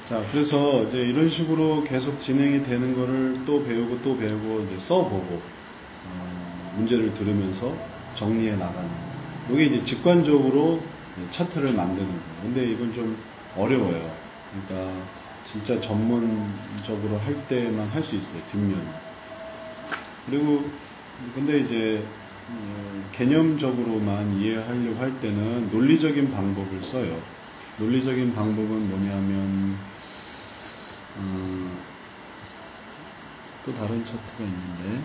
자, 그래서 이제 이런 식으로 계속 진행이 되는 거를 또 배우고 또 배우고 이제 써보고, 문제를 들으면서 정리해 나가는. 이게 이제 직관적으로 차트를 만드는 거예요. 근데 이건 좀 어려워요. 그러니까 진짜 전문적으로 할 때만 할 수 있어요, 뒷면. 그리고, 근데 이제, 개념적으로만 이해하려고 할 때는 논리적인 방법을 써요. 논리적인 방법은 뭐냐면, 또 다른 차트가 있는데,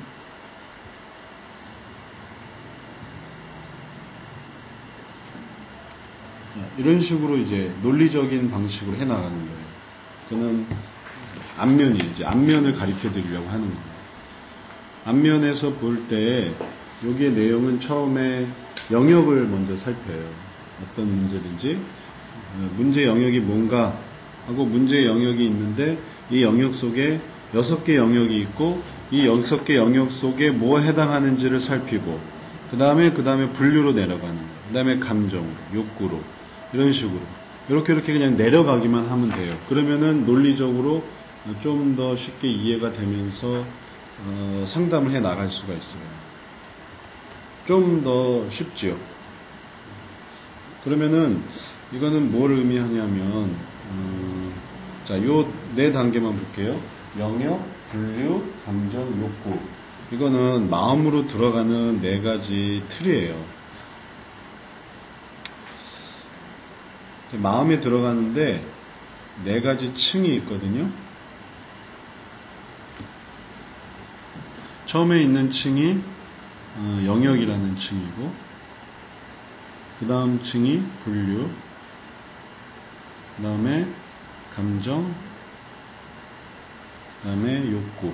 이런 식으로 이제 논리적인 방식으로 해나가는 거예요. 그는 앞면이에요. 이제 앞면을 가르쳐 드리려고 하는 거예요. 앞면에서 볼 때, 여기의 내용은 처음에 영역을 먼저 살펴요. 어떤 문제든지, 문제 영역이 뭔가 하고 문제 영역이 있는데, 이 영역 속에 6개 영역이 있고, 이 6개 영역 속에 뭐에 해당하는지를 살피고, 그 다음에 분류로 내려가는 거예요. 그 다음에 감정, 욕구로, 이런 식으로. 이렇게 그냥 내려가기만 하면 돼요. 그러면은 논리적으로 좀 더 쉽게 이해가 되면서, 상담을 해 나갈 수가 있어요. 좀 더 쉽지요. 그러면은, 이거는 뭘 의미하냐면, 자, 요 4단계만 볼게요. 영역, 분류, 감정, 욕구. 이거는 마음으로 들어가는 4가지 틀이에요. 마음에 들어가는데 4가지 층이 있거든요. 처음에 있는 층이 영역이라는 층이고, 그 다음 층이 분류, 그 다음에 감정, 그 다음에 욕구.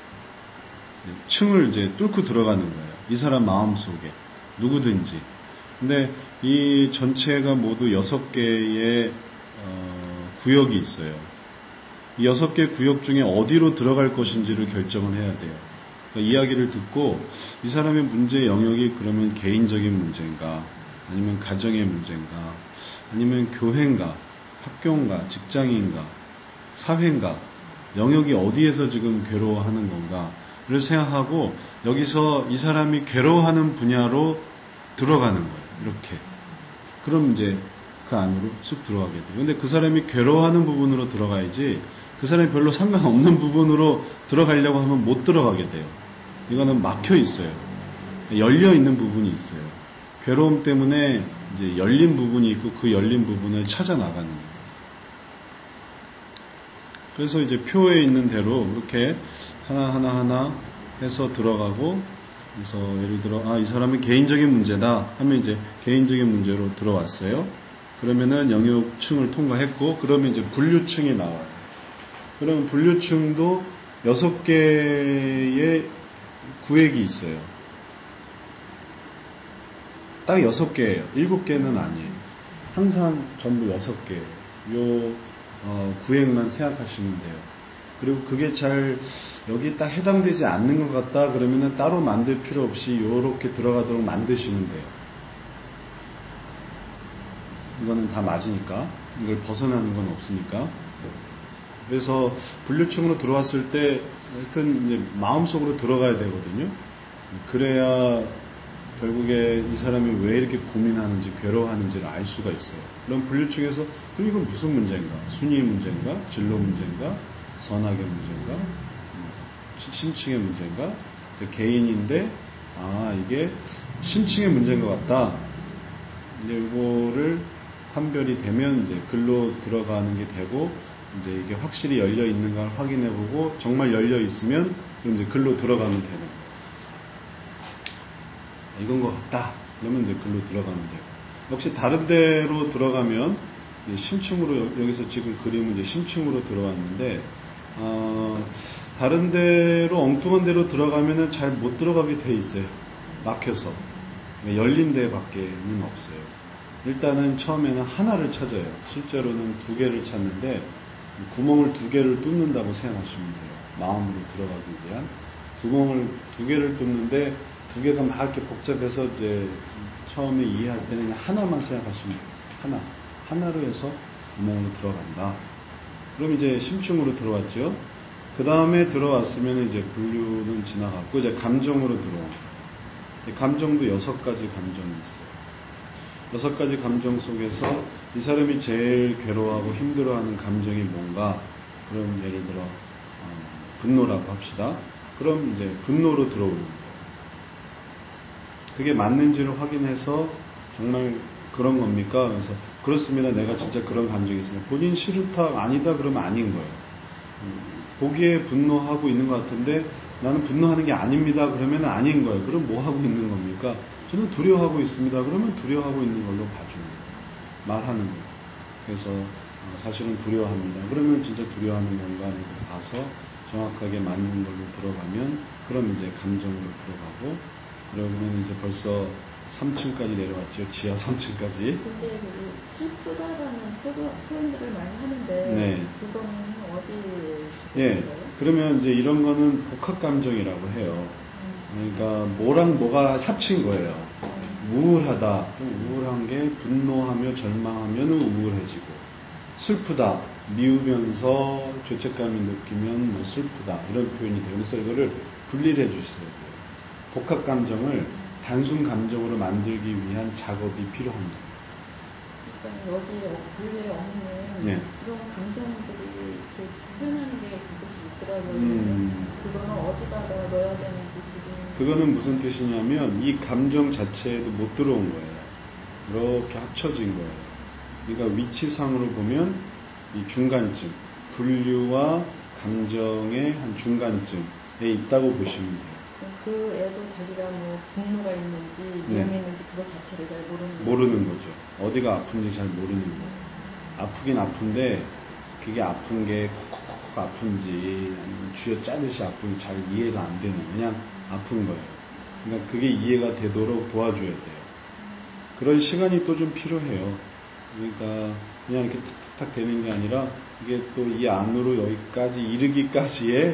층을 이제 뚫고 들어가는 거예요. 이 사람 마음 속에. 누구든지. 근데 이 전체가 모두 6개의 구역이 있어요. 이 6개 구역 중에 어디로 들어갈 것인지를 결정을 해야 돼요. 그러니까 이야기를 듣고 이 사람의 문제 영역이 그러면 개인적인 문제인가, 아니면 가정의 문제인가, 아니면 교회인가, 학교인가, 직장인가, 사회인가, 영역이 어디에서 지금 괴로워하는 건가를 생각하고 여기서 이 사람이 괴로워하는 분야로 들어가는 거예요. 이렇게. 그럼 이제 그 안으로 쑥 들어가게 돼요. 근데 그 사람이 괴로워하는 부분으로 들어가야지, 그 사람이 별로 상관없는 부분으로 들어가려고 하면 못 들어가게 돼요. 이거는 막혀 있어요. 열려 있는 부분이 있어요. 괴로움 때문에 이제 열린 부분이 있고, 그 열린 부분을 찾아 나가는 거예요. 그래서 이제 표에 있는 대로 이렇게 하나 해서 들어가고, 그래서 예를 들어 이 사람은 개인적인 문제다 하면 이제 개인적인 문제로 들어왔어요. 그러면은 영역층을 통과했고, 그러면 이제 분류층이 나와요. 그러면 분류층도 6개의 구획이 있어요. 딱 6개예요. 7개는 아니에요. 항상 전부 6개예요. 요 구획만 생각하시면 돼요. 그리고 그게 잘 여기 딱 해당되지 않는 것 같다 그러면은 따로 만들 필요 없이 요렇게 들어가도록 만드시면 돼요. 이거는 다 맞으니까, 이걸 벗어나는 건 없으니까. 그래서 분류층으로 들어왔을 때 하여튼 이제 마음속으로 들어가야 되거든요. 그래야 결국에 이 사람이 왜 이렇게 고민하는지, 괴로워하는지를 알 수가 있어요. 그럼 분류층에서 그럼 이건 무슨 문제인가? 순위 문제인가? 진로 문제인가? 선악의 문제인가? 심층의 문제인가? 그래서 개인인데 이게 심층의 문제인 것 같다. 이제 이거를 판별이 되면 이제 글로 들어가는 게 되고, 이제 이게 확실히 열려 있는가 확인해보고, 정말 열려 있으면 그럼 이제 글로 들어가면 되는 거예요. 이건 것 같다. 그러면 이제 글로 들어가면 되고. 역시 다른 데로 들어가면 심층으로, 여기서 지금 그림은 이제 심층으로 들어왔는데, 다른 데로 엉뚱한 데로 들어가면은 잘 못 들어가게 돼 있어요. 막혀서. 열린 데밖에는 없어요. 일단은 처음에는 하나를 찾아요. 실제로는 2개를 찾는데, 구멍을 2개를 뚫는다고 생각하시면 돼요. 마음으로 들어가기 위한 구멍을 2개를 뚫는데, 2개가 막 이렇게 복잡해서 이제 처음에 이해할 때는 그냥 하나만 생각하시면 되겠어요. 하나로 해서 구멍으로 들어간다. 그럼 이제 심층으로 들어왔죠. 그 다음에 들어왔으면 이제 분류는 지나갔고 이제 감정으로 들어온 거예요. 감정도 6가지 감정이 있어요. 6가지 감정 속에서 이 사람이 제일 괴로워하고 힘들어하는 감정이 뭔가? 그럼 예를 들어 분노라고 합시다. 그럼 이제 분노로 들어오는 거예요. 그게 맞는지를 확인해서 정말 그런 겁니까? 그래서 그렇습니다. 내가 진짜 그런 감정이 있습니다. 본인 싫다 아니다 그러면 아닌 거예요. 보기에 분노하고 있는 것 같은데 나는 분노하는 게 아닙니다. 그러면 아닌 거예요. 그럼 뭐 하고 있는 겁니까? 저는 두려워하고 있습니다. 그러면 두려워하고 있는 걸로 봐주는 거예요. 말하는 거예요. 그래서 사실은 두려워합니다. 그러면 진짜 두려워하는 건가 봐서 정확하게 맞는 걸로 들어가면 그럼 이제 감정으로 들어가고 그러면 이제 벌써 3층까지 내려왔죠. 지하 3층까지. 근데 그 슬프다라는 표현들을 많이 하는데 네. 그거는 어디에 예. 그러면 이제 이런 거는 복합 감정이라고 해요. 그러니까 뭐랑 뭐가 합친 거예요. 우울하다. 우울한 게 분노하며 절망하면 우울해지고 슬프다. 미우면서 죄책감이 느끼면 뭐 슬프다. 이런 표현이 돼요. 그래서 이거를 분리를 해주셔야 돼요. 복합 감정을 단순 감정으로 만들기 위한 작업이 필요합니다. 그러니까 여기 분류에 없는 네. 그런 감정들이 이렇게 표현하는 게 가끔씩 있더라고요. 그거는 어디다가 넣어야 되는지 그거는 무슨 뜻이냐면 이 감정 자체에도 못 들어온 거예요. 이렇게 합쳐진 거예요. 그러니까 위치상으로 보면 이 중간쯤, 분류와 감정의 한 중간쯤에 있다고 보시면 돼요. 그 애도 자기가 뭐 분노가 있는지 미움이 있는지 그거 자체를 잘 모르는 거죠. 어디가 아픈지 잘 모르는 거예요. 아프긴 아픈데 그게 아픈 게 콕콕콕 아픈지 아니면 쥐어짜듯이 아픈지 잘 이해가 안 되는 그냥 아픈 거예요. 그러니까 그게 이해가 되도록 도와줘야 돼요. 그런 시간이 또 좀 필요해요. 그러니까 그냥 이렇게 탁탁탁 되는 게 아니라 이게 또 이 안으로 여기까지 이르기까지의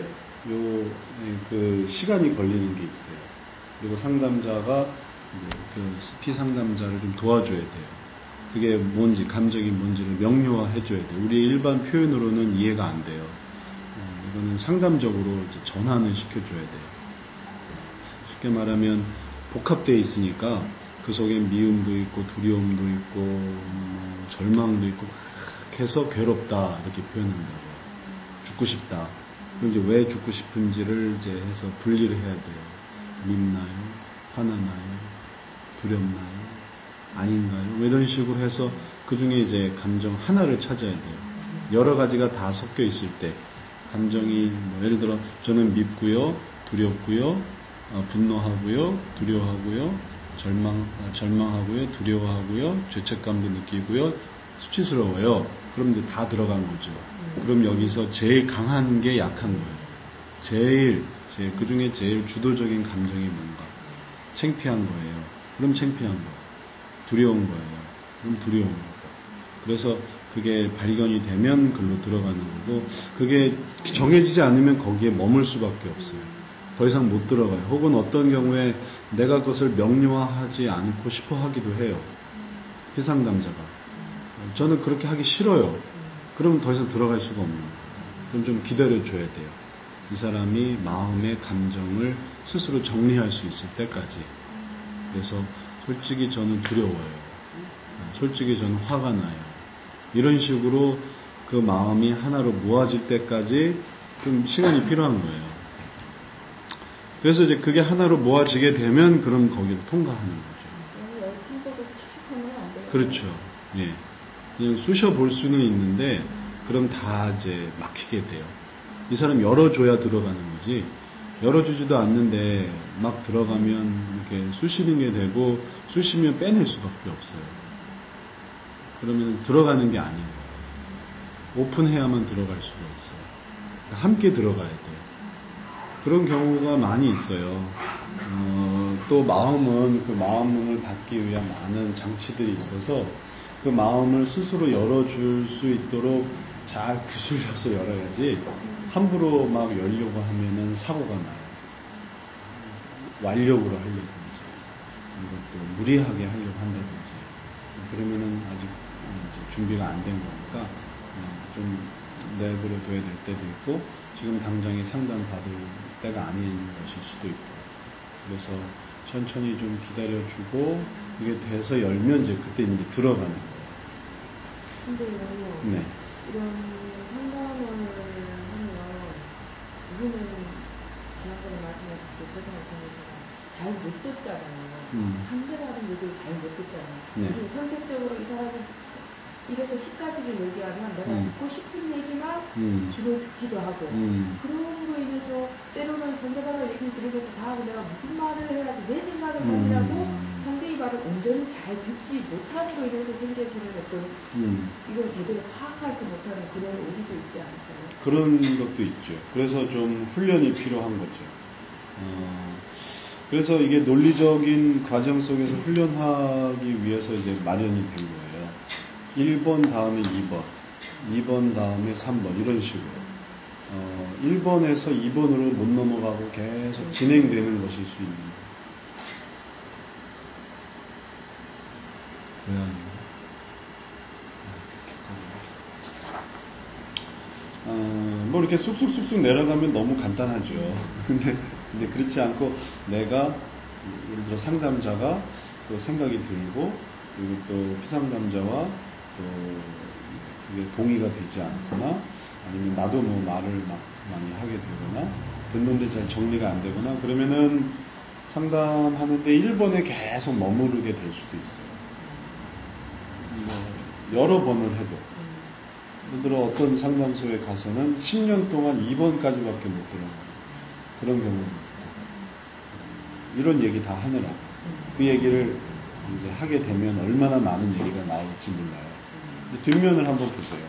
그 시간이 걸리는 게 있어요. 그리고 상담자가 그 피상담자를 좀 도와줘야 돼요. 그게 뭔지, 감정이 뭔지를 명료화 해줘야 돼요. 우리 일반 표현으로는 이해가 안 돼요. 이거는 상담적으로 이제 전환을 시켜줘야 돼요. 쉽게 말하면 복합되어 있으니까 그 속에 미움도 있고 두려움도 있고 뭐 절망도 있고 막 해서 괴롭다 이렇게 표현한다고요. 죽고 싶다. 그럼 이제 왜 죽고 싶은지를 이제 해서 분리를 해야 돼요. 밉나요? 화나나요? 두렵나요? 아닌가요? 뭐 이런 식으로 해서 그 중에 이제 감정 하나를 찾아야 돼요. 여러 가지가 다 섞여 있을 때 감정이 뭐 예를 들어 저는 밉고요, 두렵고요, 분노하고요, 두려워하고요, 절망하고요, 두려워하고요, 죄책감도 느끼고요, 수치스러워요. 그럼 이제 다 들어간 거죠. 그럼 여기서 제일 강한 게 약한 거예요. 그 중에 제일 주도적인 감정이 뭔가? 창피한 거예요. 그럼 창피한 거. 두려운 거예요. 그럼 두려운 거. 그래서 그게 발견이 되면 글로 들어가는 거고, 그게 정해지지 않으면 거기에 머물 수밖에 없어요. 더 이상 못 들어가요. 혹은 어떤 경우에 내가 그것을 명료화하지 않고 싶어 하기도 해요. 피상담자가. 저는 그렇게 하기 싫어요. 그러면 더 이상 들어갈 수가 없는 거예요. 그럼 좀 기다려줘야 돼요. 이 사람이 마음의 감정을 스스로 정리할 수 있을 때까지. 그래서 솔직히 저는 두려워요. 솔직히 저는 화가 나요. 이런 식으로 그 마음이 하나로 모아질 때까지 좀 시간이 필요한 거예요. 그래서 이제 그게 하나로 모아지게 되면 그럼 거기를 통과하는 거죠. 그렇죠. 예. 그냥 쑤셔 볼 수는 있는데 그럼 다 이제 막히게 돼요. 이 사람 열어줘야 들어가는 거지. 열어주지도 않는데 막 들어가면 이렇게 쑤시는 게 되고 쑤시면 빼낼 수밖에 없어요. 그러면 들어가는 게 아니에요. 오픈해야만 들어갈 수가 있어요. 그러니까 함께 들어가야 돼요. 그런 경우가 많이 있어요. 또 마음은 그 마음 문을 닫기 위한 많은 장치들이 있어서 그 마음을 스스로 열어줄 수 있도록 잘 구슬려서 열어야지 함부로 막 열려고 하면은 사고가 나요. 완력으로 하려든지 이것도 무리하게 하려고 한다든지 그러면은 아직 이제 준비가 안 된 거니까 좀 내버려둬야 될 때도 있고 지금 당장에 상담받을 때가 아닌 것일 수도 있고 그래서 천천히 좀 기다려주고 이게 돼서 열면 이제 그때 이제 들어가는 거예요. 근데요. 네. 이런 상담을 하면 우리는 지난번에 말씀하셨죠. 제가 같은 경우는 잘 못 듣잖아요. 상대방은 얘기를 잘 못 듣잖아요. 네. 선택적으로 이 사람이 1에서 10까지를 얘기하면 내가 듣고 싶은 얘기만 주로 듣기도 하고 그런 거 인해서 때로는 상대방의 얘기를 들으면서 다음에 내가 무슨 말을 해야지 내 생각을 하느라고 상대의 말을 온전히 잘 듣지 못함으로 인해서 생겨지는 어떤 이걸 제대로 파악하지 못하는 그런 오류도 있지 않을까요? 그런 것도 있죠. 그래서 좀 훈련이 필요한 거죠. 그래서 이게 논리적인 과정 속에서 훈련하기 위해서 이제 마련이 된 거예요. 1번 다음에 2번, 2번 다음에 3번 이런 식으로 1번에서 2번으로 못 넘어가고 계속 진행되는 것일 수 있는 뭐 이렇게 쑥쑥쑥쑥 내려가면 너무 간단하죠. 근데 그렇지 않고 내가 예를 들어 상담자가 또 생각이 들고 그리고 또 피상담자와 또 그게 동의가 되지 않거나 아니면 나도 뭐 말을 많이 하게 되거나 듣는데 잘 정리가 안 되거나 그러면은 상담하는데 1번에 계속 머무르게 될 수도 있어요. 뭐 여러 번을 해도 예를 들어 어떤 상담소에 가서는 10년 동안 2번까지밖에 못 들어가요. 그런 경우도 있고 이런 얘기 다 하느라 그 얘기를 이제 하게 되면 얼마나 많은 얘기가 나올지 몰라요. 뒷면을 한번 보세요.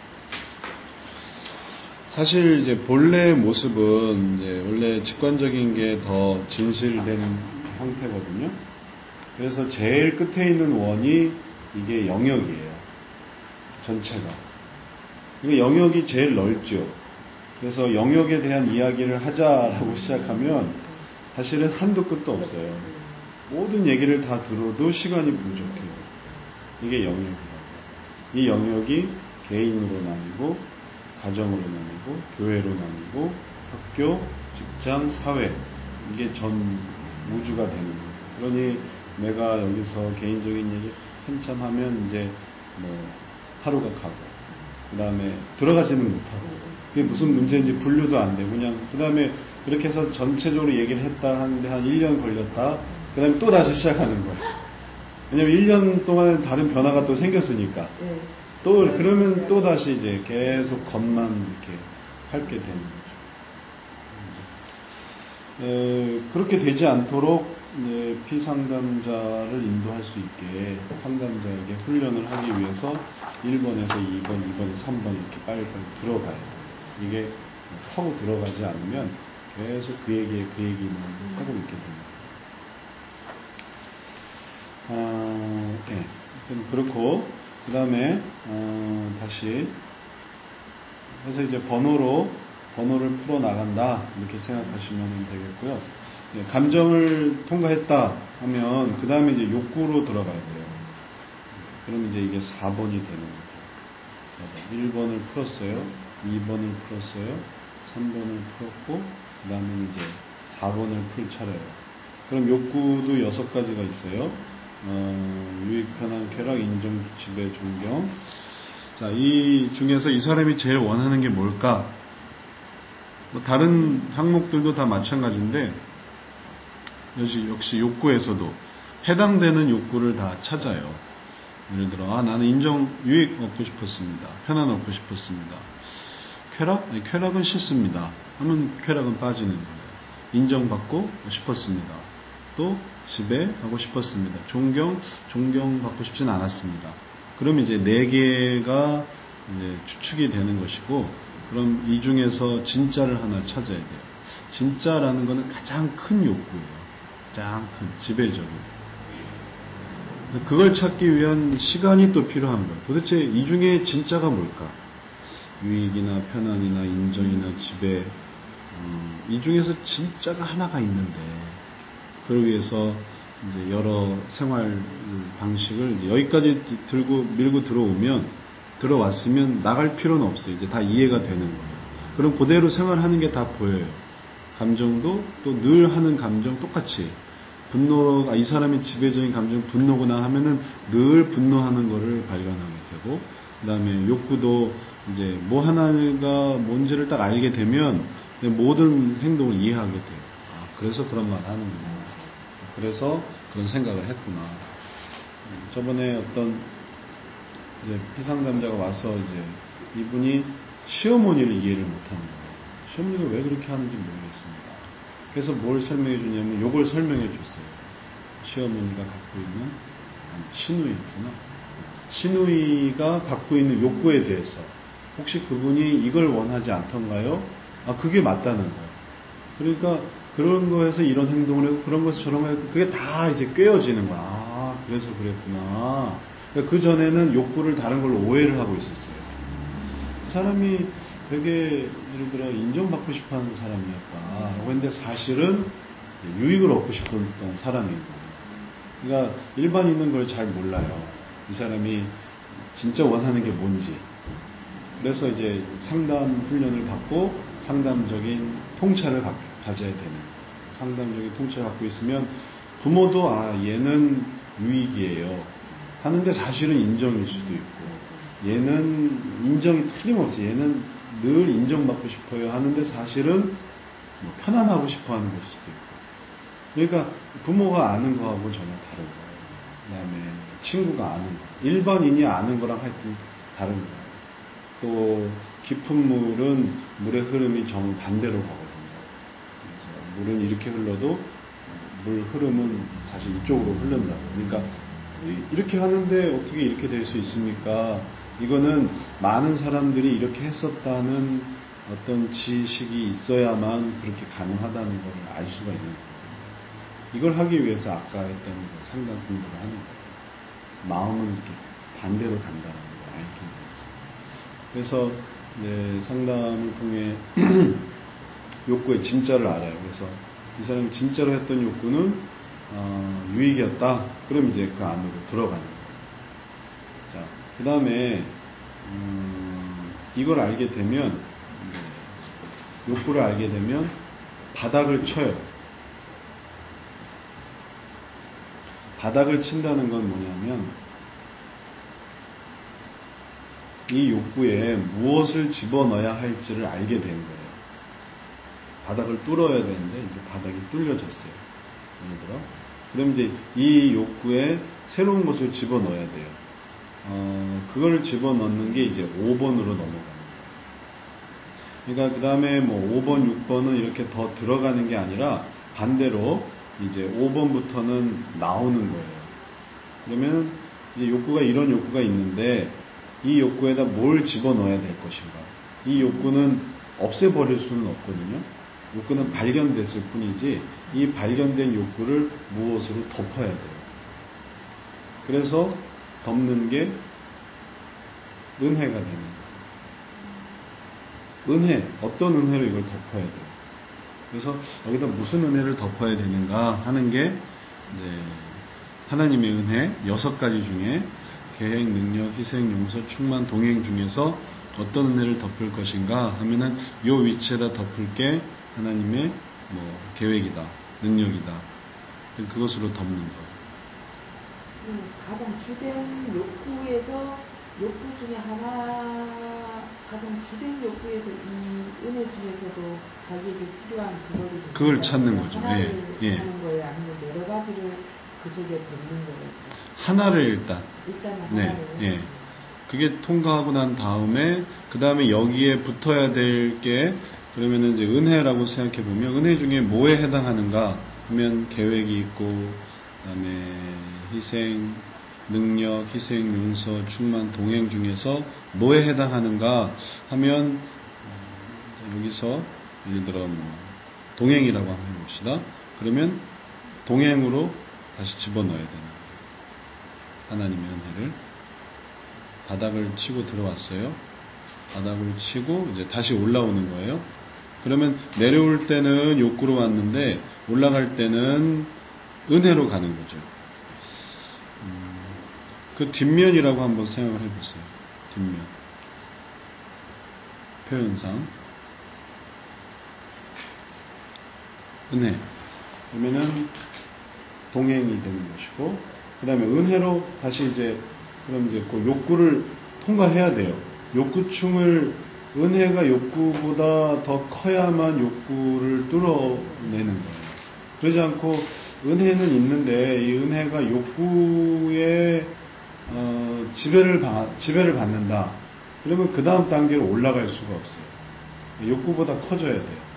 사실 이제 본래의 모습은 이제 원래 직관적인 게 더 진실된 형태거든요. 그래서 제일 끝에 있는 원이 이게 영역이에요. 전체가. 그러니까 영역이 제일 넓죠. 그래서 영역에 대한 이야기를 하자라고 시작하면 사실은 한도 끝도 없어요. 모든 얘기를 다 들어도 시간이 부족해요. 이게 영역이라고. 이 영역이 개인으로 나뉘고 가정으로 나뉘고 교회로 나뉘고 학교, 직장, 사회 이게 전 우주가 되는 거예요. 그러니 내가 여기서 개인적인 얘기 한참 하면 이제 뭐 하루가 가고 그 다음에 들어가지는 못하고 그게 무슨 문제인지 분류도 안 되고 그냥 그 다음에 그렇게 해서 전체적으로 얘기를 했다 하는데 한 1년 걸렸다 그 다음에 또 다시 시작하는 거예요. 왜냐면 1년 동안 다른 변화가 또 생겼으니까 또 그러면 또 다시 이제 계속 겉만 이렇게 핥게 되는 거죠. 그렇게 되지 않도록 피상담자를 인도할 수 있게 상담자에게 훈련을 하기 위해서 1번에서 2번, 2번에서 3번 이렇게 빨리빨리 들어가야 돼요. 이게 하고 들어가지 않으면 계속 그 얘기만 하고 있게 됩니다. 그렇고 그 다음에 다시 그래서 이제 번호를 풀어 나간다 이렇게 생각하시면 되겠고요. 감정을 통과했다 하면 그 다음에 이제 욕구로 들어가야 돼요. 그럼 이제 이게 4번이 되는 거죠. 1번을 풀었어요, 2번을 풀었어요, 3번을 풀었고 그 다음에 이제 4번을 풀 차례예요. 그럼 욕구도 6가지가 있어요. 유익, 편한, 쾌락, 인정, 지배, 존경. 자, 이 중에서 이 사람이 제일 원하는 게 뭘까? 뭐 다른 항목들도 다 마찬가지인데 역시 욕구에서도 해당되는 욕구를 다 찾아요. 예를 들어 나는 인정, 유익 얻고 싶었습니다. 편안 얻고 싶었습니다. 쾌락? 쾌락은 싫습니다. 하면 쾌락은 빠지는 거예요. 인정받고 싶었습니다. 또 지배하고 싶었습니다. 존경받고 싶진 않았습니다. 그럼 이제 4개가 이제 추측이 되는 것이고, 그럼 이 중에서 진짜를 하나 찾아야 돼요. 진짜라는 것은 가장 큰 욕구예요. 가장 큰 지배적인. 그걸 찾기 위한 시간이 또 필요한 거예요. 도대체 이 중에 진짜가 뭘까? 유익이나 편안이나 인정이나 지배, 이 중에서 진짜가 하나가 있는데, 그러기 위해서 이제 여러 생활 방식을 이제 여기까지 밀고 들어오면 들어왔으면 나갈 필요는 없어요. 이제 다 이해가 되는 거예요. 그럼 그대로 생활하는 게 다 보여요. 감정도 또 늘 하는 감정 똑같이 이 사람의 지배적인 감정 분노구나 하면은 늘 분노하는 거를 발견하게 되고, 그 다음에 욕구도 이제 뭐 하나가 뭔지를 딱 알게 되면 모든 행동을 이해하게 돼요. 그래서 그런 말 하는구나. 그래서 그런 생각을 했구나. 저번에 어떤 이제 피상담자가 와서 이제 이분이 시어머니를 이해를 못하는 거예요. 시어머니가 왜 그렇게 하는지 모르겠습니다. 그래서 뭘 설명해 주냐면 요걸 설명해 줬어요. 시어머니가 갖고 있는 시누이구나. 시누이가 갖고 있는 욕구에 대해서 혹시 그분이 이걸 원하지 않던가요? 그게 맞다는 거예요. 그러니까 그런 거에서 이런 행동을 하고 그런 거에서 저런 거 하고 그게 다 이제 꿰어지는 거야. 그래서 그랬구나. 그러니까 그 전에는 욕구를 다른 걸로 오해를 하고 있었어요. 그 사람이 되게 예를 들어 인정받고 싶어하는 사람이었다. 그런데 사실은 유익을 얻고 싶었던 사람인 거예요. 그러니까 일반인은 걸 잘 몰라요. 이 사람이 진짜 원하는 게 뭔지. 그래서 이제 상담 훈련을 받고 상담적인 통찰을 가져야 되는 거예요. 상담적인 통찰을 갖고 있으면 부모도 얘는 유익이에요 하는데 사실은 인정일 수도 있고, 얘는 인정이 틀림없어요. 얘는 늘 인정받고 싶어요 하는데 사실은 편안하고 싶어 하는 것일 수도 있고. 그러니까 부모가 아는 거하고 전혀 다른 거예요. 그 다음에 친구가 아는 거, 일반인이 아는 거랑 하여튼 다른 거예요. 또 깊은 물은 물의 흐름이 정반대로 가거든요. 그래서 물은 이렇게 흘러도 물 흐름은 사실 이쪽으로 흐른다고. 그러니까 이렇게 하는데 어떻게 이렇게 될 수 있습니까? 이거는 많은 사람들이 이렇게 했었다는 어떤 지식이 있어야만 그렇게 가능하다는 걸 알 수가 있는 거예요. 이걸 하기 위해서 아까 했던 상담 공부를 하는 거예요. 마음은 이렇게 반대로 간다는 걸 알기 위해서. 그래서 상담을 통해 욕구의 진짜를 알아요. 그래서 이 사람이 진짜로 했던 욕구는 유익이었다. 그럼 이제 그 안으로 들어가는 거예요. 자, 그 다음에 이걸 알게 되면 욕구를 알게 되면 바닥을 쳐요. 바닥을 친다는 건 뭐냐면 이 욕구에 무엇을 집어넣어야 할지를 알게 된 거예요. 바닥을 뚫어야 되는데 이제 바닥이 뚫려졌어요. 예를 들어. 그럼 이제 이 욕구에 새로운 것을 집어넣어야 돼요. 그걸 집어넣는 게 이제 5번으로 넘어가는 거예요. 그러니까 그 다음에 뭐 5번, 6번은 이렇게 더 들어가는 게 아니라 반대로 이제 5번부터는 나오는 거예요. 그러면 이제 욕구가 이런 욕구가 있는데 이 욕구에다 뭘 집어넣어야 될 것인가. 이 욕구는 없애버릴 수는 없거든요. 욕구는 발견됐을 뿐이지 이 발견된 욕구를 무엇으로 덮어야 돼요. 그래서 덮는 게 은혜가 되는 거예요. 은혜, 어떤 은혜로 이걸 덮어야 돼요. 그래서 여기다 무슨 은혜를 덮어야 되는가 하는 게 이제 하나님의 은혜 6가지 중에 계획, 능력, 희생, 용서, 충만, 동행 중에서 어떤 은혜를 덮을 것인가 하면은 이 위치에다 덮을 게 하나님의 계획이다, 능력이다. 그것으로 덮는 거. 가장 주된 욕구에서 욕구 중에 하나, 가장 주된 욕구에서 이 은혜 중에서도 자기에게 필요한 그걸 찾는 거죠. 하나를 하는 거예요, 아니면 여러 가지를 그 속에 덮는 거예요. 하나를 일단 하나를. 그게 통과하고 난 다음에 그 다음에 여기에 붙어야 될 게 그러면은 이제 은혜라고 생각해 보면 은혜 중에 뭐에 해당하는가 하면 계획이 있고 그다음에 희생, 능력, 희생, 용서, 충만, 동행 중에서 뭐에 해당하는가 하면 여기서 예를 들어 동행이라고 한번 해봅시다. 그러면 동행으로 다시 집어넣어야 되는 거예요. 하나님의 은혜를 바닥을 치고 들어왔어요. 바닥을 치고 이제 다시 올라오는 거예요. 그러면 내려올 때는 욕구로 왔는데 올라갈 때는 은혜로 가는 거죠. 그 뒷면이라고 한번 생각을 해보세요. 뒷면 표현상 은혜 그러면은 동행이 되는 것이고 그 다음에 은혜로 다시 이제 그럼 이제 그 욕구를 통과해야 돼요. 욕구충을 은혜가 욕구보다 더 커야만 욕구를 뚫어내는 거예요. 그러지 않고 은혜는 있는데 이 은혜가 욕구에 지배를 받는다. 그러면 그 다음 단계로 올라갈 수가 없어요. 욕구보다 커져야 돼요.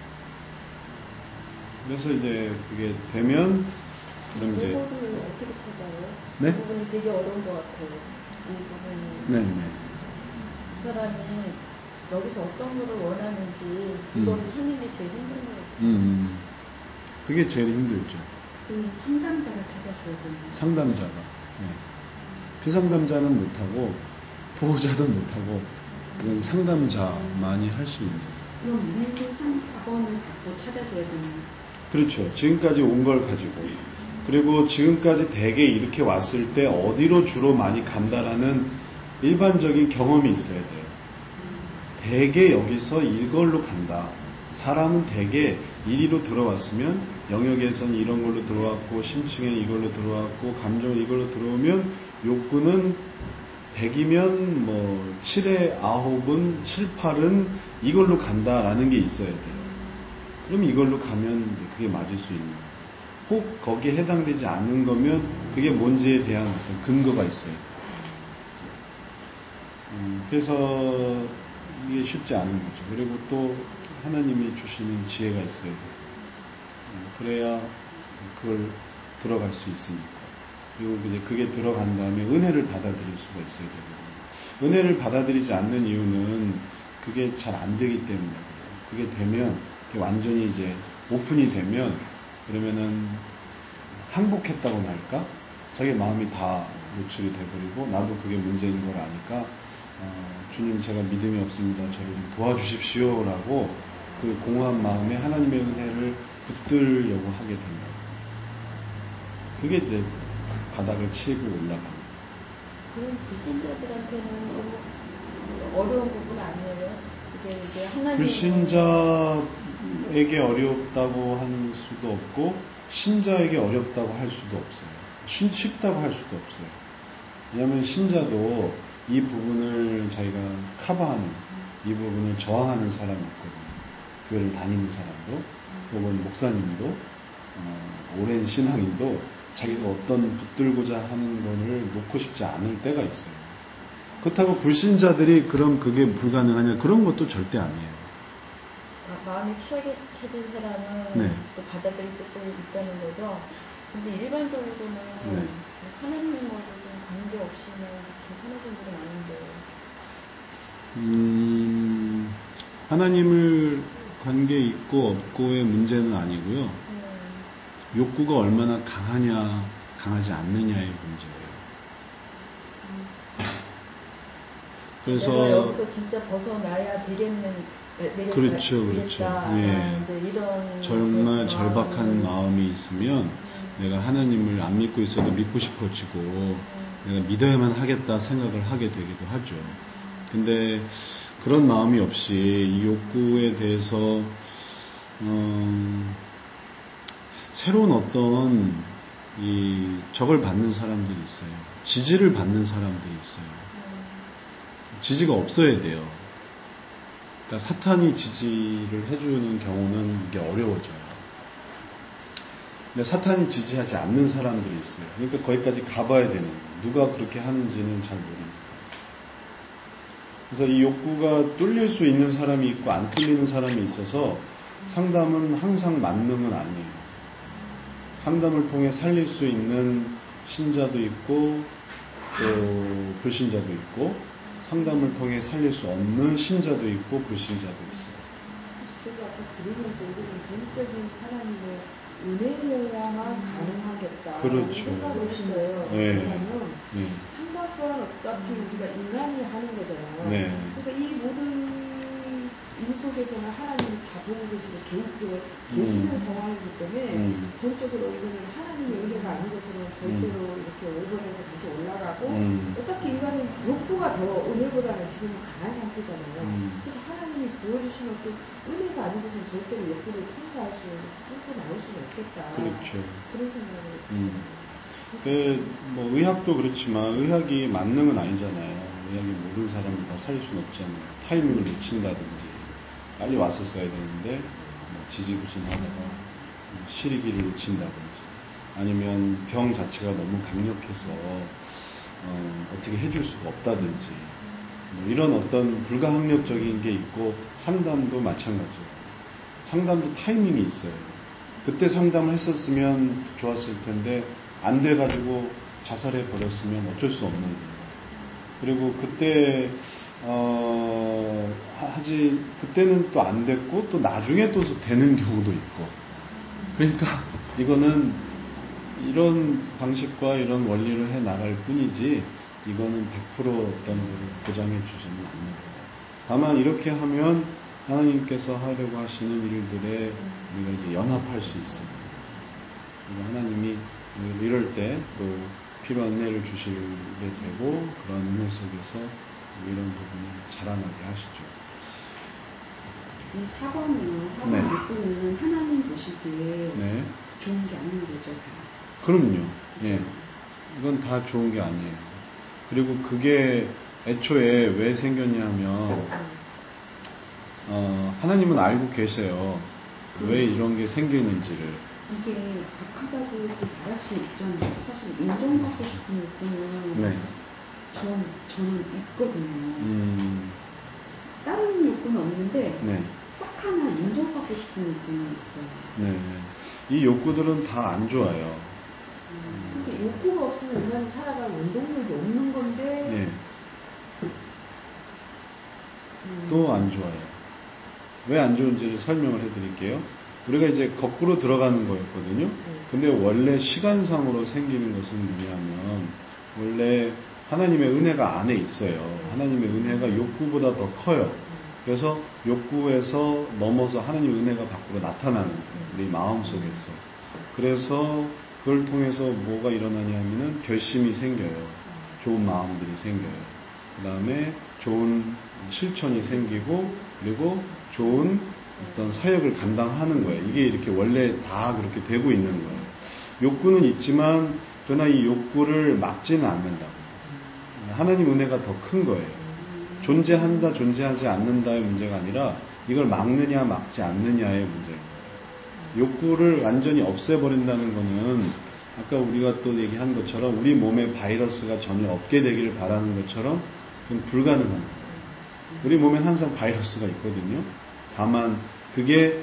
그래서 이제 그게 되면 그럼 이제 부분을 어떻게 찾아요? 네? 이 부분이 되게 어려운 것 같아요. 이 부분이 네네. 그 사람이 여기서 어떤 거를 원하는지 이거를 찾는 게 제일 힘든 것 같아요. 그게 제일 힘들죠. 그 상담자를 찾아줘야 되는 상담자가. 네. 비상담자는 못하고 보호자도 못하고 이건 상담자만이 할 수 있는. 그럼 우리도 4번을 갖고 찾아줘야 되는. 그렇죠. 지금까지 온 걸 가지고 그리고 지금까지 대개 이렇게 왔을 때 어디로 주로 많이 간다라는 일반적인 경험이 있어야 돼요. 대개 여기서 이걸로 간다. 사람은 대개 이리로 들어왔으면 영역에서는 이런 걸로 들어왔고 심층에 이걸로 들어왔고 감정은 이걸로 들어오면 욕구는 100이면 뭐 7에 9은 7, 8은 이걸로 간다라는 게 있어야 돼요. 그럼 이걸로 가면 그게 맞을 수 있는 거예요. 꼭 거기에 해당되지 않는 거면 그게 뭔지에 대한 어떤 근거가 있어야 돼요. 그래서 이게 쉽지 않은 거죠. 그리고 또 하나님이 주시는 지혜가 있어야 돼요. 그래야 그걸 들어갈 수 있으니까. 그리고 이제 그게 들어간 다음에 은혜를 받아들일 수가 있어야 되거든요. 은혜를 받아들이지 않는 이유는 그게 잘 안 되기 때문이에요. 그게 되면 완전히 이제 오픈이 되면 그러면은 항복했다고나 할까? 자기 마음이 다 노출이 돼버리고 나도 그게 문제인 걸 아니까 주님 제가 믿음이 없습니다. 저를 좀 도와주십시오라고 그 공허한 마음에 하나님의 은혜를 붙들려고 하게 된다. 그게 이제 바닥을 치고 올라가는. 그럼 불신자들한테는 좀 어려운 부분 아니에요? 이게 이제 하나님 불신자에게 어렵다고 할 수도 없고 신자에게 어렵다고 할 수도 없어요. 쉽다고 할 수도 없어요. 왜냐하면 신자도 이 부분을 자기가 커버하는 이 부분을 저항하는 사람이 있거든요. 교회를 다니는 사람도 혹은 목사님도 오랜 신앙인도 자기가 어떤 붙들고자 하는 것을 놓고 싶지 않을 때가 있어요. 그렇다고 불신자들이 그럼 그게 불가능하냐 그런 것도 절대 아니에요. 마음이 취약해진 사람은 네. 또 받아들일 수 있다는 거죠. 근데 일반적으로는 네. 하나님하고 좀 관계 없이는 괜찮은 분들이 많은데. 하나님을 관계 있고 없고의 문제는 아니고요. 욕구가 얼마나 강하냐, 강하지 않느냐의 문제예요. 그래서 내가 여기서 진짜 벗어나야 되겠는. 그렇죠, 그렇죠. 예. 이런 정말 절박한 마음이 있으면 내가 하나님을 안 믿고 있어도 믿고 싶어지고 내가 믿어야만 하겠다 생각을 하게 되기도 하죠. 근데 그런 마음이 없이 이 욕구에 대해서 새로운 어떤 이 적을 받는 사람들이 있어요. 지지를 받는 사람들이 있어요. 지지가 없어야 돼요. 그러니까 사탄이 지지를 해주는 경우는 이게 어려워져요. 근데 사탄이 지지하지 않는 사람들이 있어요. 그러니까 거기까지 가봐야 되는 거예요. 누가 그렇게 하는지는 잘 모르니까. 그래서 이 욕구가 뚫릴 수 있는 사람이 있고 안 뚫리는 사람이 있어서 상담은 항상 만능은 아니에요. 상담을 통해 살릴 수 있는 신자도 있고 또 불신자도 있고 상담을 통해 살릴 수 없는 신자도 있고 불신자도 있어요. 제가 아까 들으면서 이거는 전적인 하나님의 은혜여야만 가능하겠다. 그렇죠. 생각을 했어요. 네. 왜냐하면 상담 또한 어차피 우리가 인간이 하는 거잖아요. 네. 그러니까 이 모든 인수 속에서는 하나님이 다 보고 계시고 계시는 상황이기 때문에 전적으로 이거는 하나님의 은혜가 아닌 것으로 절대로 이렇게 오버해서 다시 올라가고 어차피 인간은 욕구가 더 은혜보다는 지금은 강한 상태잖아요. 그래서 하나님이 보여주신 어떤 은혜가 아닌 것은 절대로 욕구를 통과할 수, 뚫고 나올 수는 없겠다. 그렇죠. 그런 생각을 뭐 의학도 그렇지만 의학이 만능은 아니잖아요. 의학이 모든 사람을 다 살릴 수는 없잖아요. 타이밍을 놓친다든지 빨리 왔었어야 되는데 지지부진하다가 시리기를 놓친다든지 아니면 병 자체가 너무 강력해서 어떻게 해줄 수가 없다든지 이런 어떤 불가항력적인 게 있고 상담도 마찬가지예요. 상담도 타이밍이 있어요. 그때 상담을 했었으면 좋았을 텐데 안 돼가지고 자살해 버렸으면 어쩔 수 없는 거예요. 그리고 그때 그때는 또 안 됐고 또 나중에 또 되는 경우도 있고 그러니까 이거는 이런 방식과 이런 원리를 해 나갈 뿐이지 이거는 100% 어떤 걸 보장해 주지는 않는 거예요. 다만 이렇게 하면 하나님께서 하려고 하시는 일들에 우리가 이제 연합할 수 있어요. 하나님이 이럴 때 또 필요한 은혜를 주시게 되고 그런 은혜 속에서 이런 부분을 자라나게 하시죠. 이 사범이나 사범 욕구는 하나님 보시기에 좋은 게 아닌 거죠. 다. 그럼요. 예. 이건 다 좋은 게 아니에요. 그리고 그게 애초에 왜 생겼냐면 하나님은 알고 계세요. 왜 이런 게 생기는지를. 이게 악하다고 말할 수 있잖아요. 사실 인정받고 싶은 욕구는 저는 있거든요. 다른 욕구는 없는데 딱 하나 인정받고 싶은 욕구는 있어요. 이 욕구들은 다 안 좋아요. 근데 욕구가 없으면 인간이 살아갈 원동력이 없는 건데 또 안 좋아요. 왜 안 좋은지를 설명을 해드릴게요. 우리가 이제 거꾸로 들어가는 거였거든요. 근데 원래 시간상으로 생기는 것은 뭐냐면 원래 하나님의 은혜가 안에 있어요. 하나님의 은혜가 욕구보다 더 커요. 그래서 욕구에서 넘어서 하나님의 은혜가 밖으로 나타나는 거예요. 우리 마음 속에서. 그래서 그걸 통해서 뭐가 일어나냐면은 결심이 생겨요. 좋은 마음들이 생겨요. 그 다음에 좋은 실천이 생기고 그리고 좋은 어떤 사역을 감당하는 거예요. 이게 이렇게 원래 다 그렇게 되고 있는 거예요. 욕구는 있지만 그러나 이 욕구를 막지는 않는다고. 하나님 은혜가 더 큰 거예요. 존재한다, 존재하지 않는다의 문제가 아니라 이걸 막느냐, 막지 않느냐의 문제예요. 욕구를 완전히 없애버린다는 거는 아까 우리가 또 얘기한 것처럼 우리 몸에 바이러스가 전혀 없게 되기를 바라는 것처럼 그건 불가능한 거예요. 우리 몸엔 항상 바이러스가 있거든요. 다만 그게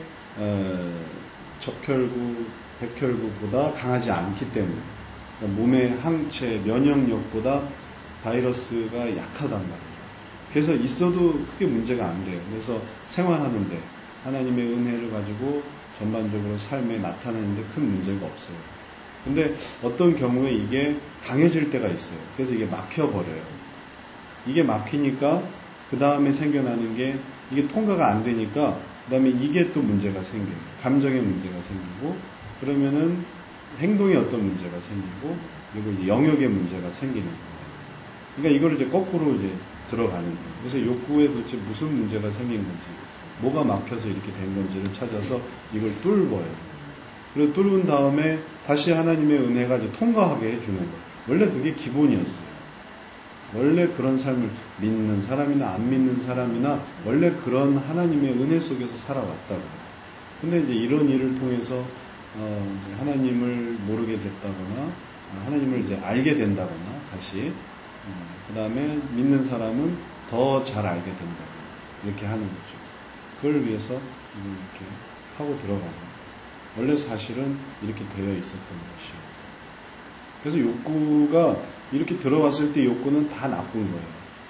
적혈구, 백혈구보다 강하지 않기 때문에 그러니까 몸의 항체, 면역력보다 바이러스가 약하단 말이에요. 그래서 있어도 크게 문제가 안 돼요. 그래서 생활하는데 하나님의 은혜를 가지고 전반적으로 삶에 나타내는데 큰 문제가 없어요. 근데 어떤 경우에 이게 강해질 때가 있어요. 그래서 이게 막혀버려요. 이게 막히니까 그 다음에 생겨나는 게 이게 통과가 안 되니까 그 다음에 이게 또 문제가 생겨요. 감정의 문제가 생기고 그러면은 행동에 어떤 문제가 생기고 그리고 이제 영역의 문제가 생기는 거예요. 그러니까 이걸 이제 거꾸로 이제 들어가는 거예요. 그래서 욕구에 도대체 무슨 문제가 생긴 건지 뭐가 막혀서 이렇게 된 건지를 찾아서 이걸 뚫어요. 그리고 뚫은 다음에 다시 하나님의 은혜가 이제 통과하게 해주는 거예요. 원래 그게 기본이었어요. 원래 그런 삶을 믿는 사람이나 안 믿는 사람이나 원래 그런 하나님의 은혜 속에서 살아왔다고. 근데 이제 이런 일을 통해서 이제 하나님을 모르게 됐다거나 하나님을 이제 알게 된다거나 다시 그 다음에 믿는 사람은 더 잘 알게 된다거나 이렇게 하는 거죠. 그걸 위해서 이렇게 하고 들어가고 원래 사실은 이렇게 되어 있었던 것이에요. 그래서 욕구가 이렇게 들어왔을 때 욕구는 다 나쁜 거예요.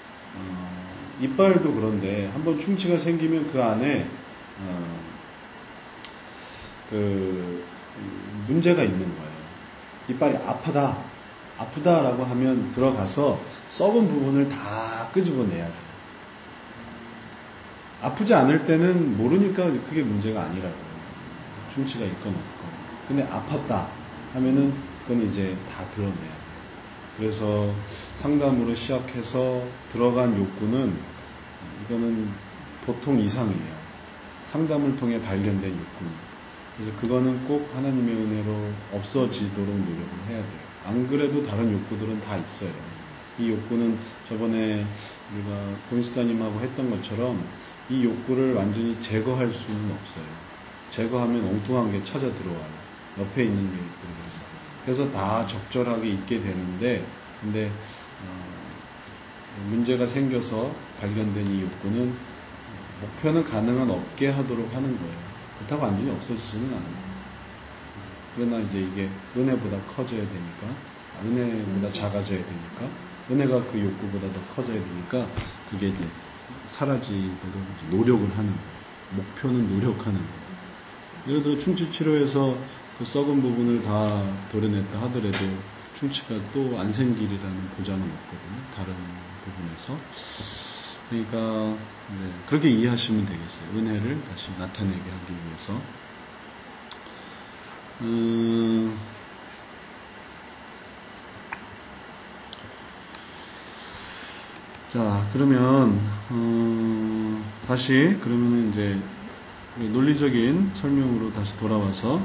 이빨도 그런데 한번 충치가 생기면 그 안에 문제가 있는 거예요. 이빨이 아프다라고 하면 들어가서 썩은 부분을 다 끄집어내야 돼요. 아프지 않을 때는 모르니까 그게 문제가 아니라고. 충치가 있건 없건. 근데 아팠다 하면은 그건 이제 다 드러내야 돼요. 그래서 상담으로 시작해서 들어간 욕구는 이거는 보통 이상이에요. 상담을 통해 발견된 욕구. 그래서 그거는 꼭 하나님의 은혜로 없어지도록 노력을 해야 돼요. 안 그래도 다른 욕구들은 다 있어요. 이 욕구는 저번에 우리가 본수사님하고 했던 것처럼 이 욕구를 완전히 제거할 수는 없어요. 제거하면 엉뚱한 게 찾아 들어와요. 옆에 있는 게 들어와서. 그래서 다 적절하게 있게 되는데, 근데 문제가 생겨서 발견된 이 욕구는 목표는 가능한 없게 하도록 하는 거예요. 그렇다고 완전히 없어지지는 않아요. 그러나 이제 이게 은혜보다 커져야 되니까, 은혜보다 작아져야 되니까, 은혜가 그 욕구보다 더 커져야 되니까, 그게 이제 사라지도록 노력을 하는 거예요. 목표는 노력하는 거예요. 예를 들어 충치치료에서 그 썩은 부분을 다 도려냈다 하더라도 충치가 또 안 생기리라는 보장은 없거든요. 다른 부분에서. 그러니까 그렇게 이해하시면 되겠어요. 은혜를 다시 나타내게 하기 위해서. 자, 그러면 다시 그러면 이제 논리적인 설명으로 다시 돌아와서,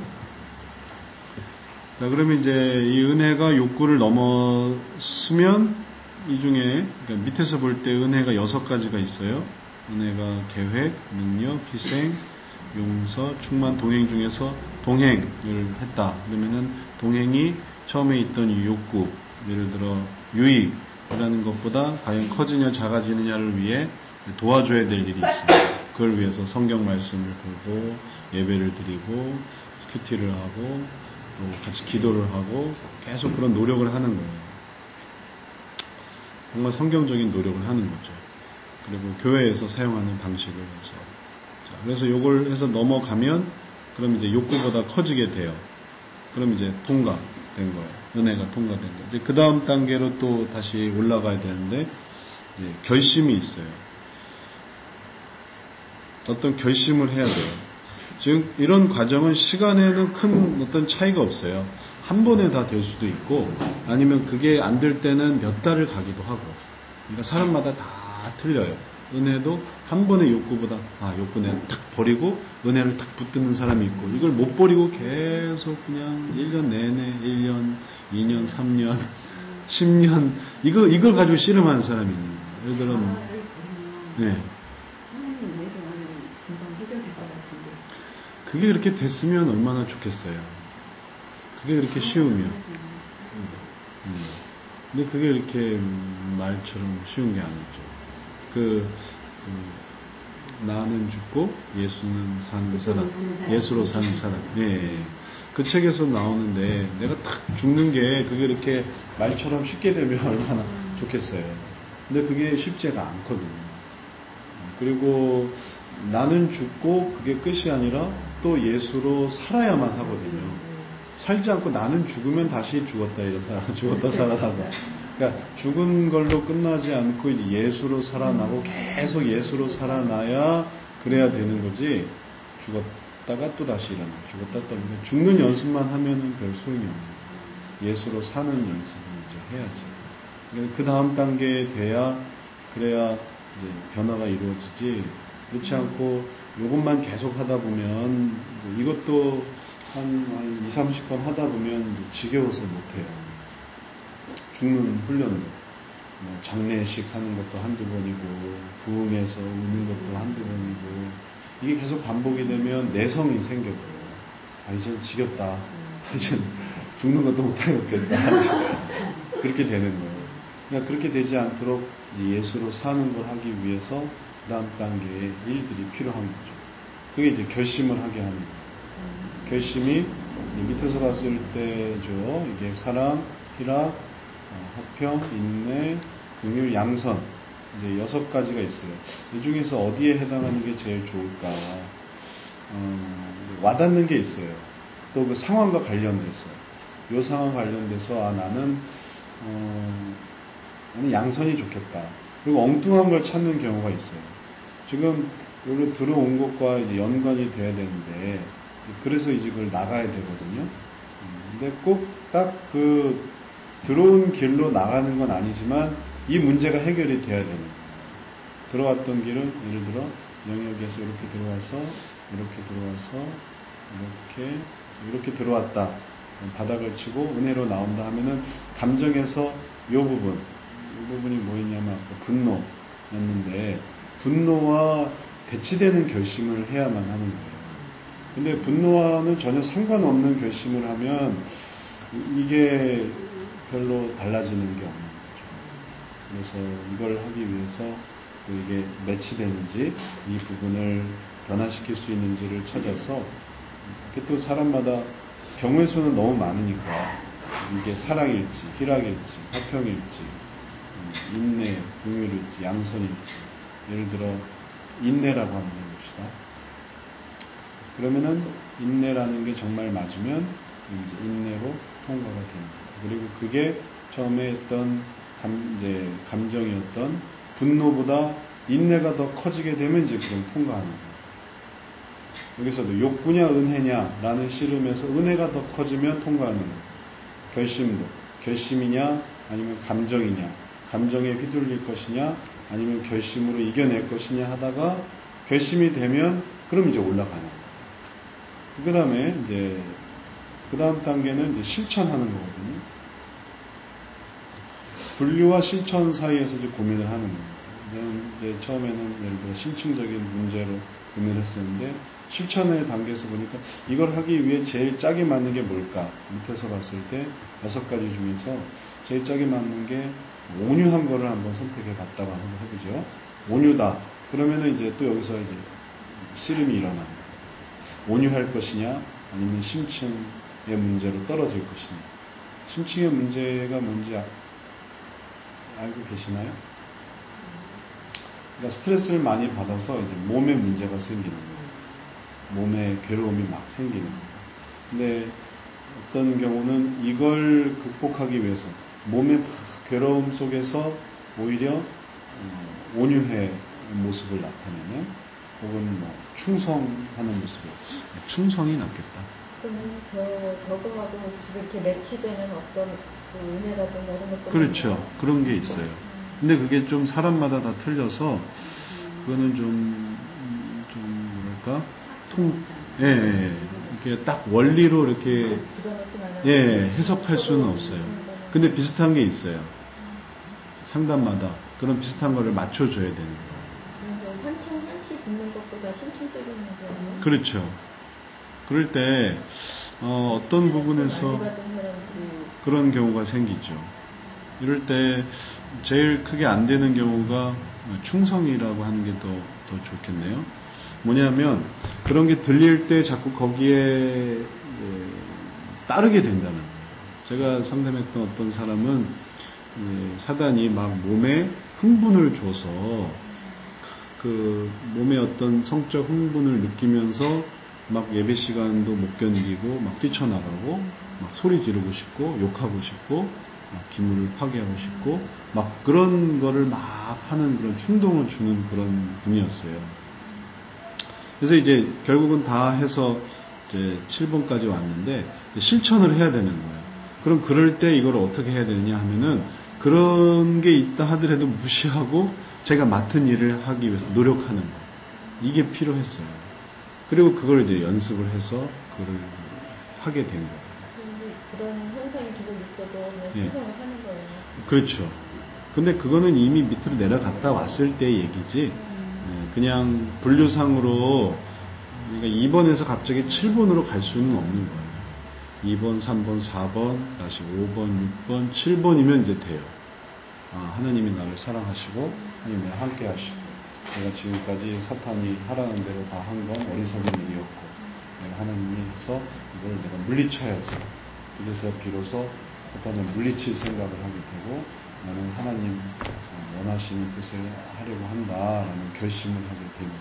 자, 그러면 이제 이 은혜가 욕구를 넘어서면 이 중에, 그러니까 밑에서 볼 때 은혜가 6가지가 있어요. 은혜가 계획, 능력, 희생, 용서, 충만, 동행 중에서 동행을 했다. 그러면은 동행이 처음에 있던 이 욕구, 예를 들어 유익이라는 것보다 과연 커지냐 작아지느냐를 위해 도와줘야 될 일이 있습니다. 그걸 위해서 성경 말씀을 보고 예배를 드리고 큐티를 하고 또 같이 기도를 하고 계속 그런 노력을 하는 거예요. 정말 성경적인 노력을 하는 거죠. 그리고 교회에서 사용하는 방식을 해서. 자, 그래서 요걸 해서 넘어가면 그럼 이제 욕구보다 커지게 돼요. 그럼 이제 통과된 거예요. 은혜가 통과된 거예요. 이제 그 다음 단계로 또 다시 올라가야 되는데 이제 결심이 있어요. 어떤 결심을 해야 돼요. 즉 이런 과정은 시간에는 큰 어떤 차이가 없어요. 한 번에 다 될 수도 있고 아니면 그게 안 될 때는 몇 달을 가기도 하고. 그러니까 사람마다 다 틀려요. 은혜도 한 번의 욕구보다 욕구 내가 탁 버리고 은혜를 탁 붙드는 사람이 있고, 이걸 못 버리고 계속 그냥 1년 내내 1년, 2년, 3년, 10년 이걸 가지고 씨름하는 사람이 있는 거예요. 예를 들어 네. 그게 그렇게 됐으면 얼마나 좋겠어요. 그게 그렇게 쉬우면. 근데 그게 이렇게 말처럼 쉬운 게 아니죠. 나는 죽고 예수는 사는 사람, 예수로 사는 사람. 예. 그 책에서 나오는데 내가 딱 죽는 게 그게 이렇게 말처럼 쉽게 되면 얼마나 좋겠어요. 근데 그게 쉽지가 않거든요. 그리고 나는 죽고 그게 끝이 아니라 또 예수로 살아야만 하거든요. 살지 않고 나는 죽으면 다시 죽었다 죽었다 살아나고. 그러니까 죽은 걸로 끝나지 않고 이제 예수로 살아나고 계속 예수로 살아나야 그래야 되는 거지. 죽었다가 또 다시 일어나. 죽었다 또 일어나. 죽는 연습만 하면은 별 소용이 없는 거예요. 예수로 사는 연습을 이제 해야지. 그 다음 단계에 그래야 이제 변화가 이루어지지. 그렇지 않고 이것만 계속 하다 보면 이것도 한 2, 30번 하다 보면 지겨워서 못해요. 죽는 훈련도 장례식 하는 것도 한두 번이고 부흥해서 우는 것도 한두 번이고 이게 계속 반복이 되면 내성이 생겨버려요. 이젠 지겹다. 이젠 죽는 것도 못하겠다. 그렇게 되는 거예요. 그러니까 그렇게 되지 않도록 예수로 사는 걸 하기 위해서 그 다음 단계의 일들이 필요한 거죠. 그게 이제 결심을 하게 하는 거예요. 결심이 밑에서 봤을 때죠. 이게 사랑, 희락, 화평, 인내, 긍휼, 양선. 이제 6가지가 있어요. 이 중에서 어디에 해당하는 게 제일 좋을까? 와닿는 게 있어요. 또 그 상황과 관련돼서. 이 상황 관련돼서 나는 양선이 좋겠다. 그리고 엉뚱한 걸 찾는 경우가 있어요. 지금 여기로 들어온 것과 이제 연관이 돼야 되는데, 그래서 이제 그걸 나가야 되거든요. 근데 꼭 딱 그 들어온 길로 나가는 건 아니지만 이 문제가 해결이 돼야 되는 거예요. 들어왔던 길은 예를 들어 영역에서 이렇게 들어와서 이렇게 들어왔다. 바닥을 치고 은혜로 나온다 하면은 감정에서 이 부분이 뭐였냐면 아까 분노였는데, 분노와 배치되는 결심을 해야만 하는 거예요. 근데 분노와는 전혀 상관없는 결심을 하면 이게 별로 달라지는 게 없는 거죠. 그래서 이걸 하기 위해서 또 이게 매치되는지 이 부분을 변화시킬 수 있는지를 찾아서, 이게 또 사람마다 경우의 수는 너무 많으니까 이게 사랑일지 희락일지 화평일지 인내 긍휼일지 양선일지, 예를 들어 인내라고 한번 해봅시다. 그러면은 인내라는 게 정말 맞으면 이제 인내로 통과가 됩니다. 그리고 그게 처음에 했던 감정이었던 분노보다 인내가 더 커지게 되면 이제 그럼 통과하는 거예요. 여기서도 욕구냐 은혜냐라는 씨름에서 은혜가 더 커지면 통과하는 거예요. 결심이냐 아니면 감정이냐, 감정에 휘둘릴 것이냐 아니면 결심으로 이겨낼 것이냐 하다가 결심이 되면 그럼 이제 올라가는 거예요. 그 다음에 이제 그 다음 단계는 이제 실천하는 거거든요. 분류와 실천 사이에서 이제 고민을 하는 거예요. 이제 처음에는 예를 들어 심층적인 문제로 고민을 했었는데, 실천의 단계에서 보니까 이걸 하기 위해 제일 짝이 맞는 게 뭘까? 밑에서 봤을 때 6가지 중에서 제일 짝이 맞는 게 온유한 거를 한번 선택해 봤다고 한번 해보죠. 온유다. 그러면은 이제 또 여기서 이제 씨름이 일어나는 거예요. 온유할 것이냐, 아니면 심층의 문제로 떨어질 것이냐. 심층의 문제가 뭔지 알고 계시나요? 그러니까 스트레스를 많이 받아서 이제 몸에 문제가 생기는 거예요. 몸에 괴로움이 막 생기는 거예요. 근데 어떤 경우는 이걸 극복하기 위해서 몸의 괴로움 속에서 오히려 온유의 모습을 나타내는, 혹은 뭐 충성하는 모습을, 충성이 낫겠다. 그러면 저거하고 이렇게 매치되는 어떤 그 은혜라든가 이런 것들. 그렇죠. 그런 게 있어요. 근데 그게 좀 사람마다 다 틀려서 그거는 좀 뭐랄까 이렇게 딱 원리로 이렇게 해석할 수는 없어요. 근데 비슷한 게 있어요. 상담마다 그런 비슷한 거를 맞춰줘야 되는 거예요. 한씩 붙는 것보다 심층적인 문제는. 그렇죠. 그럴 때 어떤 부분에서 그런 경우가 생기죠. 이럴 때 제일 크게 안 되는 경우가 충성이라고 하는 게 더 좋겠네요. 뭐냐면 그런 게 들릴 때 자꾸 거기에 따르게 된다는 거예요. 제가 상담했던 어떤 사람은 사단이 막 몸에 흥분을 줘서 그 몸에 어떤 성적 흥분을 느끼면서 막 예배 시간도 못 견디고 막 뛰쳐나가고 막 소리 지르고 싶고 욕하고 싶고 막 기물을 파괴하고 싶고 막 그런 거를 막 하는 그런 충동을 주는 그런 분이었어요. 그래서 이제 결국은 다 해서 이제 7번까지 왔는데 실천을 해야 되는 거예요. 그럼 그럴 때 이걸 어떻게 해야 되느냐 하면은 그런 게 있다 하더라도 무시하고 제가 맡은 일을 하기 위해서 노력하는 거예요. 이게 필요했어요. 그리고 그걸 이제 연습을 해서 그걸 하게 된 거예요. 그런 현상이 계속 있어도 그냥 충성을 하는 거예요. 그렇죠. 근데 그거는 이미 밑으로 내려갔다 왔을 때 얘기지, 그냥 분류상으로 그러니까 2번에서 갑자기 7번으로 갈 수는 없는 거예요. 2번, 3번, 4번, 다시 5번, 6번, 7번이면 이제 돼요. 하나님이 나를 사랑하시고 하나님이 나와 함께 하시고 내가 지금까지 사탄이 하라는 대로 다 한 건 어리석은 일이었고 내가 하나님이 해서 이걸 내가 물리쳐야지. 그래서 비로소 사탄을 물리칠 생각을 하게 되고 나는 하나님 원하시는 뜻을 하려고 한다라는 결심을 하게 되는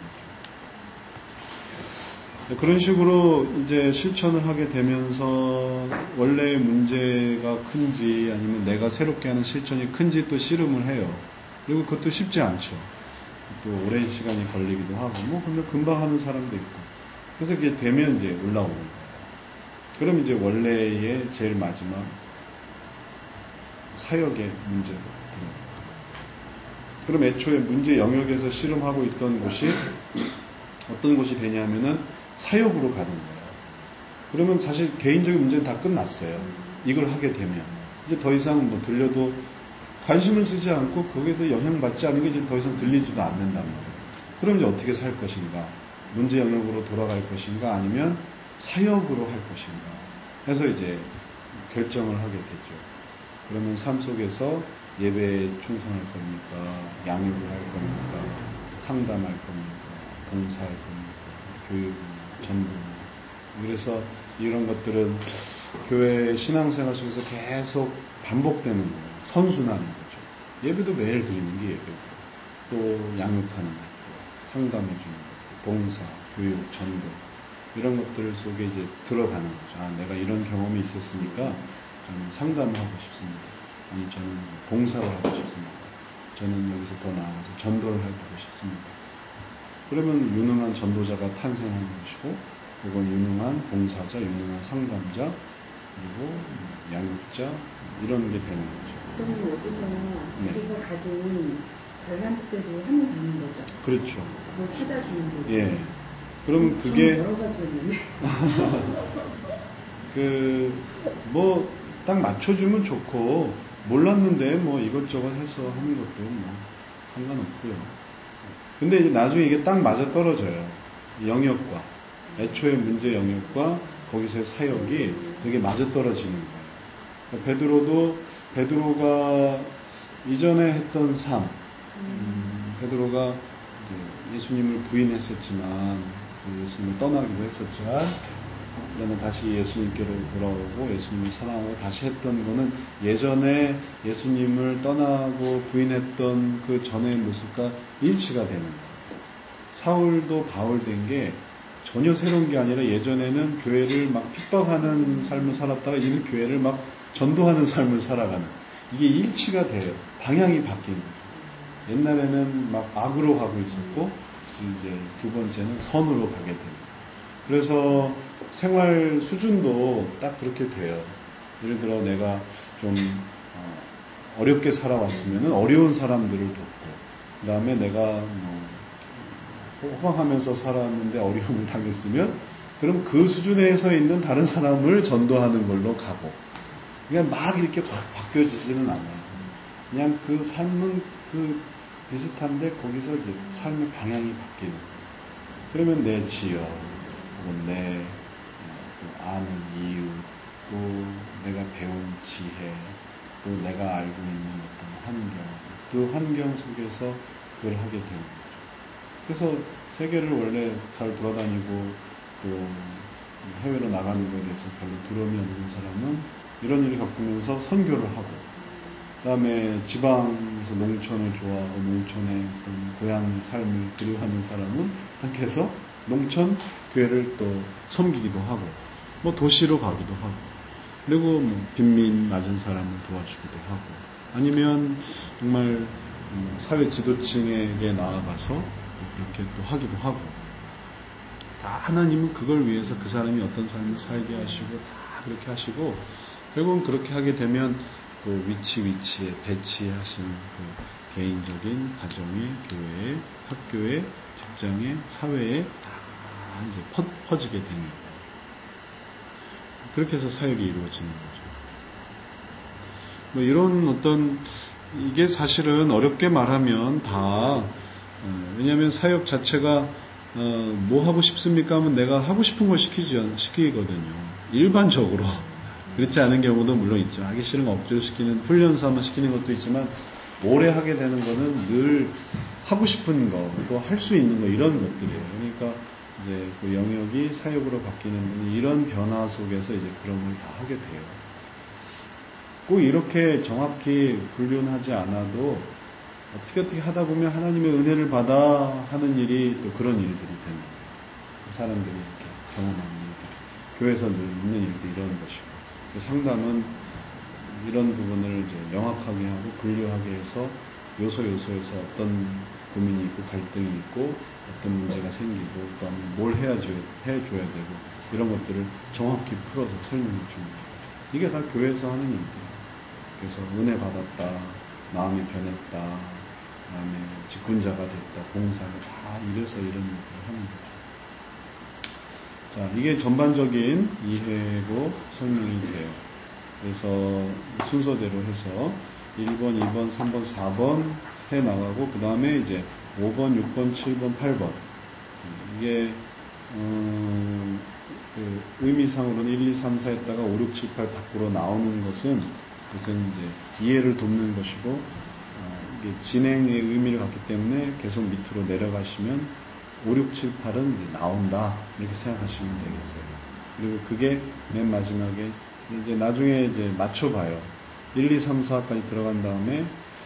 거죠. 그런 식으로 이제 실천을 하게 되면서 원래의 문제가 큰지 아니면 내가 새롭게 하는 실천이 큰지 또 씨름을 해요. 그리고 그것도 쉽지 않죠. 또 오랜 시간이 걸리기도 하고, 뭐, 근데 금방 하는 사람도 있고. 그래서 그게 되면 이제 올라오는 거예요. 그럼 이제 원래의 제일 마지막 사역의 문제가 들어갑니다. 그럼 애초에 문제 영역에서 씨름하고 있던 곳이 어떤 곳이 되냐면은 사역으로 가는 거예요. 그러면 사실 개인적인 문제는 다 끝났어요. 이걸 하게 되면. 이제 더 이상 뭐 들려도 관심을 쓰지 않고 거기에도 영향받지 않은 게 이제 더 이상 들리지도 않는단 말이에요. 그럼 이제 어떻게 살 것인가? 문제 영역으로 돌아갈 것인가? 아니면 사역으로 할 것인가? 해서 이제 결정을 하게 되죠. 그러면 삶 속에서 예배에 충성할 겁니까? 양육을 할 겁니까? 상담할 겁니까? 봉사할 겁니까? 교육, 전도. 그래서 이런 것들은 교회 신앙생활 속에서 계속 반복되는 거예요. 선순환인 거죠. 예배도 매일 드리는 게 예배고, 또 양육하는 것들, 상담해 주는 것들, 봉사, 교육, 전도 이런 것들 속에 이제 들어가는 거죠. 아, 내가 이런 경험이 있었으니까 저는 상담을 하고 싶습니다. 아니, 저는 봉사를 하고 싶습니다. 저는 여기서 더 나아가서 전도를 하고 싶습니다. 그러면 유능한 전도자가 탄생하는 것이고, 혹은 유능한 봉사자, 유능한 상담자, 그리고 양육자, 이런 게 되는 거죠. 그럼 여기서는 자기가 가진 탤런트대로 하면 되는 거죠. 그렇죠. 그걸 찾아주는 거죠. 예. 그럼 그게 여러 가지 있는데. 뭐 딱 맞춰주면 좋고, 몰랐는데 뭐 이것저것 해서 하는 것도 뭐 상관없고요. 근데 이제 나중에 이게 딱 맞아 떨어져요. 영역과 애초의 문제 영역과 거기서의 사역이 되게 맞아 떨어지는 거예요. 그러니까 베드로가 이전에 했던 삶, 베드로가 예수님을 부인했었지만, 예수님을 떠나기도 했었지만, 그다음에 다시 예수님께로 돌아오고 예수님을 사랑하고 다시 했던 거는 예전에 예수님을 떠나고 부인했던 그 전의 모습과 일치가 되는 거예요. 사울도 바울 된 게 전혀 새로운 게 아니라 예전에는 교회를 막 핍박하는 삶을 살았다가 이제는 교회를 막 전도하는 삶을 살아가는, 이게 일치가 돼요. 방향이 바뀌는 거죠. 옛날에는 막 악으로 가고 있었고 이제 두 번째는 선으로 가게 됩니다. 그래서 생활 수준도 딱 그렇게 돼요. 예를 들어 내가 좀 어렵게 살아왔으면 어려운 사람들을 돕고, 그 다음에 내가 호강하면서 살았는데 어려움을 당했으면 그럼 그 수준에서 있는 다른 사람을 전도하는 걸로 가고, 그냥 막 이렇게 확 바뀌어지지는 않아요. 그냥 그 삶은 그 비슷한데 거기서 이제 삶의 방향이 바뀌는 거예요. 그러면 내 지역, 혹은 내 또 아는 이유, 또 내가 배운 지혜, 또 내가 알고 있는 어떤 환경, 그 환경 속에서 그걸 하게 되는 거죠. 그래서 세계를 원래 잘 돌아다니고 또 해외로 나가는 것에 대해서 별로 두려움이 없는 사람은 이런 일을 겪으면서 선교를 하고, 그 다음에 지방에서 농촌을 좋아하고 농촌의 어떤 고향 삶을 그리워하는 사람은 그렇게 해서 농촌 교회를 또 섬기기도 하고, 뭐 도시로 가기도 하고, 그리고 뭐 빈민 맞은 사람을 도와주기도 하고, 아니면 정말 사회 지도층에게 나아가서 또 그렇게 또 하기도 하고, 다 하나님은 그걸 위해서 그 사람이 어떤 삶을 살게 하시고 다 그렇게 하시고, 결국은 그렇게 하게 되면 그 위치에 배치하시는 그 개인적인 가정의, 교회의, 학교의, 직장의, 사회에 다 이제 퍼지게 되는 거예요. 그렇게 해서 사역이 이루어지는 거죠. 뭐 이런 어떤, 이게 사실은 어렵게 말하면 다, 왜냐하면 사역 자체가 뭐 하고 싶습니까 하면 내가 하고 싶은 걸 시키거든요. 일반적으로. 그렇지 않은 경우도 물론 있죠. 하기 싫은 거 억지로 시키는, 훈련 삼아 시키는 것도 있지만, 오래 하게 되는 거는 늘 하고 싶은 거, 또 할 수 있는 거, 이런 것들이에요. 그러니까 이제 그 영역이 사역으로 바뀌는 이런 변화 속에서 이제 그런 걸 다 하게 돼요. 꼭 이렇게 정확히 분류하지 않아도 어떻게 하다 보면 하나님의 은혜를 받아 하는 일이 또 그런 일들이 되는 거예요. 사람들이 이렇게 경험하는 일들, 교회에서 늘 있는 일들이 이런 것이고, 상담은 이런 부분을 이제 명확하게 하고 분류하게 해서 요소에서 어떤 고민이 있고 갈등이 있고 어떤 문제가 생기고 또 뭘 해줘야 되고 이런 것들을 정확히 풀어서 설명해 주는 거예요. 이게 다 교회에서 하는 일이에요. 그래서 은혜 받았다, 마음이 변했다, 그다음에 직분자가 됐다, 봉사를 다 이래서 이런 일들을 하는 거죠. 자, 이게 전반적인 이해고 설명이 돼요. 그래서 순서대로 해서 1번, 2번, 3번, 4번 해 나가고 그 다음에 이제 5번, 6번, 7번, 8번 이게 그 의미상으로는 1, 2, 3, 4 했다가 5, 6, 7, 8 밖으로 나오는 것은 이제 이해를 돕는 것이고 이게 진행의 의미를 갖기 때문에 계속 밑으로 내려가시면 5, 6, 7, 8은 이제 나온다 이렇게 생각하시면 되겠어요. 그리고 그게 맨 마지막에 이제 나중에 이제 맞춰봐요. 1, 2, 3, 4까지 들어간 다음에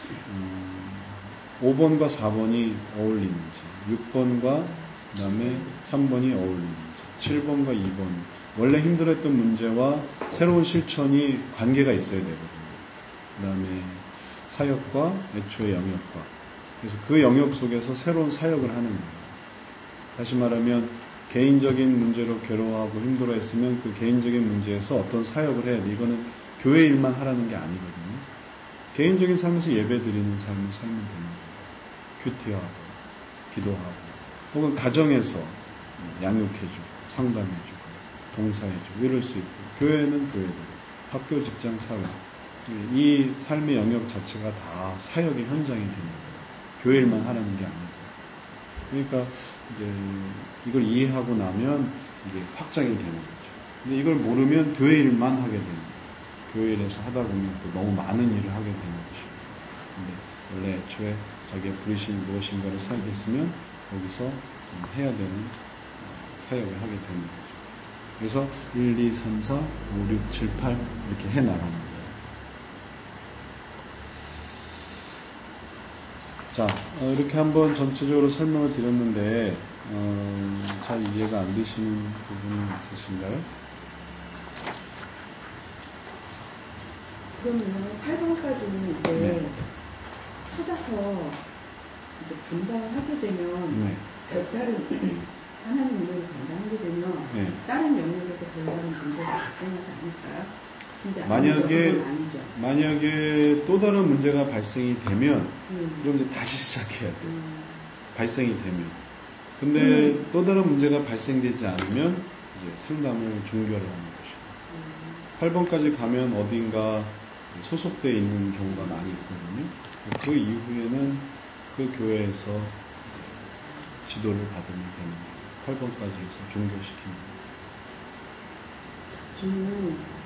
5번과 4번이 어울리는지 6번과 그 다음에 3번이 어울리는지 7번과 2번 원래 힘들었던 문제와 새로운 실천이 관계가 있어야 되거든요. 그 다음에 사역과 애초의 영역과 그래서 그 영역 속에서 새로운 사역을 하는 거예요. 다시 말하면 개인적인 문제로 괴로워하고 힘들어했으면 그 개인적인 문제에서 어떤 사역을 해야 돼. 이거는 교회 일만 하라는 게 아니거든요. 개인적인 삶에서 예배드리는 삶을 살면 되는 거예요. 큐티하고 기도하고 혹은 가정에서 양육해주고 상담해주고 봉사해주고 이럴 수 있고 교회는 교회대로 학교 직장 사회 이 삶의 영역 자체가 다 사역의 현장이 되는 거예요. 교회 일만 하라는 게 아니고 그러니까 이제 이걸 이해하고 나면 이게 확장이 되는 거죠. 근데 이걸 모르면 교회 일만 하게 되는 거예요. 교회 일에서 하다 보면 또 너무 많은 일을 하게 되는 것이고 근데 원래 애초에 자기의 부르심이 무엇인가를 생각했으면 거기서 해야 되는 사역을 하게 되는 거죠. 그래서 1, 2, 3, 4, 5, 6, 7, 8 이렇게 해나가는 거예요. 자, 이렇게 한번 전체적으로 설명을 드렸는데 잘 이해가 안 되시는 부분이 있으신가요? 그러면 8번까지는 이제 네. 찾아서 이제 감당하게 되면 다른 하나님 영역을 감당하게 되면 다른 영역에서 별다른 문제가 발생하지 않을까요? 만약에 또 다른 문제가 발생이 되면 그럼 이제 다시 시작해야 돼요. 발생이 되면. 근데 또 다른 문제가 발생되지 않으면 이제 상담을 종결하는 것이고 8번까지 가면 어딘가 소속되어 있는 경우가 많이 있거든요. 그 이후에는 그 교회에서 지도를 받으면 되는 거예요. 8번까지 해서 종결시키는 거예요. 저는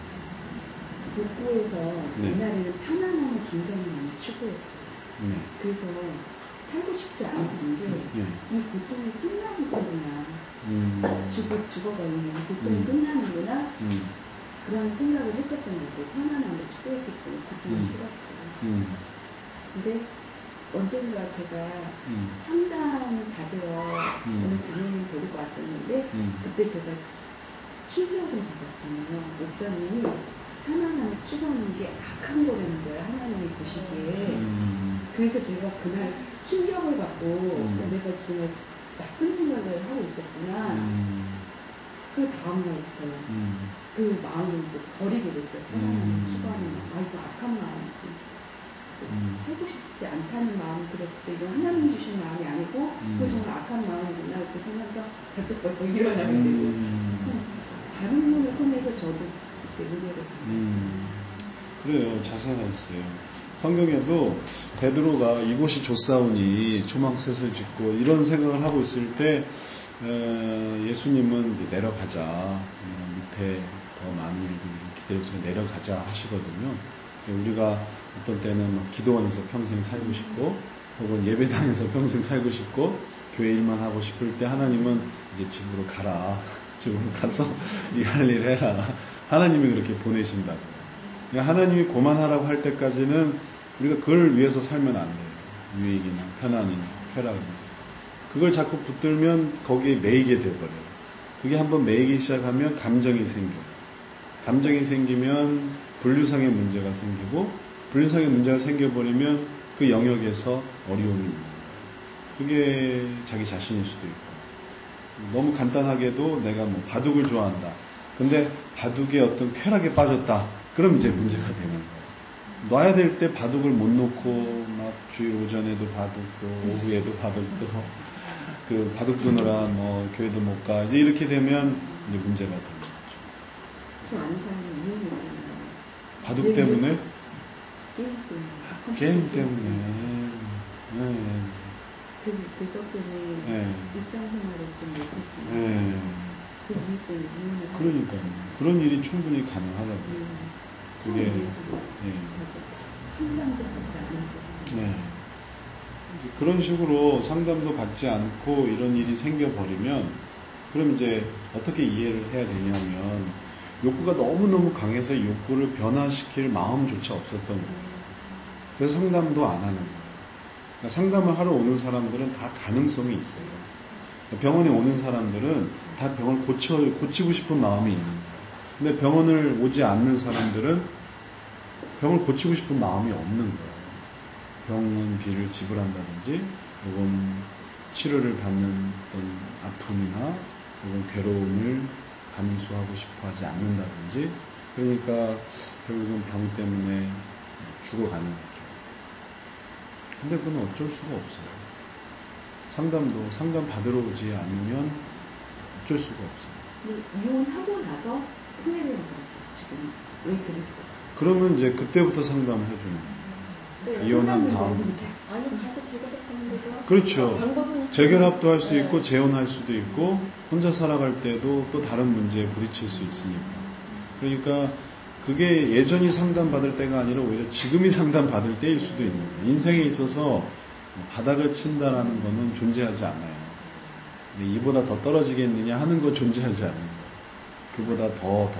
복구에서 옛날에는 편안함을 굉장히 많이 추구했어요. 그래서 살고 싶지 않았던 게 이 고통이 끝나는구나. 죽어가는 이 고통이 끝나는구나. 그런 생각을 했었던 거고 편안함을 추구했기 때문에 고통이 싫었고. 근데 언젠가 제가 상담 받으러 어느 장로님 데리고 왔었는데 그때 제가 충격을 받았잖아요. 목사님이 편안함을 추구하는 게 악한 거라는 거예요. 하나님이 보시기에. 그래서 제가 그날 충격을 받고 내가 지금 나쁜 생각을 하고 있었구나. 그 다음날부터 그 마음을 이제 버리게 됐어요. 편안함을 추구하는 마음. 이거 악한 마음. 살고 싶지 않다는 마음이 들었을 때 이건 하나님 주신 마음이 아니고 그거 정말 악한 마음이구나 이렇게 생각해서 벌떡벌떡 일어나게 되고 다른 분을 통해서 저도 그때 은혜를 그래요. 자살하셨어요. 성경에도 베드로가 이곳이 좋사오니 초막셋을 짓고 이런 생각을 하고 있을 때 예수님은 이제 내려가자. 밑에 더 많은 일들이 기다려서 내려가자 하시거든요. 우리가 어떤 때는 기도원에서 평생 살고 싶고 혹은 예배당에서 평생 살고 싶고 교회 일만 하고 싶을 때 하나님은 이제 집으로 가라. 집으로 가서 이 할 일 해라. 하나님이 그렇게 보내신다고. 하나님이 고만하라고 할 때까지는 우리가 그걸 위해서 살면 안 돼요. 유익이나 편안이나 쾌락이나. 그걸 자꾸 붙들면 거기에 매이게 돼버려요. 그게 한번 매이기 시작하면 감정이 생겨요. 감정이 생기면 분류상의 문제가 생기고 분류상의 문제가 생겨버리면 그 영역에서 어려움이 있는 거예요. 그게 자기 자신일 수도 있고, 너무 간단하게도 내가 뭐 바둑을 좋아한다. 근데 바둑에 어떤 쾌락에 빠졌다. 그럼 이제 문제가 되는 거예요. 놔야 될 때 바둑을 못 놓고 막 주일 오전에도 바둑도 오후에도 바둑도 그 바둑 두느라 뭐 교회도 못 가. 이제 이렇게 되면 이제 문제가 되는 거죠. 저 아는 사람이 이혼했잖아요. 바둑 때문에? 게임 때문에. 게임 때문에. 네. 그것 때문에 네. 일상생활을 좀 못했어요. 네. 그 이유 때문에 이혼을. 그러니까요. 그런 일이 충분히 가능하다고요. 그게 상담도 받지 않았죠. 네. 그런 식으로 상담도 받지 않고 이런 일이 생겨버리면, 그럼 이제 어떻게 이해를 해야 되냐면, 욕구가 너무너무 강해서 욕구를 변화시킬 마음조차 없었던 거예요. 그래서 상담도 안 하는 거예요. 그러니까 상담을 하러 오는 사람들은 다 가능성이 있어요. 병원에 오는 사람들은 다 병을 고치고 싶은 마음이 있는 거예요. 근데 병원을 오지 않는 사람들은 병을 고치고 싶은 마음이 없는 거예요. 병원비를 지불한다든지, 혹은 치료를 받는 어떤 아픔이나 혹은 괴로움을 감수하고 싶어 하지 않는다든지, 그러니까 결국은 병 때문에 죽어가는 거죠. 근데 그건 어쩔 수가 없어요. 상담 받으러 오지 않으면 어쩔 수가 없어요. 이혼하고 나서 후회를 하고 지금 왜 그랬어요? 그러면 이제 그때부터 상담을 해주는 거예요. 이혼한 다음. 아니 가서 재결합하는 거죠. 그렇죠. 방법은 재결합도 할 수 있고 재혼할 수도 있고 혼자 살아갈 때도 또 다른 문제에 부딪힐 수 있으니까. 그러니까 그게 예전이 상담받을 때가 아니라 오히려 지금이 상담받을 때일 수도 있는 거예요. 인생에 있어서 바닥을 친다라는 거는 존재하지 않아요. 이보다 더 떨어지겠느냐 하는 거 존재하지 않는 거예요. 그보다 더.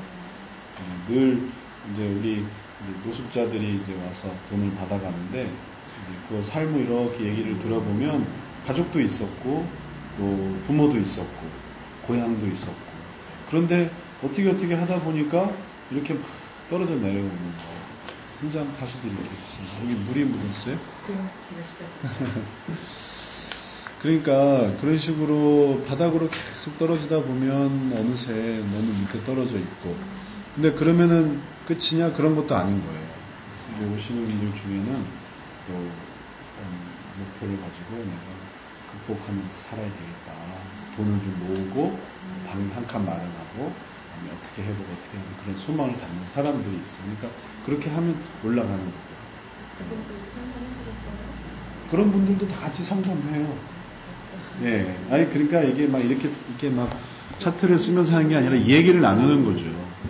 늘 이제 우리 노숙자들이 이제 와서 돈을 받아가는데, 그 삶을 이렇게 얘기를 들어보면 가족도 있었고 또 부모도 있었고 고향도 있었고, 그런데 어떻게 하다 보니까 이렇게 막 떨어져 내려오는 거예요. 한 장 다시 드릴게요. 여기 물이 묻었어요? 그러니까 그런 식으로 바닥으로 계속 떨어지다 보면 어느새 너무 밑에 떨어져 있고, 근데 그러면은 끝이냐? 그런 것도 아닌 거예요. 이제 오시는 분들 중에는 또 어떤 목표를 가지고 내가 극복하면서 살아야 되겠다. 돈을 좀 모으고 방 한 칸 마련하고 어떻게 해보고 어떻게 하는 그런 소망을 갖는 사람들이 있으니까 그렇게 하면 올라가는 거예요. 그런 분들도 다 같이 상담해요. 예. 아니 그러니까 이게 막 이렇게 막 차트를 쓰면서 하는 게 아니라 이 얘기를 나누는 거죠.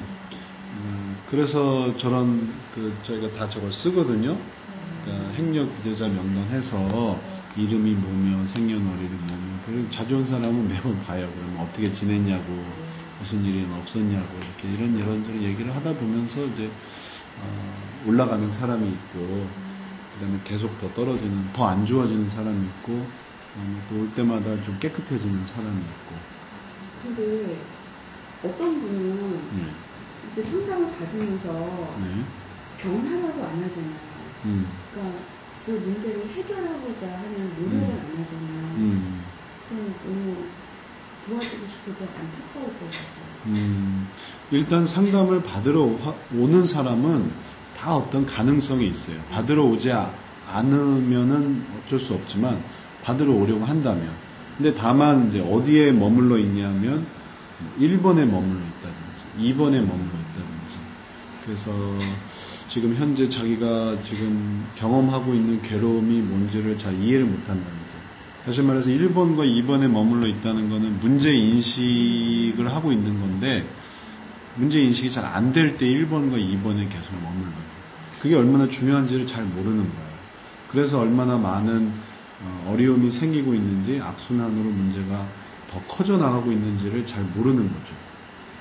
그래서 저런 저희가 다 저걸 쓰거든요. 그러니까 행력 기재자 명단해서 이름이 뭐며 생년월일이 뭐며, 그리고 자주 온 사람은 매번 봐요. 그러면 어떻게 지냈냐고, 무슨 일이 없었냐고, 이렇게 이런저런 얘기를 하다 보면서 이제 올라가는 사람이 있고, 그다음에 계속 더 떨어지는, 더 안 좋아지는 사람이 있고, 또 올 때마다 좀 깨끗해지는 사람이 있고. 근데 어떤 분은 이렇게 상담을 받으면서 병하라고 안 하잖아요. 그러니까 그 문제를 해결하고자 하는 노력을 안 하잖아요. 그럼 너무 도와주고 싶어도 안타까울 것 같아요. 일단 상담을 받으러 오는 사람은 다 어떤 가능성이 있어요. 받으러 오지 않으면은 어쩔 수 없지만 받으러 오려고 한다면. 근데 다만 이제 어디에 머물러 있냐면 1번에 머물러 있다든지 2번에 머물러 있다든지, 그래서 지금 현재 자기가 지금 경험하고 있는 괴로움이 뭔지를 잘 이해를 못한다든지, 다시 말해서 1번과 2번에 머물러 있다는 것은 문제인식을 하고 있는 건데, 문제인식이 잘 안 될 때 1번과 2번에 계속 머물러요. 그게 얼마나 중요한지를 잘 모르는 거예요. 그래서 얼마나 많은 어려움이 생기고 있는지, 악순환으로 문제가 더 커져 나가고 있는지를 잘 모르는 거죠.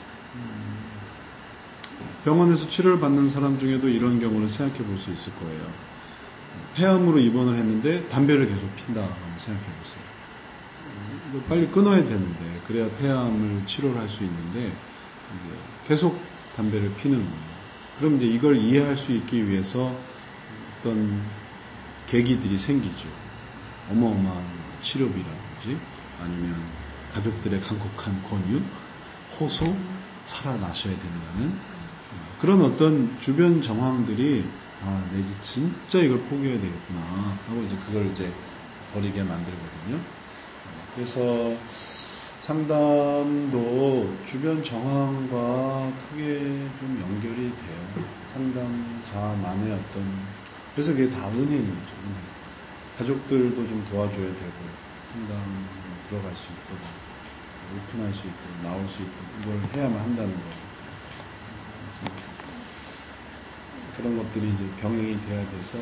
병원에서 치료를 받는 사람 중에도 이런 경우를 생각해 볼 수 있을 거예요. 폐암으로 입원을 했는데 담배를 계속 핀다 한번 생각해 보세요. 이거 빨리 끊어야 되는데, 그래야 폐암을 치료를 할 수 있는데 이제 계속 담배를 피는 거예요. 그럼 이제 이걸 이해할 수 있기 위해서 어떤 계기들이 생기죠. 어마어마한 치료비라든지 아니면 가족들의 간곡한 권유, 호소, 살아나셔야 된다는 그런 어떤 주변 정황들이 내 진짜 이걸 포기해야 되겠구나 하고 이제 그걸 이제 버리게 만들거든요. 그래서 상담도 주변 정황과 크게 좀 연결이 돼요. 상담자만의 어떤 그래서 그게 다 은혜이죠. 가족들도 좀 도와줘야 되고 상담 들어갈 수 있도록 오픈할 수 있도록 나올 수 있도록 이걸 해야만 한다는 거예요. 그래서 그런 것들이 이제 병행이 돼야 돼서.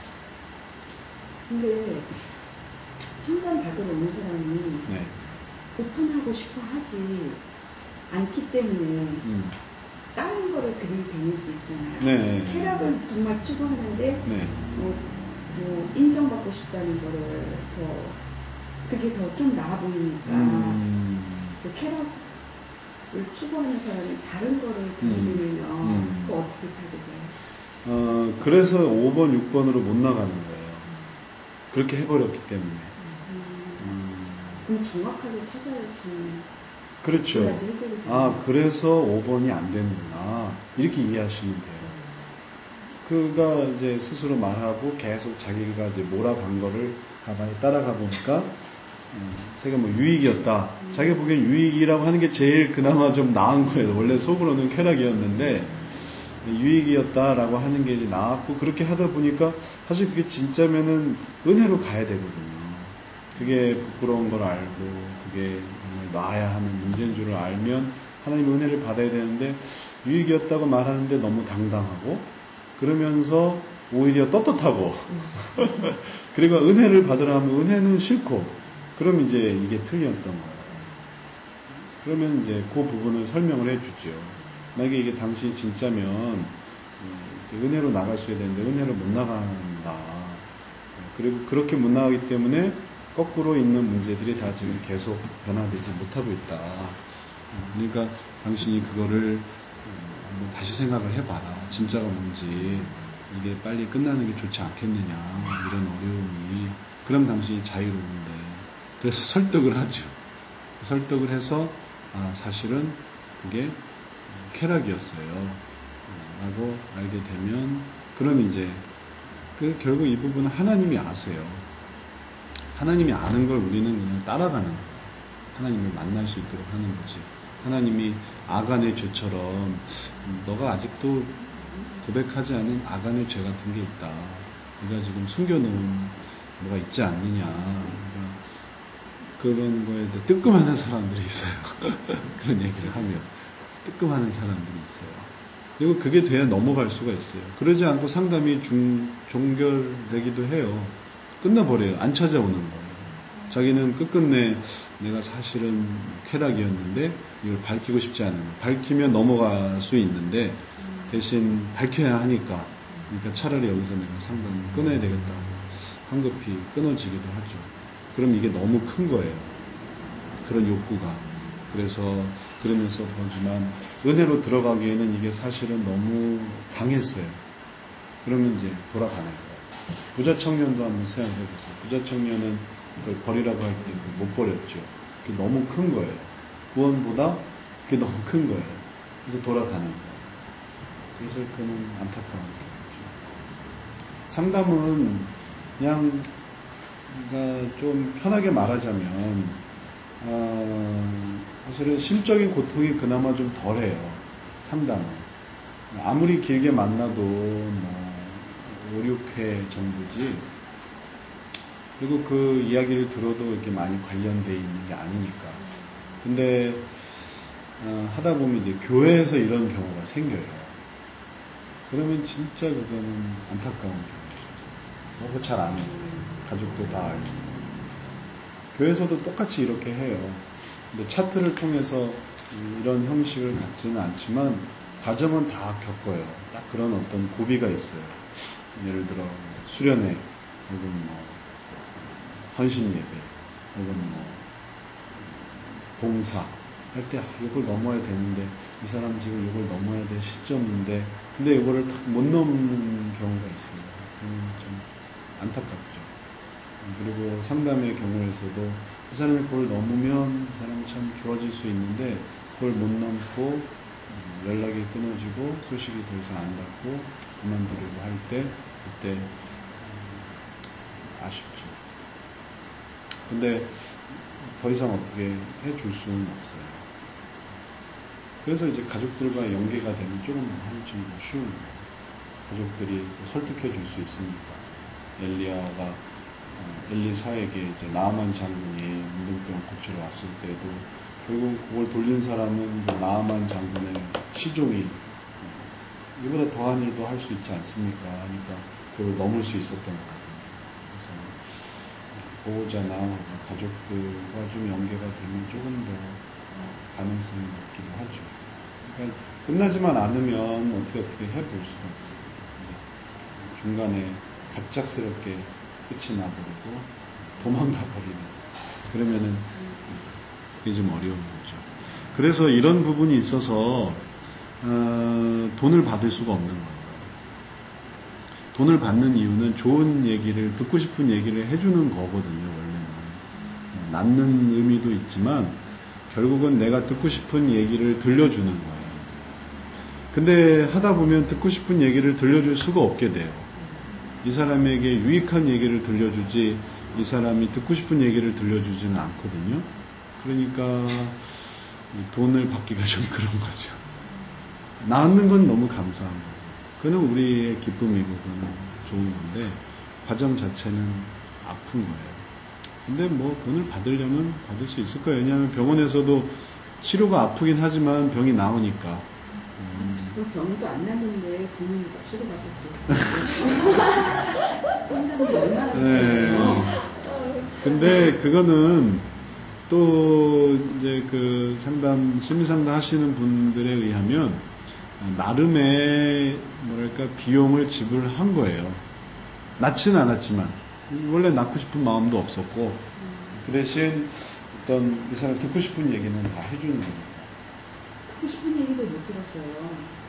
근데 상담 받으러 오는 사람이 네. 오픈하고 싶어 하지 않기 때문에 다른 거를 들이대닐 수 있잖아요. 네. 쾌락을 정말 추구하는데 네. 뭐 인정받고 싶다는 거를 그게 더 좀 나아 보이니까 그 쾌락을 추구하는 사람이 다른 거를 들이대면 그거 어떻게 찾으세요? 그래서 5번, 6번으로 못 나가는 거예요. 그렇게 해버렸기 때문에. 그럼 정확하게 찾아야지. 그렇죠. 그래서 5번이 안 되는구나. 이렇게 이해하시면 돼요. 그가 이제 스스로 말하고 계속 자기가 이제 몰아간 거를 가만히 따라가 보니까, 제가 뭐 유익이었다. 자기가 보기엔 유익이라고 하는 게 제일 그나마 좀 나은 거예요. 원래 속으로는 쾌락이었는데, 유익이었다라고 하는 게 이제 나았고, 그렇게 하다 보니까 사실 그게 진짜면은 은혜로 가야 되거든요. 그게 부끄러운 걸 알고 그게 놔야 하는 문제인 줄을 알면 하나님의 은혜를 받아야 되는데 유익이었다고 말하는데 너무 당당하고 그러면서 오히려 떳떳하고 그리고 은혜를 받으라 하면 은혜는 싫고 그럼 이제 이게 틀렸던 거예요. 그러면 이제 그 부분을 설명을 해주죠. 만약에 이게 당신이 진짜면 은혜로 나가셔야 되는데 은혜로 못 나간다. 그리고 그렇게 못 나가기 때문에 거꾸로 있는 문제들이 다 지금 계속 변화되지 못하고 있다. 그러니까 당신이 그거를 한번 다시 생각을 해봐라. 진짜가 뭔지 이게 빨리 끝나는 게 좋지 않겠느냐. 이런 어려움이. 그럼 당신이 자유로운데. 그래서 설득을 하죠. 설득을 해서 사실은 그게 쾌락이었어요. 라고 알게 되면 그럼 이제 결국 이 부분은 하나님이 아세요. 하나님이 아는 걸 우리는 그냥 따라가는 거예요. 하나님을 만날 수 있도록 하는 거지. 하나님이 아간의 죄처럼 너가 아직도 고백하지 않은 아간의 죄 같은 게 있다. 네가 지금 숨겨놓은 뭐가 있지 않느냐. 그런 거에 대해 뜨끔하는 사람들이 있어요. 그런 얘기를 하면 뜨끔하는 사람들이 있어요. 그리고 그게 돼야 넘어갈 수가 있어요. 그러지 않고 상담이 종결되기도 해요. 끝나버려요. 안 찾아오는 거예요. 자기는 끝끝내 내가 사실은 쾌락이었는데 이걸 밝히고 싶지 않은 거예요. 밝히면 넘어갈 수 있는데 대신 밝혀야 하니까 그러니까 차라리 여기서 내가 상담을 끊어야 되겠다. 황급히 끊어지기도 하죠. 그럼 이게 너무 큰 거예요. 그런 욕구가. 그러면서 보지만 은혜로 들어가기에는 이게 사실은 너무 강했어요. 그러면 이제 돌아가는 거예요. 부자 청년도 한번 생각해 보세요. 부자 청년은 그걸 버리라고 할 때 못 버렸죠. 그게 너무 큰 거예요. 구원보다 그게 너무 큰 거예요. 그래서 돌아가는 거예요. 그래서 그는 안타까운 거죠. 상담은 그냥 좀 편하게 말하자면 사실은 심적인 고통이 그나마 좀 덜해요. 상담은. 아무리 길게 만나도 5, 6회 정도지. 그리고 그 이야기를 들어도 이렇게 많이 관련되어 있는 게 아니니까. 근데 하다 보면 이제 교회에서 이런 경우가 생겨요. 그러면 진짜 그거는 안타까운 경우죠. 너무 잘 아는 가족도 다 알고. 교회에서도 똑같이 이렇게 해요. 근데 차트를 통해서 이런 형식을 갖지는 않지만 과정은 다 겪어요. 딱 그런 어떤 고비가 있어요. 예를 들어 수련회 혹은 헌신 예배 혹은 봉사 할 때 이걸 넘어야 되는데 이 사람 지금 이걸 넘어야 될 시점인데 근데 이거를 못 넘는 경우가 있어요. 좀 안타깝죠. 그리고 상담의 경우에서도 이 사람이 그걸 넘으면 이 사람이 참 좋아질 수 있는데 그걸 못 넘고 연락이 끊어지고 소식이 더 이상 안 닿고 그만두려고 할 때 그때 아쉽죠. 근데 더 이상 어떻게 해줄 수는 없어요. 그래서 이제 가족들과 연계가 되면 조금 한층 더 쉬운 거예요. 가족들이 또 설득해 줄 수 있으니까. 엘리사에게 이제 나아만 장군이 문둥병 고치러 왔을 때도 결국 그걸 돌린 사람은 나아만 장군의 시종이 이보다 더한 일도 할 수 있지 않습니까? 하니까 그걸 넘을 수 있었던 것 같아요. 그래서 보호자나 가족들과 좀 연계가 되면 조금 더 가능성이 높기도 하죠. 그러니까 끝나지만 않으면 어떻게 해볼 수가 있어요. 중간에 갑작스럽게 끝이 나버리고 도망가 버리는 그러면은 그게 좀 어려운 거죠. 그래서 이런 부분이 있어서 돈을 받을 수가 없는 거예요. 돈을 받는 이유는 좋은 얘기를 듣고 싶은 얘기를 해주는 거거든요. 원래는 낳는 의미도 있지만 결국은 내가 듣고 싶은 얘기를 들려주는 거예요. 근데 하다 보면 듣고 싶은 얘기를 들려줄 수가 없게 돼요. 이 사람에게 유익한 얘기를 들려주지 이 사람이 듣고 싶은 얘기를 들려주지는 않거든요. 그러니까 돈을 받기가 좀 그런 거죠. 낳는 건 너무 감사한 거예요. 그는 우리의 기쁨이고 그는 좋은 건데 과정 자체는 아픈 거예요. 근데 뭐 돈을 받으려면 받을 수 있을 거예요. 왜냐하면 병원에서도 치료가 아프긴 하지만 병이 나으니까. 병도 안 났는데 본인이 치료 받았죠. 상담도 얼마나 비싸요. 근데 그거는 또 이제 그 심리 상담 하시는 분들에 의하면 나름의 뭐랄까 비용을 지불한 거예요. 낳지는 않았지만 원래 낳고 싶은 마음도 없었고 그 대신 어떤 이 사람 듣고 싶은 얘기는 다 해주는 거니까. 듣고 싶은 얘기도 못 들었어요.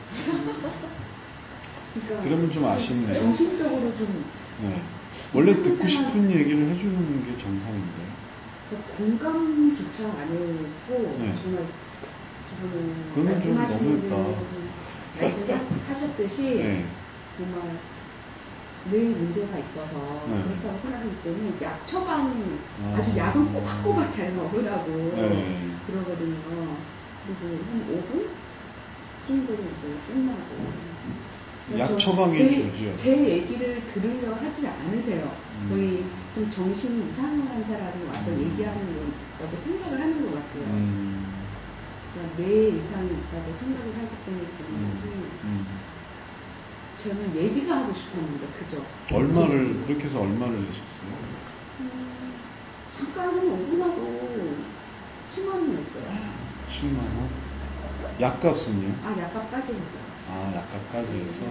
그러니까 그러면 좀 아쉽네요. 정신적으로 좀. 네. 원래 듣고 싶은 얘기를 해주는 게 정상인데. 공감조차 안 했고 네. 정말 지금은 그러면 좀 너무했다. 말씀하셨듯이 네. 정말 뇌에 문제가 있어서 네. 그렇다고 생각하기 때문에 약 처방 아주 약을 꼬박꼬박 잘 먹으라고 그러거든요. 그리고 한 5분 정도로 이제 끝나고. 약 처방이 주죠. 제 얘기를 들으려 하지 않으세요. 거의 좀 정신 이상한 사람이 와서 얘기하는 거라고 생각을 하는 것 같아요. 그러니까 뇌 이상이 있다고 생각을 하기 때문에 그런 것이 저는 얘기가 하고 싶었는데 그죠? 그렇게 해서 얼마를 내셨어요? 잠깐 한 5분하고 10만 원 냈어요. 10만 원? 약값은요? 약값까지 했어요. 약값까지 해서?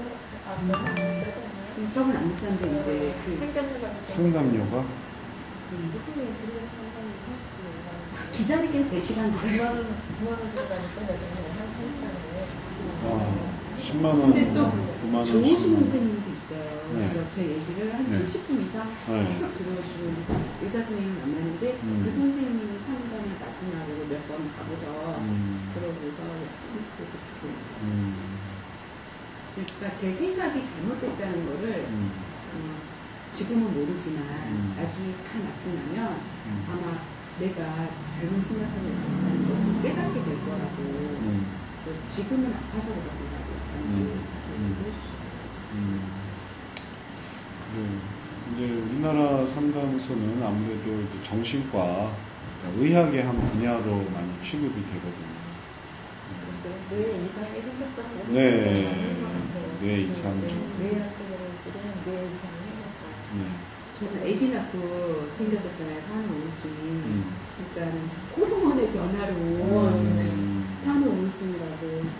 약값은 안 비싼데 이제 상담료가? 기다리긴 3시간 기다려요. 10만 원, 근데 또 9만 원. 좋으신 선생님도 있어요. 네. 그래서 제 얘기를 한 30분 이상 계속 들어주는 의사 선생님을 만나는데 그 선생님이 상담을 마지막으로 몇 번 가고서 그러고서 그렇게 됐어요. 그러니까 제 생각이 잘못됐다는 거를 지금은 모르지만 나중에 다 낳고 나면 아마 내가 잘못 생각하고 있었다는 것을 깨닫게 될 거라고. 지금은 아파서 그런 거라고. 이제 우리나라 상담소는 아무래도 이제 정신과, 그러니까 의학의 한 분야로 많이 취급이 되거든요. 뇌 이상이 생겼다고. 네, 뇌 이상이. 뇌학적으로 지금 뇌 이상이 생겼다. 저는 애기 낳고 생겼었잖아요. 산후우울증이. 그러니까 호르몬의 변화로 산후우울증이라고.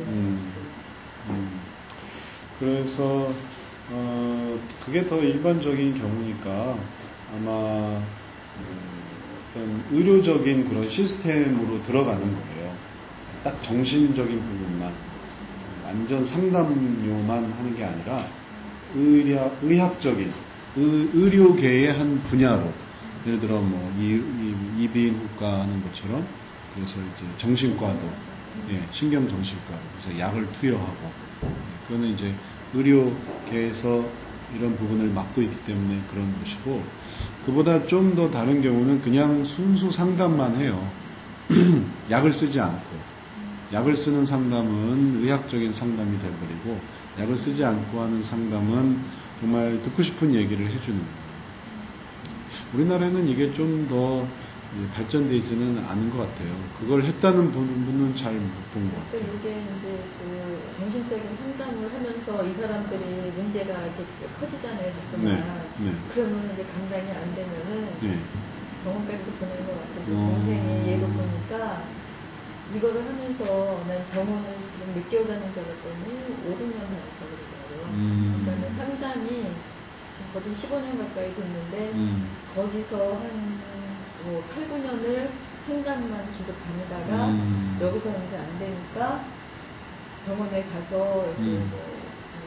그래서 그게 더 일반적인 경우니까 아마 어떤 의료적인 그런 시스템으로 들어가는 거예요. 딱 정신적인 부분만 완전 상담료만 하는 게 아니라 의학적인 의료계의 한 분야로, 예를 들어 뭐 이비인후과 하는 것처럼, 그래서 이제 정신과도, 신경정신과도 그래서 약을 투여하고, 그거는 이제 의료계에서 이런 부분을 맡고 있기 때문에 그런 것이고, 그보다 좀 더 다른 경우는 그냥 순수 상담만 해요. 약을 쓰지 않고. 약을 쓰는 상담은 의학적인 상담이 되어버리고, 약을 쓰지 않고 하는 상담은 정말 듣고 싶은 얘기를 해주는 거예요. 우리나라에는 이게 좀 더 발전되지는 않은 것 같아요. 그걸 했다는 분은 잘 못 본 것 같아요. 이게 이제 그 정신적인 상담을 하면서 이 사람들이 문제가 이렇게 커지잖아요, 자꾸만. 그러면 이제 감당이 안 되면은 병원까지도 보내는 것 같아서 동생이 예로 보니까 이거를 하면서 난 병원을 지금 몇 개월 다닌 줄 알았더니 5, 6년 다녔다고 그러더라고요. 그러니까 상담이 지금 거진 15년 가까이 됐는데 거기서 한 8, 9년을 상담만 계속 다니다가 여기서 이제 안 되니까 병원에 가서 이제 뭐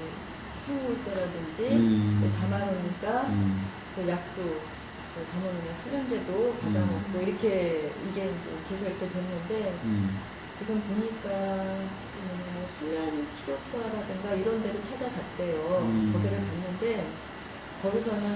항우울제라든지 잠안 오니까 그 약도 잠원이나 수면제도 받아먹고 이렇게 이게 이제 계속 이렇게 됐는데 지금 보니까 수면 치료과라든가 이런 데를 찾아갔대요. 거기를 갔는데 거기서는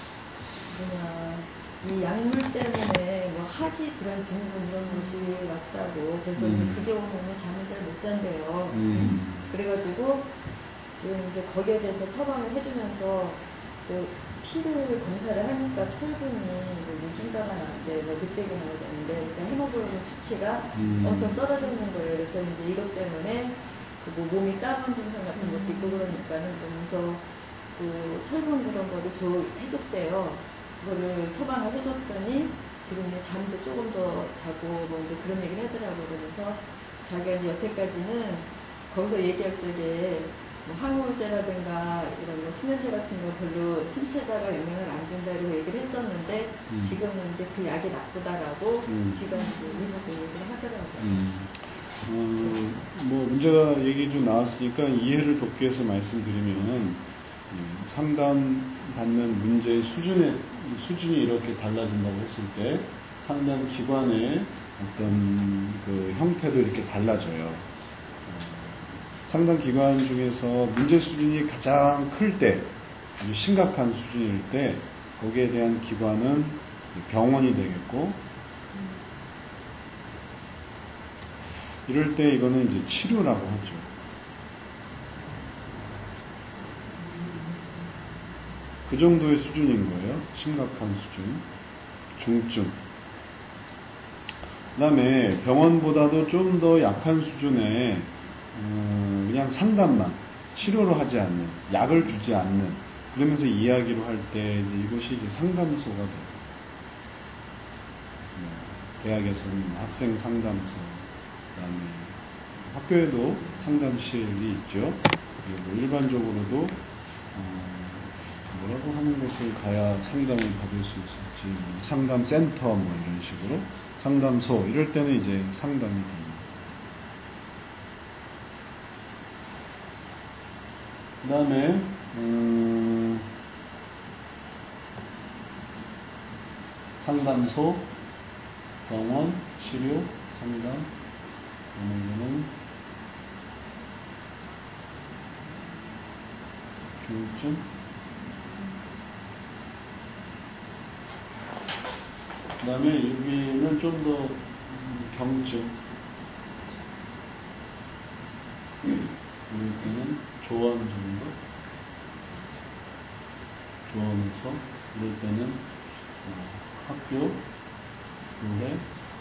이 약물 때문에 뭐 하지 그런 증후군 이런 것이 왔다고 그래서 이제 그게 오면 잠을 잘 못 잔대요. 그래가지고 지금 이제 거기에 대해서 처방을 해주면서 그 피를 검사를 하니까 철분이 유진가가 나는데 뭐 늑대가 나오는데 그러니까 헤모글로빈 수치가 엄청 떨어지는 거예요. 그래서 이제 이것 때문에 뭐 몸이 따가운 증상 같은 것도 있고 그러니까는 그러면서 그 철분 그런 거를 해줬대요. 그거를 처방을 해줬더니 지금 이제 잠도 조금 더 자고 뭐 이제 그런 얘기를 하더라고요. 그래서 자기가 이제 여태까지는 거기서 얘기할 적에 뭐 항우울제라든가 이런 뭐 수면제 같은 거 별로 신체에다가 영향을 안 준다고 얘기를 했었는데 지금은 이제 그 약이 나쁘다라고 지금 이제 일부 얘기를 하더라고요. 뭐 문제가 얘기 좀 나왔으니까 이해를 돕기 위해서 말씀드리면 상담받는 문제의 수준이 이렇게 달라진다고 했을 때 상담 기관의 어떤 그 형태도 이렇게 달라져요. 상담 기관 중에서 문제 수준이 가장 클 때, 아주 심각한 수준일 때 거기에 대한 기관은 병원이 되겠고, 이럴 때 이거는 이제 치료라고 하죠. 그 정도의 수준인 거예요. 심각한 수준, 중증. 그 다음에 병원보다도 좀 더 약한 수준의 그냥 상담만, 치료로 하지 않는, 약을 주지 않는, 그러면서 이야기로 할 때 이것이 이제 상담소가 돼요. 대학에서는 학생 상담소, 그다음에 학교에도 상담실이 있죠. 그리고 일반적으로도 뭐라고 하는 곳을 가야 상담을 받을 수 있을지, 상담센터 뭐 이런 식으로, 상담소 이럴 때는 이제 상담이 됩니다. 그 다음에 상담소, 병원, 치료, 상담, 그러면은 중증, 그 다음에 여기는 좀 더 경증, 여기는 조언 정도, 조언해서 이럴 때는 학교, 교회,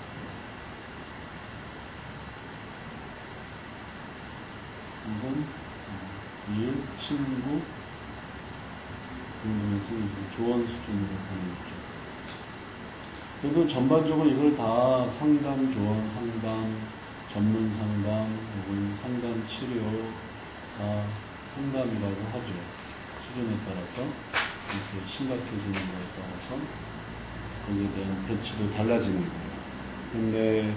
혹은 이웃, 친구, 그러면서 이제 조언 수준으로 가는 거죠. 그래서 전반적으로 이걸 다 상담, 조언, 상담, 전문 상담, 혹은 상담 치료가 상담이라고 하죠. 수준에 따라서, 이렇게 심각해지는 것에 따라서 거기에 대한 배치도 달라지는 거예요. 근데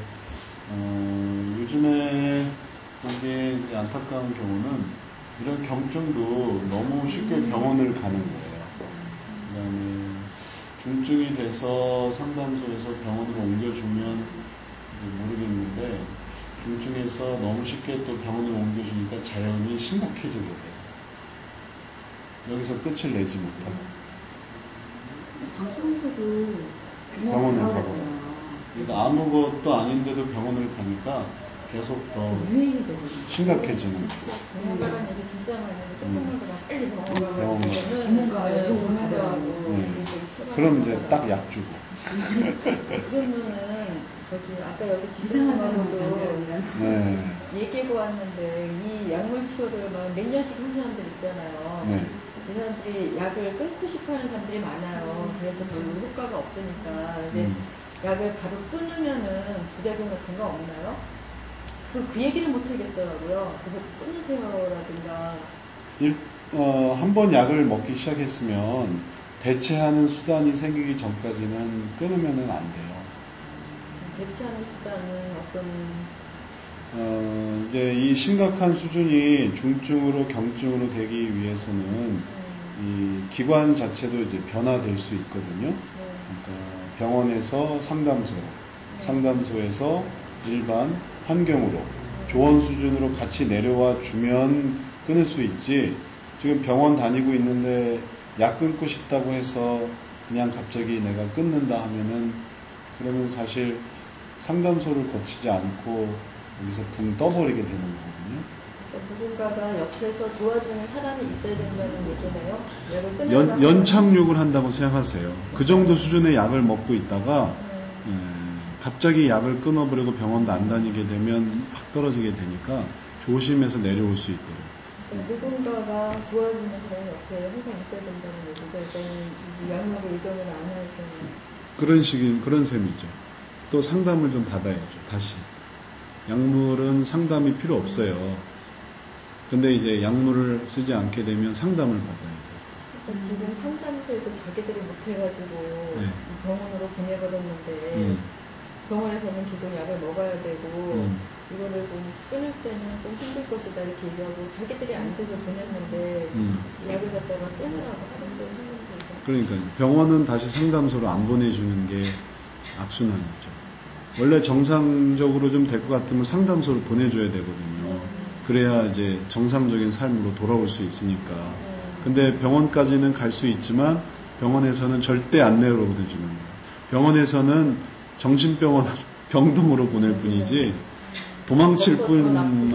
요즘에 이게 이제 안타까운 경우는 이런 경증도 너무 쉽게 병원을 가는 거예요. 그다음에 중증이 돼서 상담소에서 병원으로 옮겨주면 모르겠는데 중증에서 너무 쉽게 또 병원으로 옮겨주니까 자연히 심각해지게 돼요. 여기서 끝을 내지 못하고. 방송에서도 병원을 가고. 그러니까 아무것도 아닌데도 병원을 가니까 계속 더 심각해지는. 병원가라는 얘기 진짜 많이 해요. 조금만 더 빨리 병원 가고 전문가하고. 그럼 이제 딱 약 주고. 그러면은 저기 아까 여기 지사님하고도 얘기하고 왔는데 이 약물 치료를 막 몇 년씩 하는 사람들 있잖아요. 네. 이 사람들이 약을 끊고 싶어하는 사람들이 많아요. 그래서 별로 효과가 없으니까. 근데 약을 바로 끊으면은 부작용 같은 거 없나요? 그 얘기를 못 하겠더라고요. 그래서 끊으세요라든가. 한 번 약을 먹기 시작했으면 대체하는 수단이 생기기 전까지는 끊으면은 안 돼요. 대체하는 수단은 어떤? 이제 이 심각한 수준이 중증으로 경증으로 되기 위해서는 이 기관 자체도 이제 변화될 수 있거든요. 그러니까 병원에서 상담소, 상담소에서 일반 환경으로 조언 수준으로 같이 내려와 주면 끊을 수 있지. 지금 병원 다니고 있는데 약 끊고 싶다고 해서 그냥 갑자기 내가 끊는다 하면은 그러면 사실 상담소를 거치지 않고 여기서 붕 떠버리게 되는 거거든요. 누군가가 옆에서 도와주는 사람이 있어야 된다는 얘기네요. 연착륙을 한다고 생각하세요. 그 정도 수준의 약을 먹고 있다가 갑자기 약을 끊어버리고 병원도 안 다니게 되면 팍 떨어지게 되니까 조심해서 내려올 수 있도록. 누군가가 도와주는 사람이 옆에 항상 있어야 된다는 얘기죠. 일단 약물을 의존을 안 할 때는. 그런 셈이죠. 또 상담을 좀 받아야죠. 다시. 약물은 상담이 필요 없어요. 근데 이제 약물을 쓰지 않게 되면 상담을 받아야 돼요. 지금 상담소에도 자기들이 못해가지고 병원으로 보내버렸는데 병원에서는 계속 약을 먹어야 되고 이거를 좀 끊을 때는 좀 힘들 것이다 이렇게 얘기하고 자기들이 안 돼서 보냈는데 약을 갖다가 끊으라고 하겠어요. 그러니까 병원은 다시 상담소로 안 보내주는 게 악순환이죠. 원래 정상적으로 좀 될 것 같으면 상담소로 보내줘야 되거든요. 그래야 이제 정상적인 삶으로 돌아올 수 있으니까. 근데 병원까지는 갈 수 있지만 병원에서는 절대 안 내려보내주는 거예요. 병원에서는 정신병원 병동으로 보낼 뿐이지 도망칠 뿐만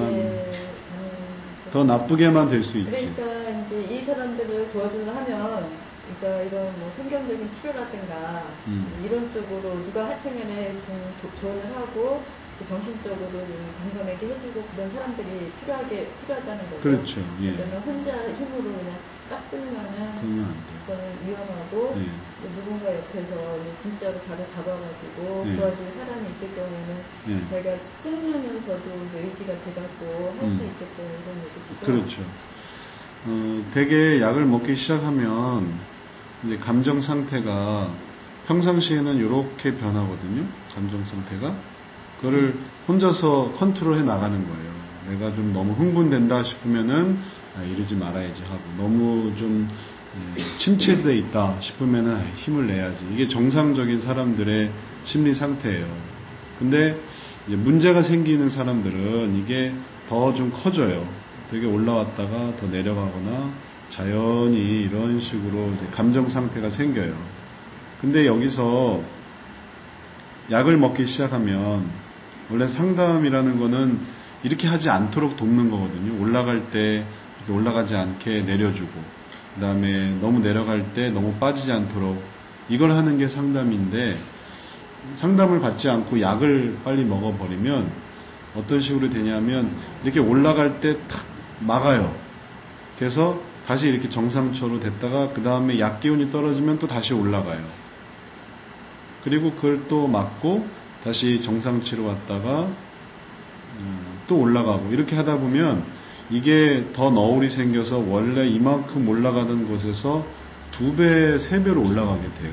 더 나쁘게만 될 수 있지. 그러니까 이제 이 사람들을 도와주려 하면 그러니까 이런 뭐 성경적인 치료라든가 이런 쪽으로 누가 하여튼간에 조언을 하고 정신적으로 공감하게 해주고 그런 사람들이 필요하다는 거죠. 그렇죠. 예. 그러면 혼자 힘으로 그냥 딱 끊으면은 그거는 위험하고 누군가 옆에서 진짜로 바로 잡아가지고 도와줄 사람이 있을 경우에는 자기가 끊으면서도 의지가 돼갖고 할 수 있겠다 이런 얘기시죠. 그렇죠. 되게 약을 먹기 시작하면 이제 감정 상태가 평상시에는 이렇게 변하거든요. 감정 상태가. 그거를 혼자서 컨트롤해 나가는 거예요. 내가 좀 너무 흥분된다 싶으면은 이러지 말아야지 하고 너무 좀 침체돼 있다 싶으면은 힘을 내야지. 이게 정상적인 사람들의 심리 상태예요. 근데 이제 문제가 생기는 사람들은 이게 더 좀 커져요. 되게 올라왔다가 더 내려가거나 자연히 이런 식으로 이제 감정 상태가 생겨요. 근데 여기서 약을 먹기 시작하면 원래 상담이라는 거는 이렇게 하지 않도록 돕는 거거든요. 올라갈 때 이렇게 올라가지 않게 내려주고 그 다음에 너무 내려갈 때 너무 빠지지 않도록 이걸 하는 게 상담인데 상담을 받지 않고 약을 빨리 먹어버리면 어떤 식으로 되냐면 이렇게 올라갈 때 탁 막아요. 그래서 다시 이렇게 정상처로 됐다가 그 다음에 약 기운이 떨어지면 또 다시 올라가요. 그리고 그걸 또 막고 다시 정상치로 왔다가 또 올라가고 이렇게 하다 보면 이게 더 너울이 생겨서 원래 이만큼 올라가던 곳에서 2배, 3배로 올라가게 돼요.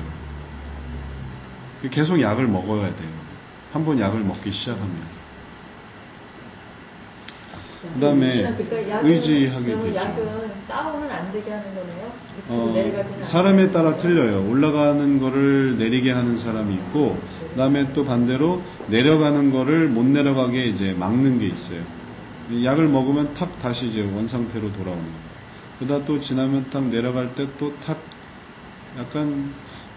계속 약을 먹어야 돼요. 한번 약을 먹기 시작하면. 그 다음에 그러니까 의지하게 되죠. 약은 다운은 안 되게 하는 거네요? 사람에 따라 틀려요. 올라가는 거를 내리게 하는 사람이 있고, 그 다음에 또 반대로 내려가는 거를 못 내려가게 이제 막는 게 있어요. 약을 먹으면 탁 다시 이제 원상태로 돌아오는 거예요. 그러다 또 지나면 탁 내려갈 때 또 탁 약간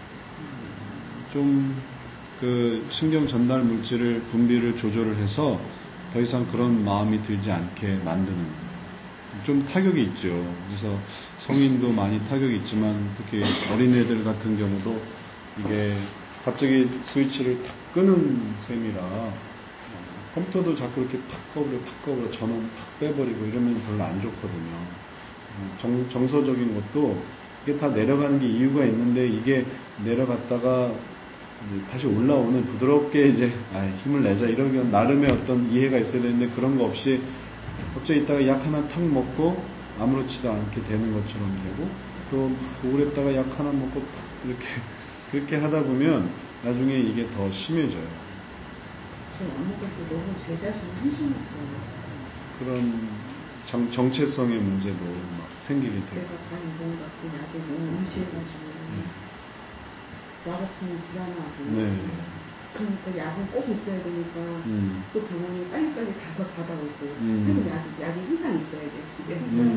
좀 그 신경 전달 물질을 분비를 조절을 해서 더 이상 그런 마음이 들지 않게 만드는 거예요. 좀 타격이 있죠. 그래서 성인도 많이 타격이 있지만 특히 어린애들 같은 경우도 이게 갑자기 스위치를 탁 끄는 셈이라 컴퓨터도 자꾸 이렇게 탁 꺼버려 전원 탁 빼버리고 이러면 별로 안 좋거든요. 정서적인 것도 이게 다 내려가는 게 이유가 있는데 이게 내려갔다가 이제 다시 올라오는 부드럽게 이제 힘을 내자 이런 나름의 어떤 이해가 있어야 되는데 그런 거 없이 갑자기 있다가 약 하나 탁 먹고 아무렇지도 않게 되는 것처럼 되고 또 우울했다가 약 하나 먹고 탁 이렇게 그렇게 하다 보면 나중에 이게 더 심해져요. 좀 안 먹을 때 너무 제 자신이 한심했어요. 그런 정체성의 문제도 막 생기게 되고. 내가 간 뭔가 그 약에 너무 무시해가지고 나 같으면 불안하고. 네. 그러니까 약은 꼭 있어야 되니까 또 병원에 빨리빨리 가서 받아오고 그리고 약이 항상 있어야 돼 집에.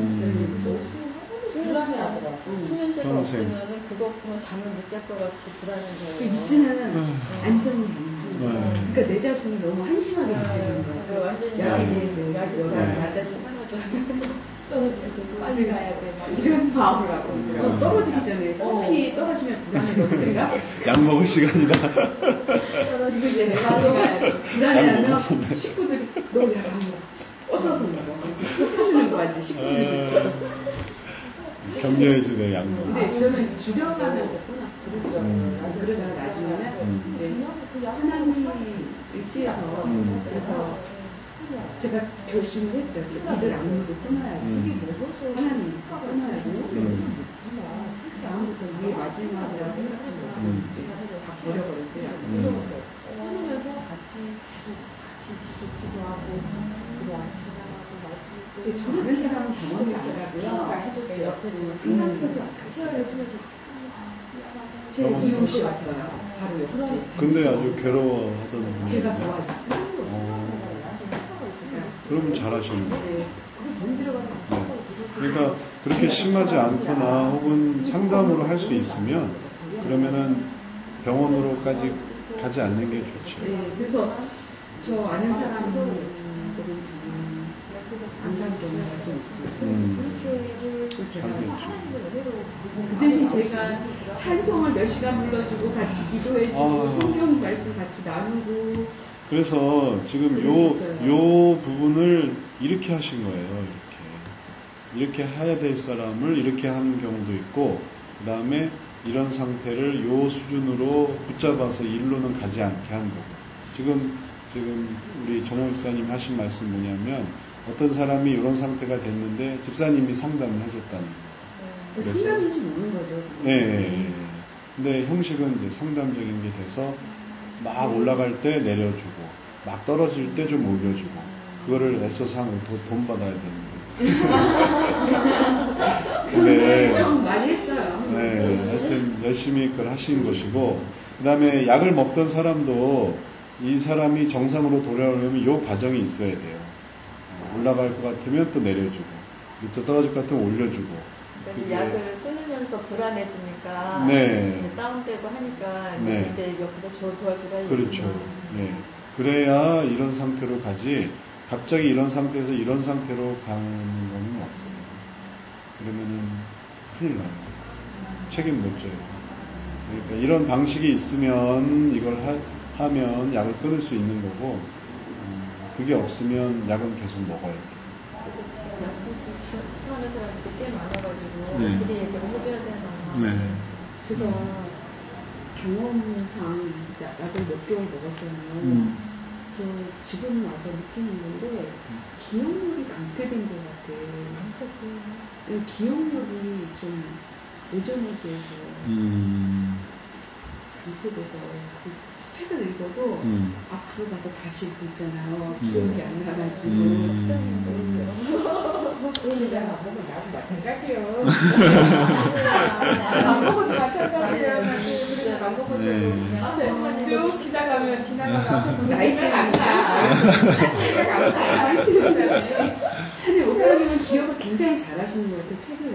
불안해하더라고. 수면제가 없으면 그거 없으면 잠을 못 잘 것 같이 불안해져요. 있으면 안정이 안 돼. 그러니까 내 자신이 너무 한심하게 느껴지는 거야. 완전히 약이 나 대신 사라져. 떨어지면 빨리 가야 돼. 이런 마음을 갖고 있더라고. 떨어지기 전에 커피 떨어지면 불안해거든 내가. 약 먹을 시간이다. 이거 이제 내가 불안해하면 식구들이 너 약 안 먹지. 어서서 먹어. 속여주는 거야 이제 식구들이. 격려해주네 약 먹어. 근데 저는 줄여가면서 끊었어요. 그러다가 나중에는 이제 하나님이 의지해서 그래서 제가 결심을 했어요. 이를 악물고 끊어야지. 하나님 끊어야지. 다음부터 이게 마지막이라고 생각하고 다 버려버렸어요. 끊으면서 같이 기도하고 저 아는 사람은 병원에 안 가고요. 옆에 상담소도 왔어요. 제 이웃이었어요. 바로 옆집. 근데 아주 괴로워하던 제가 도와줬어요. 그럼 잘하시는 거예요. 그러니까 그렇게 심하지 않거나 혹은 상담으로 할 수 있으면 그러면은 병원으로까지 가지 않는 게 좋죠. 네, 그래서 저 아는 사람들은 안간병원에 좀 있어요. 제가 그 대신 제가 찬송을 몇 시간 불러주고 같이 기도해주고 성경 말씀 같이 나누고. 그래서 지금 요 부분을 이렇게 하신 거예요. 이렇게 해야 될 사람을 이렇게 하는 경우도 있고, 그 다음에 이런 상태를 요 수준으로 붙잡아서 일로는 가지 않게 한 거고. 지금 우리 정호 목사님 하신 말씀 뭐냐면, 어떤 사람이 이런 상태가 됐는데 집사님이 상담을 해줬다는 거예요. 상담인지 모르는 거죠. 네. 근데 형식은 이제 상담적인 게 돼서 막 올라갈 때 내려주고, 막 떨어질 때 좀 올려주고, 그거를 애써서 돈 받아야 되는데. 네. 좀 많이 했어요. 네. 하여튼 열심히 그걸 하신 것이고, 그 다음에 약을 먹던 사람도 이 사람이 정상으로 돌아오려면 이 과정이 있어야 돼요. 올라갈 것 같으면 또 내려주고, 밑에 떨어질 것 같으면 올려주고. 약을 끊으면서 불안해지니까 네. 다운되고 하니까 네. 이제 옆으로 도와주라. 그렇죠. 네. 그래야 이런 상태로 가지 갑자기 이런 상태에서 이런 상태로 가는 건 없어요. 그러면은 큰일 나요. 책임 못 져요. 그러니까 이런 방식이 있으면 이걸 하면 약을 끊을 수 있는 거고 그게 없으면 약은 계속 먹어야 돼요. 하는 사람들이 꽤 많아가지고 네. 어떻게 얘기를 해줘야 되나. 네. 제가 경험상 약을 몇 개월 먹었잖아요. 저 지금 와서 느끼는 건데 기억력이 강퇴된 것 같아요. 기억력이 좀 예전에 비해서 강퇴돼서 책을 읽어도 앞으로 가서 다시 읽고 있잖아요. 기억이 안 나가지고. 그냥 안 보면 나도 마찬가지요. 안 먹어도 마찬가지예요. 그래서 안 먹어도 그냥 쭉 지나가면 나이가 안 나. 근데 목사님은 기억을 굉장히 잘하시는 것 같아요. 책을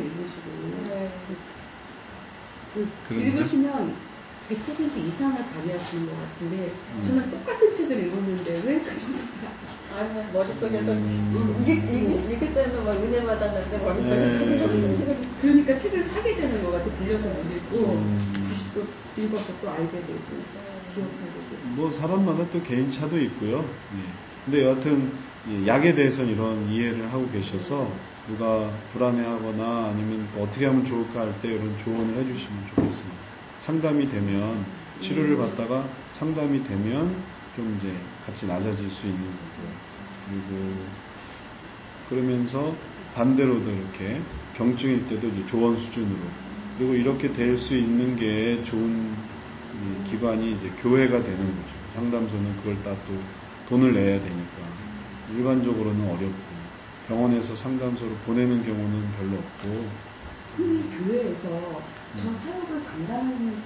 읽으시고. 읽으시면 100% 이상을 발휘하시는 것 같은데 저는 똑같은 책을 읽었는데 왜 그 정도가 아니 머릿속에서 읽을 때는 막 은혜 받았는데 머릿속에서 그러니까 책을 사게 되는 것 같아요. 빌려서 못 읽고 다시 또 읽어서 또 알게 되고 기억하게 되고 뭐 사람마다 또 개인차도 있고요. 예. 근데 여하튼 약에 대해서는 이런 이해를 하고 계셔서 누가 불안해하거나 아니면 어떻게 하면 좋을까 할 때 이런 조언을 해주시면 좋겠습니다. 상담이 되면 치료를 받다가 상담이 되면 좀 이제 같이 낮아질 수 있는 거고 그리고 그러면서 반대로도 이렇게 경증일 때도 이제 조언 수준으로 그리고 이렇게 될 수 있는 게 좋은 기관이 이제 교회가 되는 거죠. 상담소는 그걸 다 또 돈을 내야 되니까 일반적으로는 어렵고 병원에서 상담소로 보내는 경우는 별로 없고 근데 교회에서 저 사역을 감당하는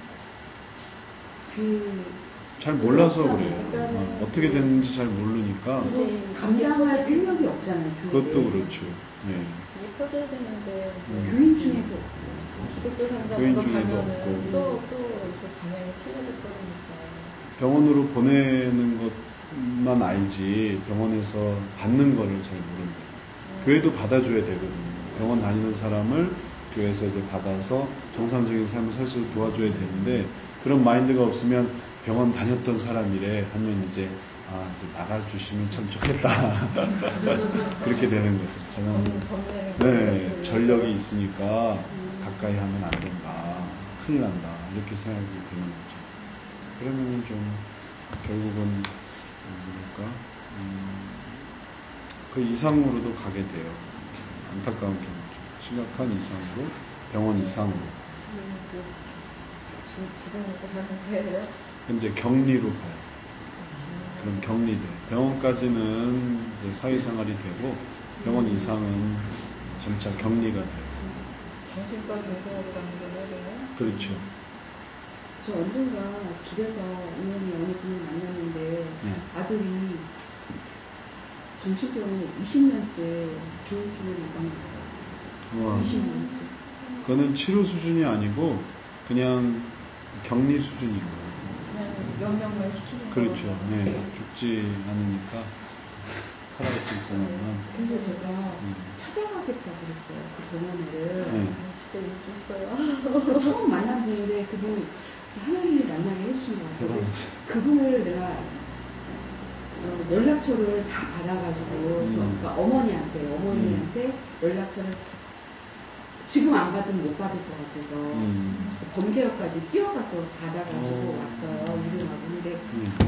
잘 몰라서 그래요. 어떻게 됐는지 잘 모르니까 감당할 인력이 없잖아요. 그것도 그렇죠. 네. 퍼져야 되는데 교인 중에도 기독교 교인 상담으로 중에도 가면은 없고 또 이렇게 방향이 틀려질 거니까 병원으로 보내는 것만 알지 병원에서 받는 거를 잘 모릅니다. 교회도 받아줘야 되거든요. 병원 다니는 사람을 교회에서 이제 받아서 정상적인 삶을 살 수 도와줘야 되는데 그런 마인드가 없으면 병원 다녔던 사람이래 하면 이제 이제 나가주시면 참 좋겠다 그렇게 되는 거죠. 저는 전력이 있으니까 가까이 하면 안 된다, 큰일 난다 이렇게 생각이 되는 거죠. 그러면은 좀 결국은 그 이상으로도 가게 돼요. 안타까운 경우죠. 심각한 이상으로 병원 이상으로. 이제 격리로 가요. 그럼 격리돼. 병원까지는 이제 사회생활이 되고 병원 이상은 점차 격리가 돼요. 정신과 중심으로 가는 거예요? 그렇죠. 저 언젠가 길에서 어머니 어느 분을 만났는데 아들이 정신병원에 20년째 교육 중에 나간 거예요. 20년째. 그거는 치료 수준이 아니고 그냥 격리 수준인 거예요. 그냥 명령만 시키는 거예요. 그렇죠. 네, 죽지 않으니까 살아있을 동안만. 그래서 제가 찾아가겠다고 그랬어요. 그 병원을. 진짜 웃겼어요. 처음 만난 분인데 그분 하나님이 만나게 해주신 것 같아요. 그분을 내가 연락처를 다 받아가지고 그러니까 어머니한테 연락처를 지금 안 받으면 못 받을 것 같아서 번개역까지 뛰어가서 받아가지고 왔어요. 이름하고. 근데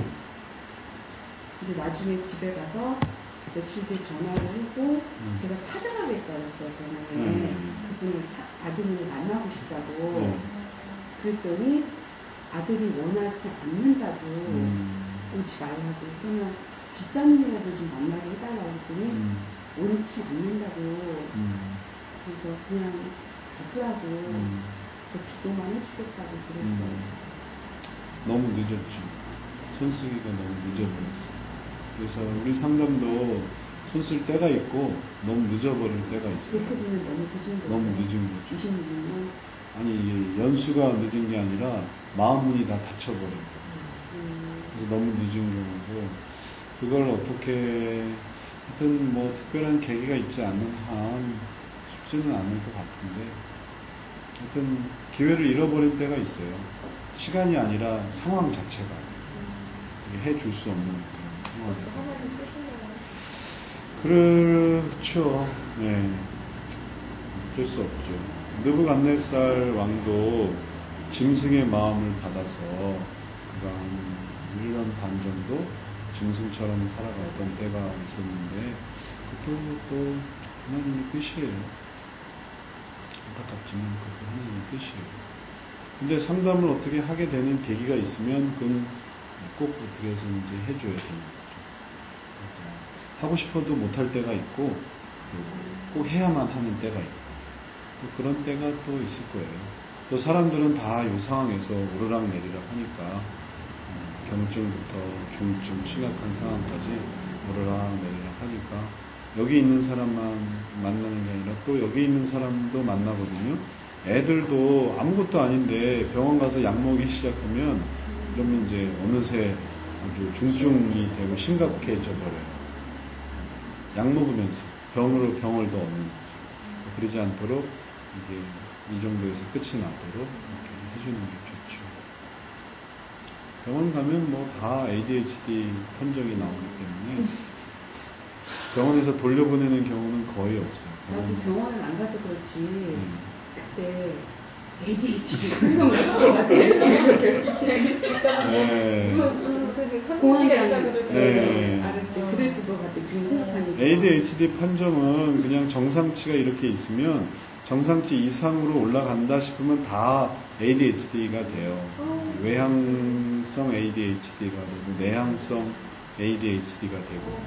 이제 나중에 집에 가서 며칠 뒤에 전화를 하고 제가 찾아가겠다 그랬어요. 병원에 그분을 아드님을 만나고 싶다고. 그랬더니 아들이 원하지 않는다고 오지 말라고. 그러면 집사님이라도 좀 만나게 해달라고 했더니 원치 않는다고. 그래서 그냥 가더라고. 저 기도만 해주겠다고 그랬어요. 너무 늦었죠. 손쓰기가 너무 늦어버렸어요. 그래서 우리 상담도 손쓸 때가 있고 너무 늦어버릴 때가 있어요. 그렇게 너무 늦은 거죠. 너무 늦은 거죠. 26년? 아니 연수가 늦은 게 아니라 마음문이 다 닫혀버린 거예요. 그래서 너무 늦은 경우고 그걸 어떻게 하여튼 뭐 특별한 계기가 있지 않는 한 쉽지는 않을 것 같은데 하여튼 기회를 잃어버릴 때가 있어요. 시간이 아니라 상황 자체가 해줄 수 없는 그런 상황이에요. 그렇죠. 네. 어쩔 수 없죠. 느부갓네살 왕도 짐승의 마음을 받아서 그가 한 1년 반 정도 짐승처럼 살아갔던 때가 있었는데 그것도 또 하나님의 뜻이에요. 안타깝지만 그것도 하나님의 뜻이에요. 근데 상담을 어떻게 하게 되는 계기가 있으면 그건 꼭 어떻게 해서 이제 해줘야 되는 거죠. 하고 싶어도 못할 때가 있고, 또 꼭 해야만 하는 때가 있고, 또 그런 때가 또 있을 거예요. 또 사람들은 다 이 상황에서 오르락 내리락 하니까, 경증부터 중증, 심각한 상황까지 오르락 내리락 하니까, 여기 있는 사람만 만나는 게 아니라 또 여기 있는 사람도 만나거든요. 애들도 아무것도 아닌데 병원 가서 약 먹기 시작하면, 그러면 이제 어느새 아주 중증이 되고 심각해져 버려요. 약 먹으면서 병을 더 얻는 거죠. 그러지 않도록 이게 이 정도에서 끝이 나도록 이렇게 해주는 게 좋죠. 병원 가면 뭐 다 ADHD 판정이 나오기 때문에 병원에서 돌려보내는 경우는 거의 없어요. 나도 병원을 안 가서 그렇지. 그때 ADHD 판정 났을 때가 제일 공황장애 그랬을 것 같아. 지금 생각하니까. ADHD 판정은 그냥 정상치가 이렇게 있으면 정상치 이상으로 올라간다 싶으면 다 ADHD가 돼요. 외향성 ADHD가 되고 내향성 ADHD가 되고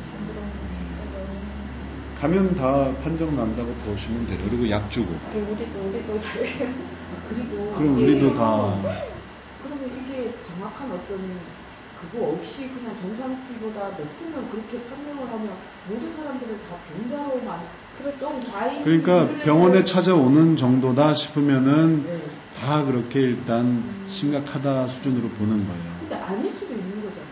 가면 다 판정 난다고 보시면 돼요. 그리고 약 주고. 우리도 그리고 그럼 우리도 다. 그러면 이게 정확한 어떤 그거 없이 그냥 정상치보다 높으면 그렇게 판명을 하면 모든 사람들을 다 병자로만 그러니까 병원에 찾아오는 정도다 싶으면은 다 그렇게 일단 심각하다 수준으로 보는 거예요. 근데 아닐 수도 있는 거잖아요.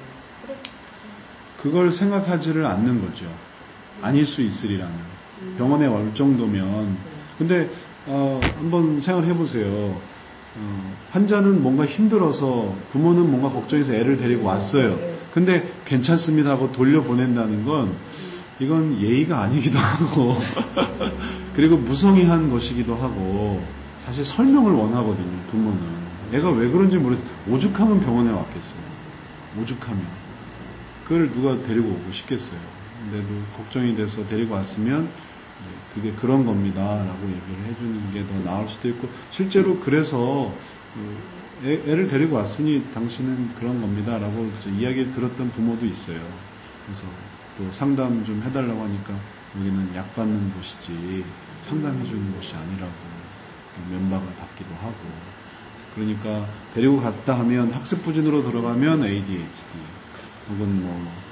그걸 생각하지를 않는 거죠. 아닐 수 있으리라는. 병원에 올 정도면. 근데 한번 생각해 보세요. 환자는 뭔가 힘들어서 부모는 뭔가 걱정해서 애를 데리고 왔어요. 근데 괜찮습니다 하고 돌려보낸다는 건 이건 예의가 아니기도 하고 그리고 무성의한 것이기도 하고 사실 설명을 원하거든요. 부모는. 애가 왜 그런지 모르겠어요. 오죽하면 병원에 왔겠어요. 오죽하면. 그걸 누가 데리고 오고 싶겠어요. 근데도 걱정이 돼서 데리고 왔으면 그게 그런 겁니다 라고 얘기를 해주는 게 더 나을 수도 있고 실제로 그래서 애를 데리고 왔으니 당신은 그런 겁니다 라고 이야기를 들었던 부모도 있어요. 그래서 또 상담 좀 해달라고 하니까 여기는 약 받는 곳이지 상담해주는 곳이 아니라고 또 면박을 받기도 하고 그러니까 데리고 갔다 하면 학습부진으로 들어가면 ADHD 혹은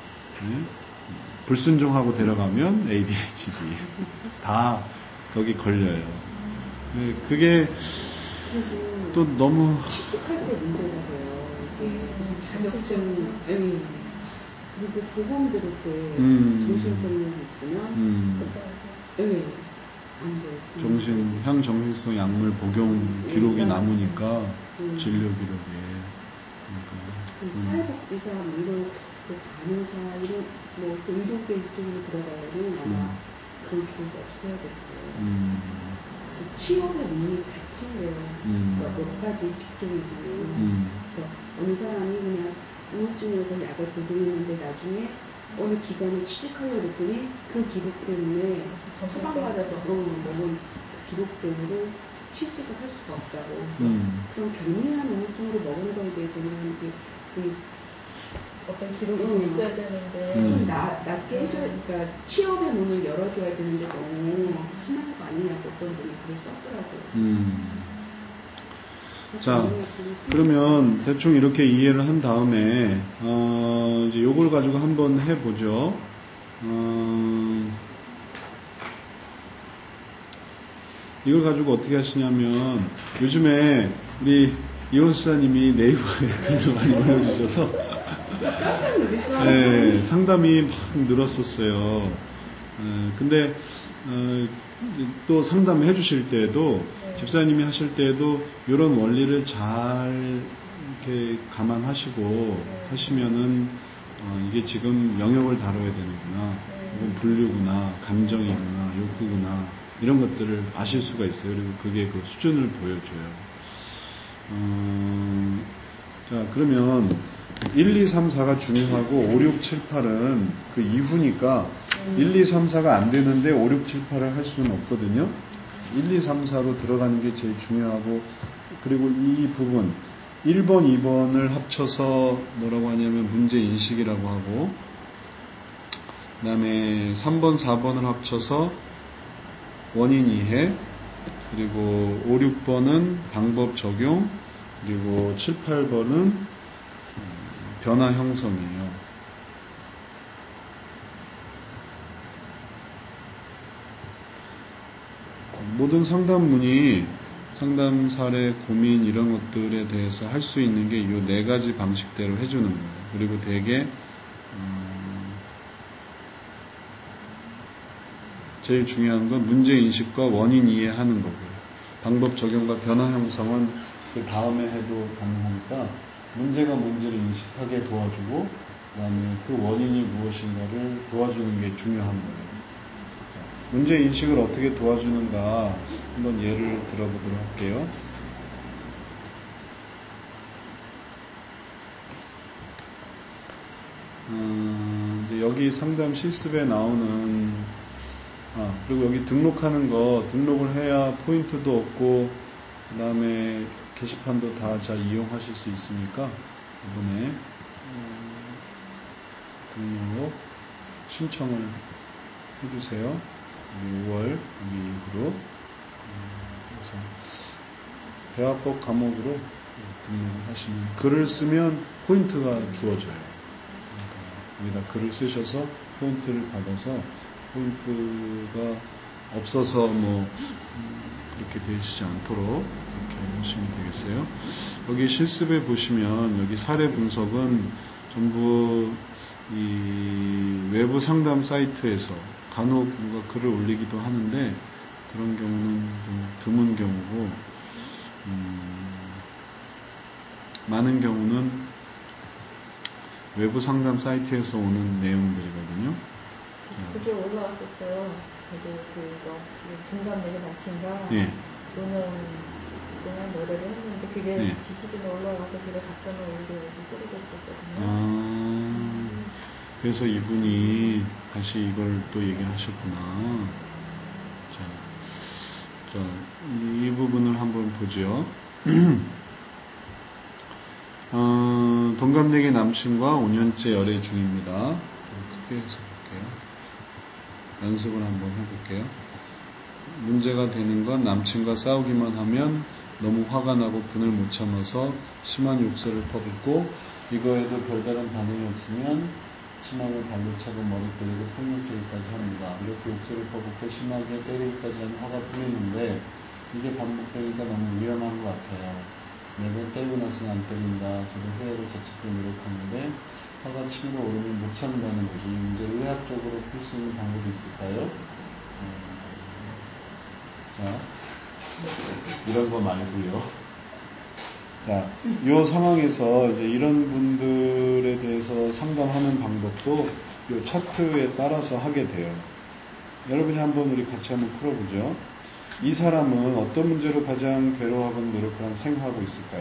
불순종하고 데려가면 ADHD 다 거기 걸려요. 그게 또 너무 취직할 때 문제가 돼요. 이게 무슨 자격증 그리고 보험 들을 때 정신병이 있으면 안 돼. 향정신성 약물 복용 기록이 남으니까 진료 기록에 사회복지사 이런 간호사 이런 또 의료계 이쪽으로 들어가야는 아마 그런 기록이 없어야겠고요. 취업의 능력이 다친대요. 몇 가지 직종이지만 그래서 어느 사람이 그냥 우울증이어서 약을 복용했는데 나중에 어느 기관에 취직하려고 했더니 그 기록 때문에 처방받아서 먹은 기록 때문에 취직을 할 수가 없다고. 그럼 경미한 우울증으로 먹은 거에 대해서는 어떤 기록이 있어야 되는데 낮게 해줘야, 그러니까 취업의 문을 열어줘야 되는데 너무 심한 거 아니냐고 어떤 분이 글을 썼더라고요. 자, 그러면 대충 이렇게 이해를 한 다음에 이제 요걸 가지고 한번 해보죠. 이걸 가지고 어떻게 하시냐면 요즘에 우리 이호수사님이 네이버에 글을 많이 올려주셔서 네, 상담이 막 늘었었어요. 근데 또 상담해 주실 때에도 집사님이 하실 때에도 이런 원리를 잘 이렇게 감안하시고 하시면은 이게 지금 영역을 다뤄야 되는구나, 혹은 분류구나, 감정이구나, 욕구구나 이런 것들을 아실 수가 있어요. 그리고 그게 그 수준을 보여줘요. 자, 그러면 1, 2, 3, 4가 중요하고 5, 6, 7, 8은 그 이후니까 1, 2, 3, 4가 안 되는데 5, 6, 7, 8을 할 수는 없거든요. 1, 2, 3, 4로 들어가는 게 제일 중요하고, 그리고 이 부분 1번, 2번을 합쳐서 뭐라고 하냐면 문제인식이라고 하고, 그 다음에 3번, 4번을 합쳐서 원인 이해, 그리고 5, 6번은 방법 적용, 그리고 7, 8번은 변화 형성이에요. 모든 상담문이 상담 사례, 고민 이런 것들에 대해서 할 수 있는 게 이 4가지 방식대로 해주는 거예요. 그리고 되게 제일 중요한 건 문제인식과 원인 이해하는 거고요. 방법 적용과 변화 형성은 그 다음에 해도 가능하니까 문제가 뭔지를 인식하게 도와주고 그 다음에 그 원인이 무엇인가를 도와주는 게 중요한 거예요. 문제인식을 어떻게 도와주는가 한번 예를 들어보도록 할게요. 이제 여기 상담 실습에 나오는 그리고 여기 등록하는 거 등록을 해야 포인트도 얻고 그 다음에 게시판도 다 잘 이용하실 수 있으니까 이번에 등록 신청을 해주세요. 6월 이후로 그래서 대화법 과목으로 등록을 하시면 글을 쓰면 포인트가 주어져요. 그러니까 여기다 글을 쓰셔서 포인트를 받아서 포인트가 없어서 그렇게 되시지 않도록 이렇게 하시면 되겠어요. 여기 실습에 보시면 여기 사례 분석은 전부 이 외부 상담 사이트에서 간혹 누가 글을 올리기도 하는데 그런 경우는 좀 드문 경우고 많은 경우는 외부 상담 사이트에서 오는 내용들이거든요. 그게 올라왔었어요. 저도 그거 지금 공감되게 마친가 예. 5년 동안 노래를 했는데 그게 예. 지시들에 올라와서 제가 답변을 올리고 쓰고 있었거든요. 그래서 이분이 다시 이걸 또 얘기를 하셨구나. 자, 이 부분을 한번 보죠. 동갑내기 남친과 5년째 열애 중입니다. 크게 해서 볼게요. 연습을 한번 해볼게요. 문제가 되는 건 남친과 싸우기만 하면 너무 화가 나고 분을 못 참아서 심한 욕설을 퍼붓고 이거에도 별다른 반응이 없으면 심하게 발로 차고 머리 때리고 폭력적이기까지 합니다. 이렇게 욕설을 퍼붓고 심하게 때리기까지 하면 화가 풀리는데 이게 반복되니까 너무 위험한 것 같아요. 매번 때리고 나서는 안 때린다. 저도 후회로 자책도 노력하는데 화가 치밀어 오르면 못 참는다는 거죠. 이 문제를 의학적으로 풀 수 있는 방법이 있을까요? 자, 이런 거 말고요. 자, 이 상황에서 이제 이런 분들에 대해서 상담하는 방법도 이 차트에 따라서 하게 돼요. 여러분이 한번 우리 같이 한번 풀어보죠. 이 사람은 어떤 문제로 가장 괴로워하거나 노력하는 생각하고 있을까요?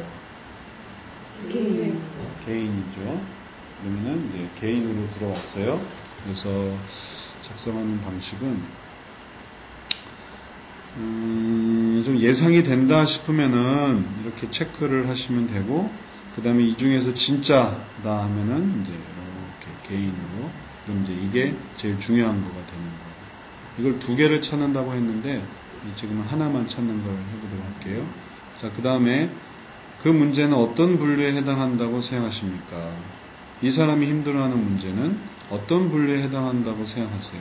개인이죠. 그러면은 이제 개인으로 들어왔어요. 그래서 작성하는 방식은 좀 예상이 된다 싶으면은 이렇게 체크를 하시면 되고, 그 다음에 이 중에서 진짜다 하면은 이제 이렇게 개인으로, 그럼 이제 이게 제일 중요한 거가 되는 거예요. 이걸 2개를 찾는다고 했는데 지금은 하나만 찾는 걸 해보도록 할게요. 자, 그 다음에 그 문제는 어떤 분류에 해당한다고 생각하십니까? 이 사람이 힘들어하는 문제는 어떤 분류에 해당한다고 생각하세요?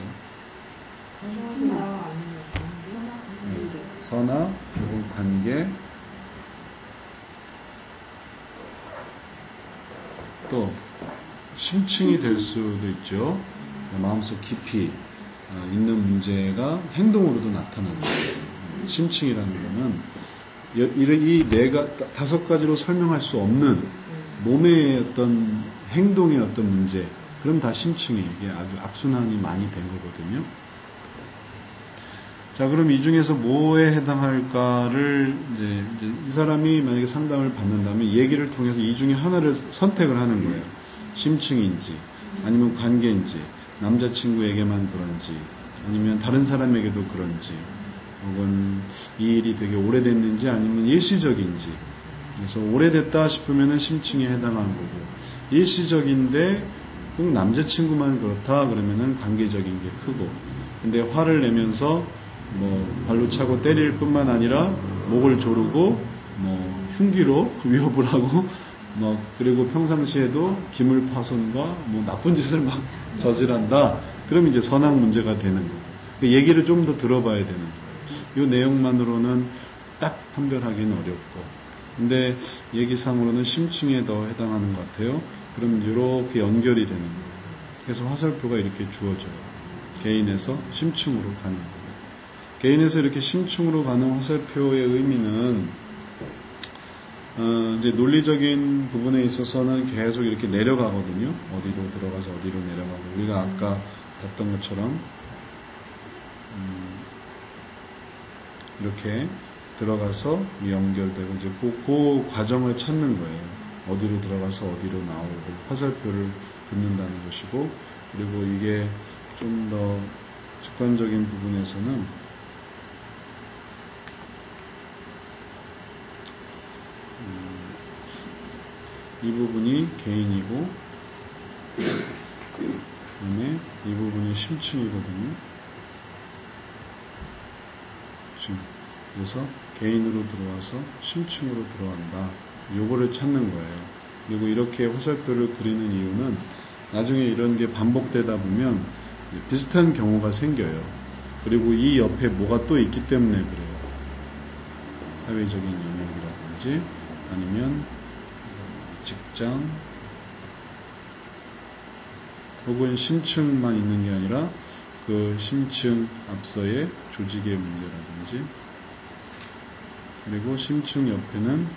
선악 혹은 관계, 또 심층이 될 수도 있죠. 마음속 깊이 있는 문제가 행동으로도 나타납니다. 심층이라는 거는 이 5가지로 설명할 수 없는 몸의 어떤 행동의 어떤 문제, 그럼 다 심층이 이게 아주 악순환이 많이 된 거거든요. 자, 그럼 이 중에서 뭐에 해당할까를 이제 이 사람이 만약에 상담을 받는다면 얘기를 통해서 이 중에 하나를 선택을 하는 거예요. 심층인지, 아니면 관계인지, 남자친구에게만 그런지, 아니면 다른 사람에게도 그런지, 혹은 이 일이 되게 오래됐는지, 아니면 일시적인지, 그래서 오래됐다 싶으면은 심층에 해당하는 거고, 일시적인데 꼭 남자친구만 그렇다 그러면은 관계적인 게 크고, 근데 화를 내면서 뭐 발로 차고 때릴 뿐만 아니라 목을 조르고 뭐 흉기로 위협을 하고 뭐 그리고 평상시에도 기물 파손과 뭐 나쁜 짓을 막 저지른다. 그럼 이제 선악 문제가 되는 거고. 그 얘기를 좀 더 들어봐야 되는 거예요. 이 내용만으로는 딱 판별하기는 어렵고. 근데 얘기상으로는 심층에 더 해당하는 것 같아요. 그럼 이렇게 연결이 되는 거예요. 그래서 화살표가 이렇게 주어져요. 개인에서 심층으로 가는 거예요. 개인에서 이렇게 심층으로 가는 화살표의 의미는 이제 논리적인 부분에 있어서는 계속 이렇게 내려가거든요. 어디로 들어가서 어디로 내려가고, 우리가 아까 봤던 것처럼 이렇게 들어가서 연결되고 이제 그 과정을 찾는 거예요. 어디로 들어가서 어디로 나오고 화살표를 붙는다는 것이고, 그리고 이게 좀 더 직관적인 부분에서는 이 부분이 개인이고 그다음에 이 부분이 심층이거든요. 그래서 개인으로 들어와서 심층으로 들어간다. 요거를 찾는 거예요. 그리고 이렇게 화살표를 그리는 이유는 나중에 이런 게 반복되다 보면 비슷한 경우가 생겨요. 그리고 이 옆에 뭐가 또 있기 때문에 그래요. 사회적인 영역이라든지 아니면 직장 혹은 심층만 있는 게 아니라 그 심층 앞서의 조직의 문제라든지, 그리고 심층 옆에는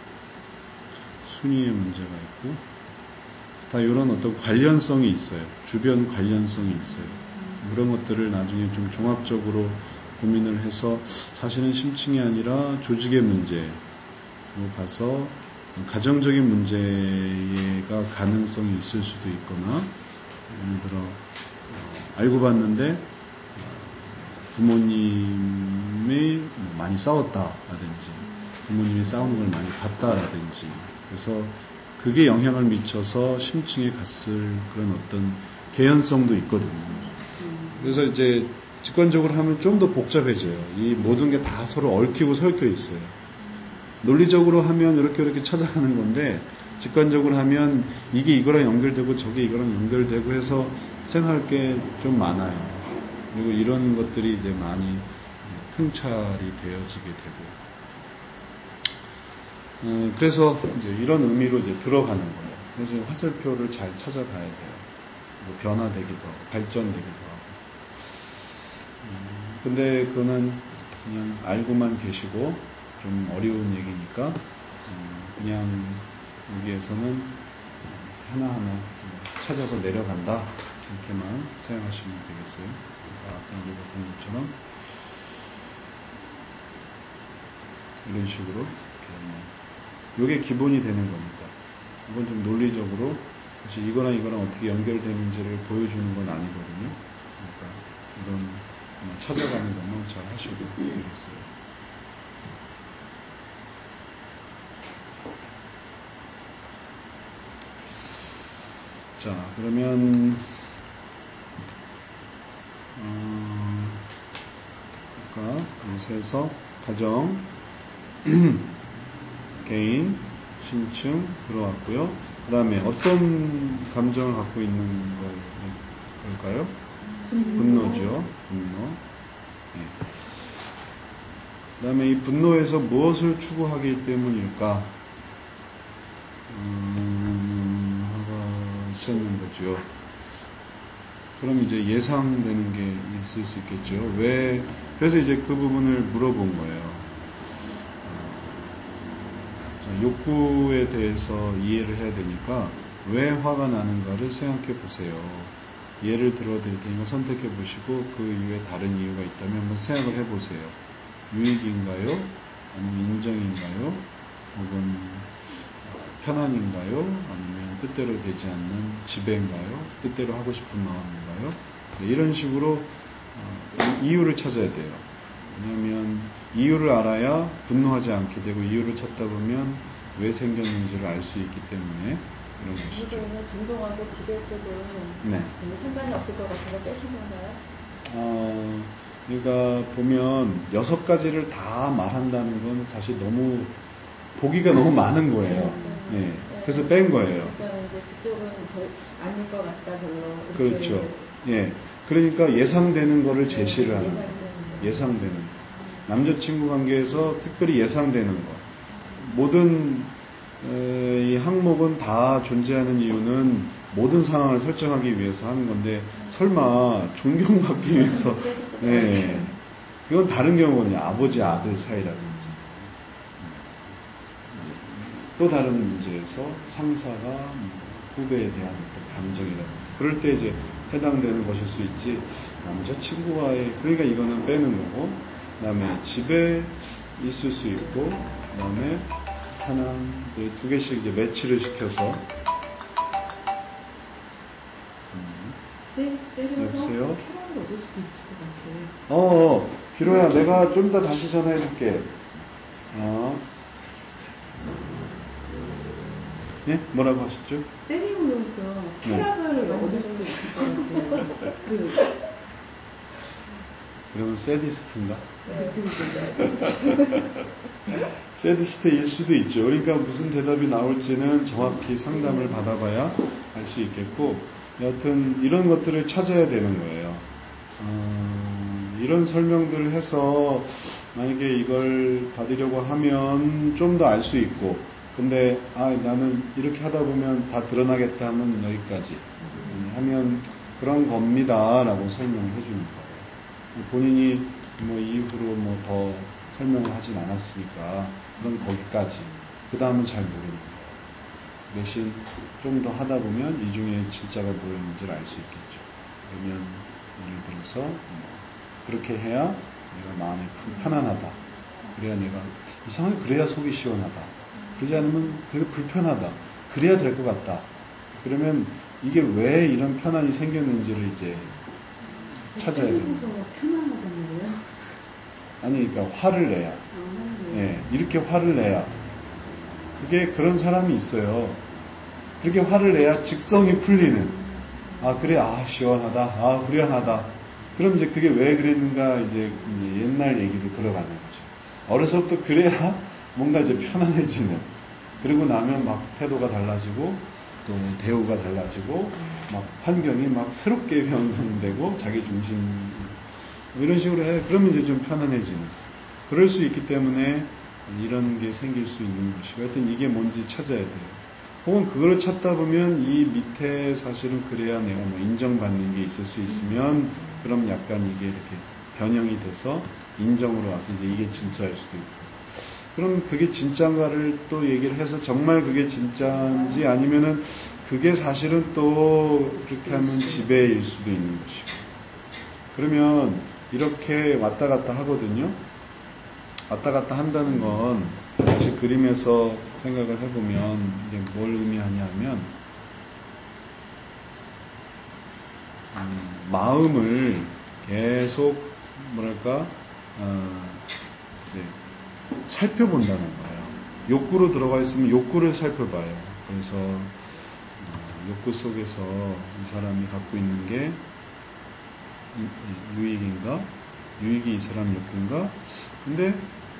순위의 문제가 있고, 다 이런 어떤 관련성이 있어요. 주변 관련성이 있어요. 그런 것들을 나중에 좀 종합적으로 고민을 해서 사실은 심층이 아니라 조직의 문제로 가서 가정적인 문제가 가능성이 있을 수도 있거나, 예를 들어 알고 봤는데 부모님이 많이 싸웠다라든지 부모님이 싸우는 걸 많이 봤다라든지, 그래서 그게 영향을 미쳐서 심층에 갔을 그런 어떤 개연성도 있거든요. 그래서 이제 직관적으로 하면 좀 더 복잡해져요. 이 모든 게 다 서로 얽히고 설켜 있어요. 논리적으로 하면 이렇게 찾아가는 건데, 직관적으로 하면 이게 이거랑 연결되고 저게 이거랑 연결되고 해서 생각할 게 좀 많아요. 그리고 이런 것들이 이제 많이 통찰이 되어지게 되고, 그래서 이제 이런 의미로 이제 들어가는 거예요. 그래서 화살표를 잘 찾아가야 돼요. 뭐 변화되기도 하고 발전되기도 하고. 근데 그거는 그냥 알고만 계시고 좀 어려운 얘기니까 그냥 여기에서는 하나하나 찾아서 내려간다, 이렇게만 생각하시면 되겠어요. 아까 우리가 본 것처럼 이런 식으로 이게 기본이 되는 겁니다. 이건 좀 논리적으로 사실 이거랑 어떻게 연결되는지를 보여주는 건 아니거든요. 그러니까 이런 찾아가는 것만 잘 하셔도 되겠어요. 자, 그러면 아까 그래서 가정, 개인, 심층 들어왔고요. 그 다음에 어떤 감정을 갖고 있는 걸까요? 분노죠. 분노. 네. 그 다음에 이 분노에서 무엇을 추구하기 때문일까? 화가 솟는 거죠. 그럼 이제 예상되는 게 있을 수 있겠죠. 왜? 그래서 이제 그 부분을 물어본 거예요. 욕구에 대해서 이해를 해야 되니까 왜 화가 나는가를 생각해 보세요. 예를 들어 드릴 테니까 선택해 보시고 그 이후에 다른 이유가 있다면 한번 생각을 해 보세요. 유익인가요? 아니면 인정인가요? 혹은 편안인가요? 아니면 뜻대로 되지 않는 지배인가요? 뜻대로 하고 싶은 마음인가요? 이런 식으로 이유를 찾아야 돼요. 왜냐하면 이유를 알아야 분노하지 않게 되고, 이유를 찾다 보면 왜 생겼는지를 알 수 있기 때문에 그런 것이죠. 중동하고 지배 쪽은 네. 상관이 없을 것 같아서 빼신 건가요? 그러니까 보면 6가지를 다 말한다는 건 사실 너무 보기가 너무 많은 거예요. 네. 그래서 뺀 거예요. 그러니까 이제 그쪽은 아닐 것 같다 별로. 그렇죠. 예. 그러니까 예상되는 거를 제시를 하는 거예요. 예상되는 거. 남자친구 관계에서 특별히 예상되는 거. 모든 이 항목은 다 존재하는 이유는 모든 상황을 설정하기 위해서 하는 건데 설마 존경받기 위해서 네. 이건 다른 경우거든요. 아버지 아들 사이라든지 또 다른 문제에서 상사가 후배에 대한 어떤 감정이라든지 그럴 때 이제 해당되는 것일 수 있지 남자친구와의 그러니까 이거는 빼는 거고 그 다음에 집에 있을 수 있고 그 다음에 하나, 두 개씩 이제 매치를 시켜서 여보세요? 편안을 얻을 수도 있을 것 같아. 비로야 내가 좀 더 다시 전화해줄게. 예? 뭐라고 하셨죠? 때림으로써 쾌락을 얻을 수도 있을 것 같아요. 그러면 세디스트인가? 세디스트일 수도 있죠. 그러니까 무슨 대답이 나올지는 정확히 상담을 받아봐야 알 수 있겠고 여하튼 이런 것들을 찾아야 되는 거예요. 이런 설명들을 해서 만약에 이걸 받으려고 하면 좀 더 알 수 있고 근데 나는 이렇게 하다 보면 다 드러나겠다 하면 여기까지 하면 그런 겁니다 라고 설명을 해주는 거예요. 본인이 뭐 이후로 뭐 더 설명을 하진 않았으니까 그럼 거기까지 그 다음은 잘 모르는 거예요. 대신 좀 더 하다 보면 이 중에 진짜가 뭐였는지를 알 수 있겠죠. 그러면 예를 들어서 그렇게 해야 내가 마음이 편안하다. 그래야 내가 이상하게 그래야 속이 시원하다. 그러지 않으면 되게 불편하다. 그래야 될 것 같다. 그러면 이게 왜 이런 편안이 생겼는지를 이제 찾아야 됩니다. 편안하다는 거예요? 아니, 그러니까 화를 내야. 예, 이렇게 화를 내야. 그게 그런 사람이 있어요. 그렇게 화를 내야 직성이 풀리는. 그래, 시원하다. 후련하다. 그럼 이제 그게 왜 그랬는가 이제 옛날 얘기로 들어가는 거죠. 어려서부터 그래야 뭔가 이제 편안해지는. 그러고 나면 막 태도가 달라지고 또 대우가 달라지고 막 환경이 막 새롭게 변경되고 자기 중심 이런 식으로 해. 그러면 이제 좀 편안해지는. 그럴 수 있기 때문에 이런 게 생길 수 있는 것이고 하여튼 이게 뭔지 찾아야 돼요. 혹은 그걸 찾다 보면 이 밑에 사실은 그래야 내가 뭐 인정받는 게 있을 수 있으면 그럼 약간 이게 이렇게 변형이 돼서 인정으로 와서 이제 이게 진짜일 수도 있고 그럼 그게 진짜인가를 또 얘기를 해서 정말 그게 진짜인지 아니면은 그게 사실은 또 그렇게 하면 지배일 수도 있는 것이고 그러면 이렇게 왔다 갔다 하거든요. 왔다 갔다 한다는 건 다시 그림에서 생각을 해보면 이게 뭘 의미하냐 하면 마음을 계속 뭐랄까 이제 살펴본다는 거예요. 욕구로 들어가 있으면 욕구를 살펴봐요. 그래서 욕구 속에서 이 사람이 갖고 있는 게 유익인가? 유익이 이 사람 욕구인가? 근데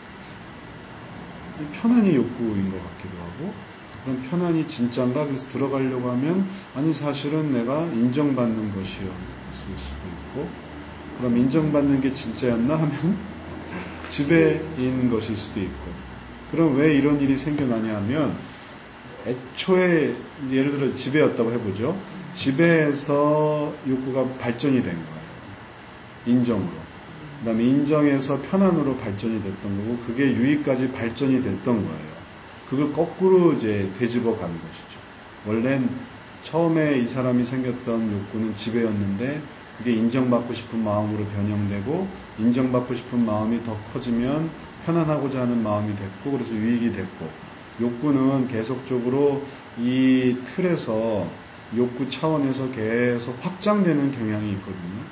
편안이 욕구인 것 같기도 하고 그럼 편안이 진짜인가? 그래서 들어가려고 하면 아니 사실은 내가 인정받는 것이었을 수도 있고 그럼 인정받는 게 진짜였나 하면 지배인 것일 수도 있고 그럼 왜 이런 일이 생겨나냐 하면 애초에 예를 들어 지배였다고 해보죠. 지배에서 욕구가 발전이 된 거예요. 인정으로. 그 다음에 인정에서 편안으로 발전이 됐던 거고 그게 유익까지 발전이 됐던 거예요. 그걸 거꾸로 이제 되짚어 가는 것이죠. 원래는 처음에 이 사람이 생겼던 욕구는 지배였는데 그게 인정받고 싶은 마음으로 변형되고 인정받고 싶은 마음이 더 커지면 편안하고자 하는 마음이 됐고 그래서 유익이 됐고 욕구는 계속적으로 이 틀에서 욕구 차원에서 계속 확장되는 경향이 있거든요.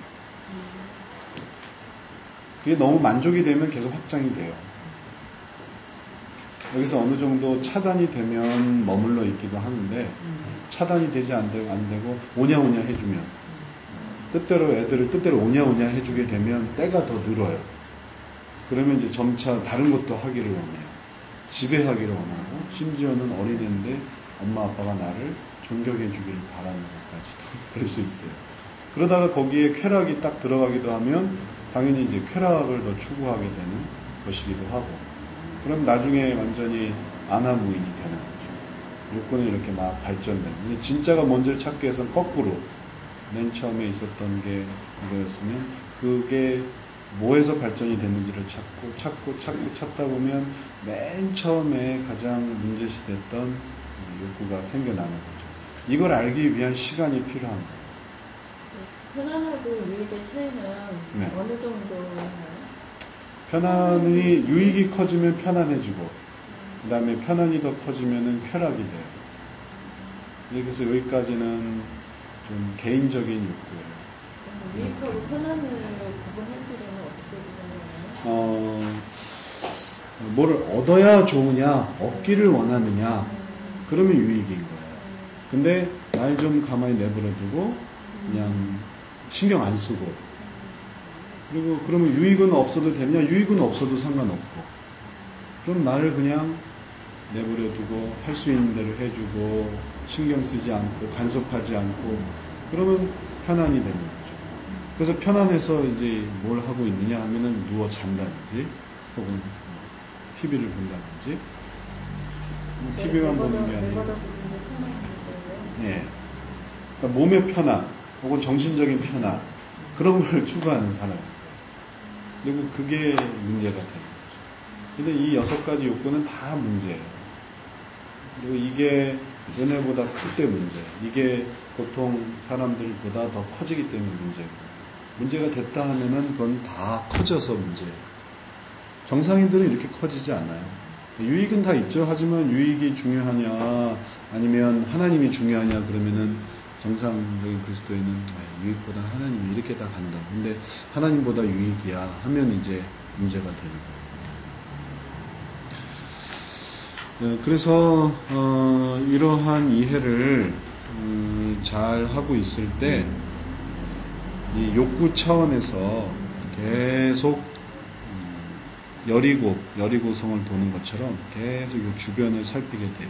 그게 너무 만족이 되면 계속 확장이 돼요. 여기서 어느 정도 차단이 되면 머물러 있기도 하는데 차단이 되지 안 되고 오냐오냐 해주면 뜻대로 애들을 뜻대로 오냐오냐 해주게 되면 때가 더 늘어요. 그러면 이제 점차 다른 것도 하기를 원해요. 지배하기를 원하고 심지어는 어린애인데 엄마 아빠가 나를 존경해 주기를 바라는 것까지도 될 수 있어요. 그러다가 거기에 쾌락이 딱 들어가기도 하면 당연히 이제 쾌락을 더 추구하게 되는 것이기도 하고 그럼 나중에 완전히 아나무인이 되는 거죠. 욕구는 이렇게 막 발전되는. 근데 진짜가 뭔지를 찾기 위해서는 거꾸로 맨 처음에 있었던 게 이거였으면 그게 뭐에서 발전이 됐는지를 찾다 보면 맨 처음에 가장 문제시 됐던 욕구가 생겨나는 거죠. 이걸 알기 위한 시간이 필요한 거예요. 편안하고 유익의 차이는 네. 어느 정도인가요? 편안이 유익이 커지면 편안해지고 그 다음에 편안이 더 커지면 쾌락이 돼요. 그래서 여기까지는 좀 개인적인 욕구예요. 유익하고 편안을 구분해주려면 어떻게 구분하나요? 뭐를 얻어야 좋으냐, 얻기를 원하느냐, 그러면 유익인 거예요. 근데 날 좀 가만히 내버려두고 그냥 신경 안 쓰고 그리고 그러면 유익은 없어도 되냐? 유익은 없어도 상관없고 그럼 나를 그냥 내버려두고 할 수 있는 대로 해주고 신경 쓰지 않고 간섭하지 않고 그러면 편안이 되는 거죠. 그래서 편안해서 이제 뭘 하고 있느냐 하면은 누워 잔다든지 혹은 TV를 본다든지 TV만 보는 게 아니고 예. 그러니까 몸의 편안 혹은 정신적인 편안 그런 걸 추구하는 사람이에요. 그리고 그게 문제가 되는 거죠. 근데 이 6가지 욕구는 다 문제예요. 그리고 이게 은혜보다 클 때 문제예요. 이게 보통 사람들보다 더 커지기 때문에 문제예요. 문제가 됐다 하면은 그건 다 커져서 문제예요. 정상인들은 이렇게 커지지 않아요. 유익은 다 있죠. 하지만 유익이 중요하냐 아니면 하나님이 중요하냐 그러면은 정상적인 그리스도인은 유익보다 하나님이 이렇게 다 간다. 근데 하나님보다 유익이야 하면 이제 문제가 되는 거예요. 그래서 이러한 이해를 잘 하고 있을 때 이 욕구 차원에서 계속 여리고성을 도는 것처럼 계속 이 주변을 살피게 돼요.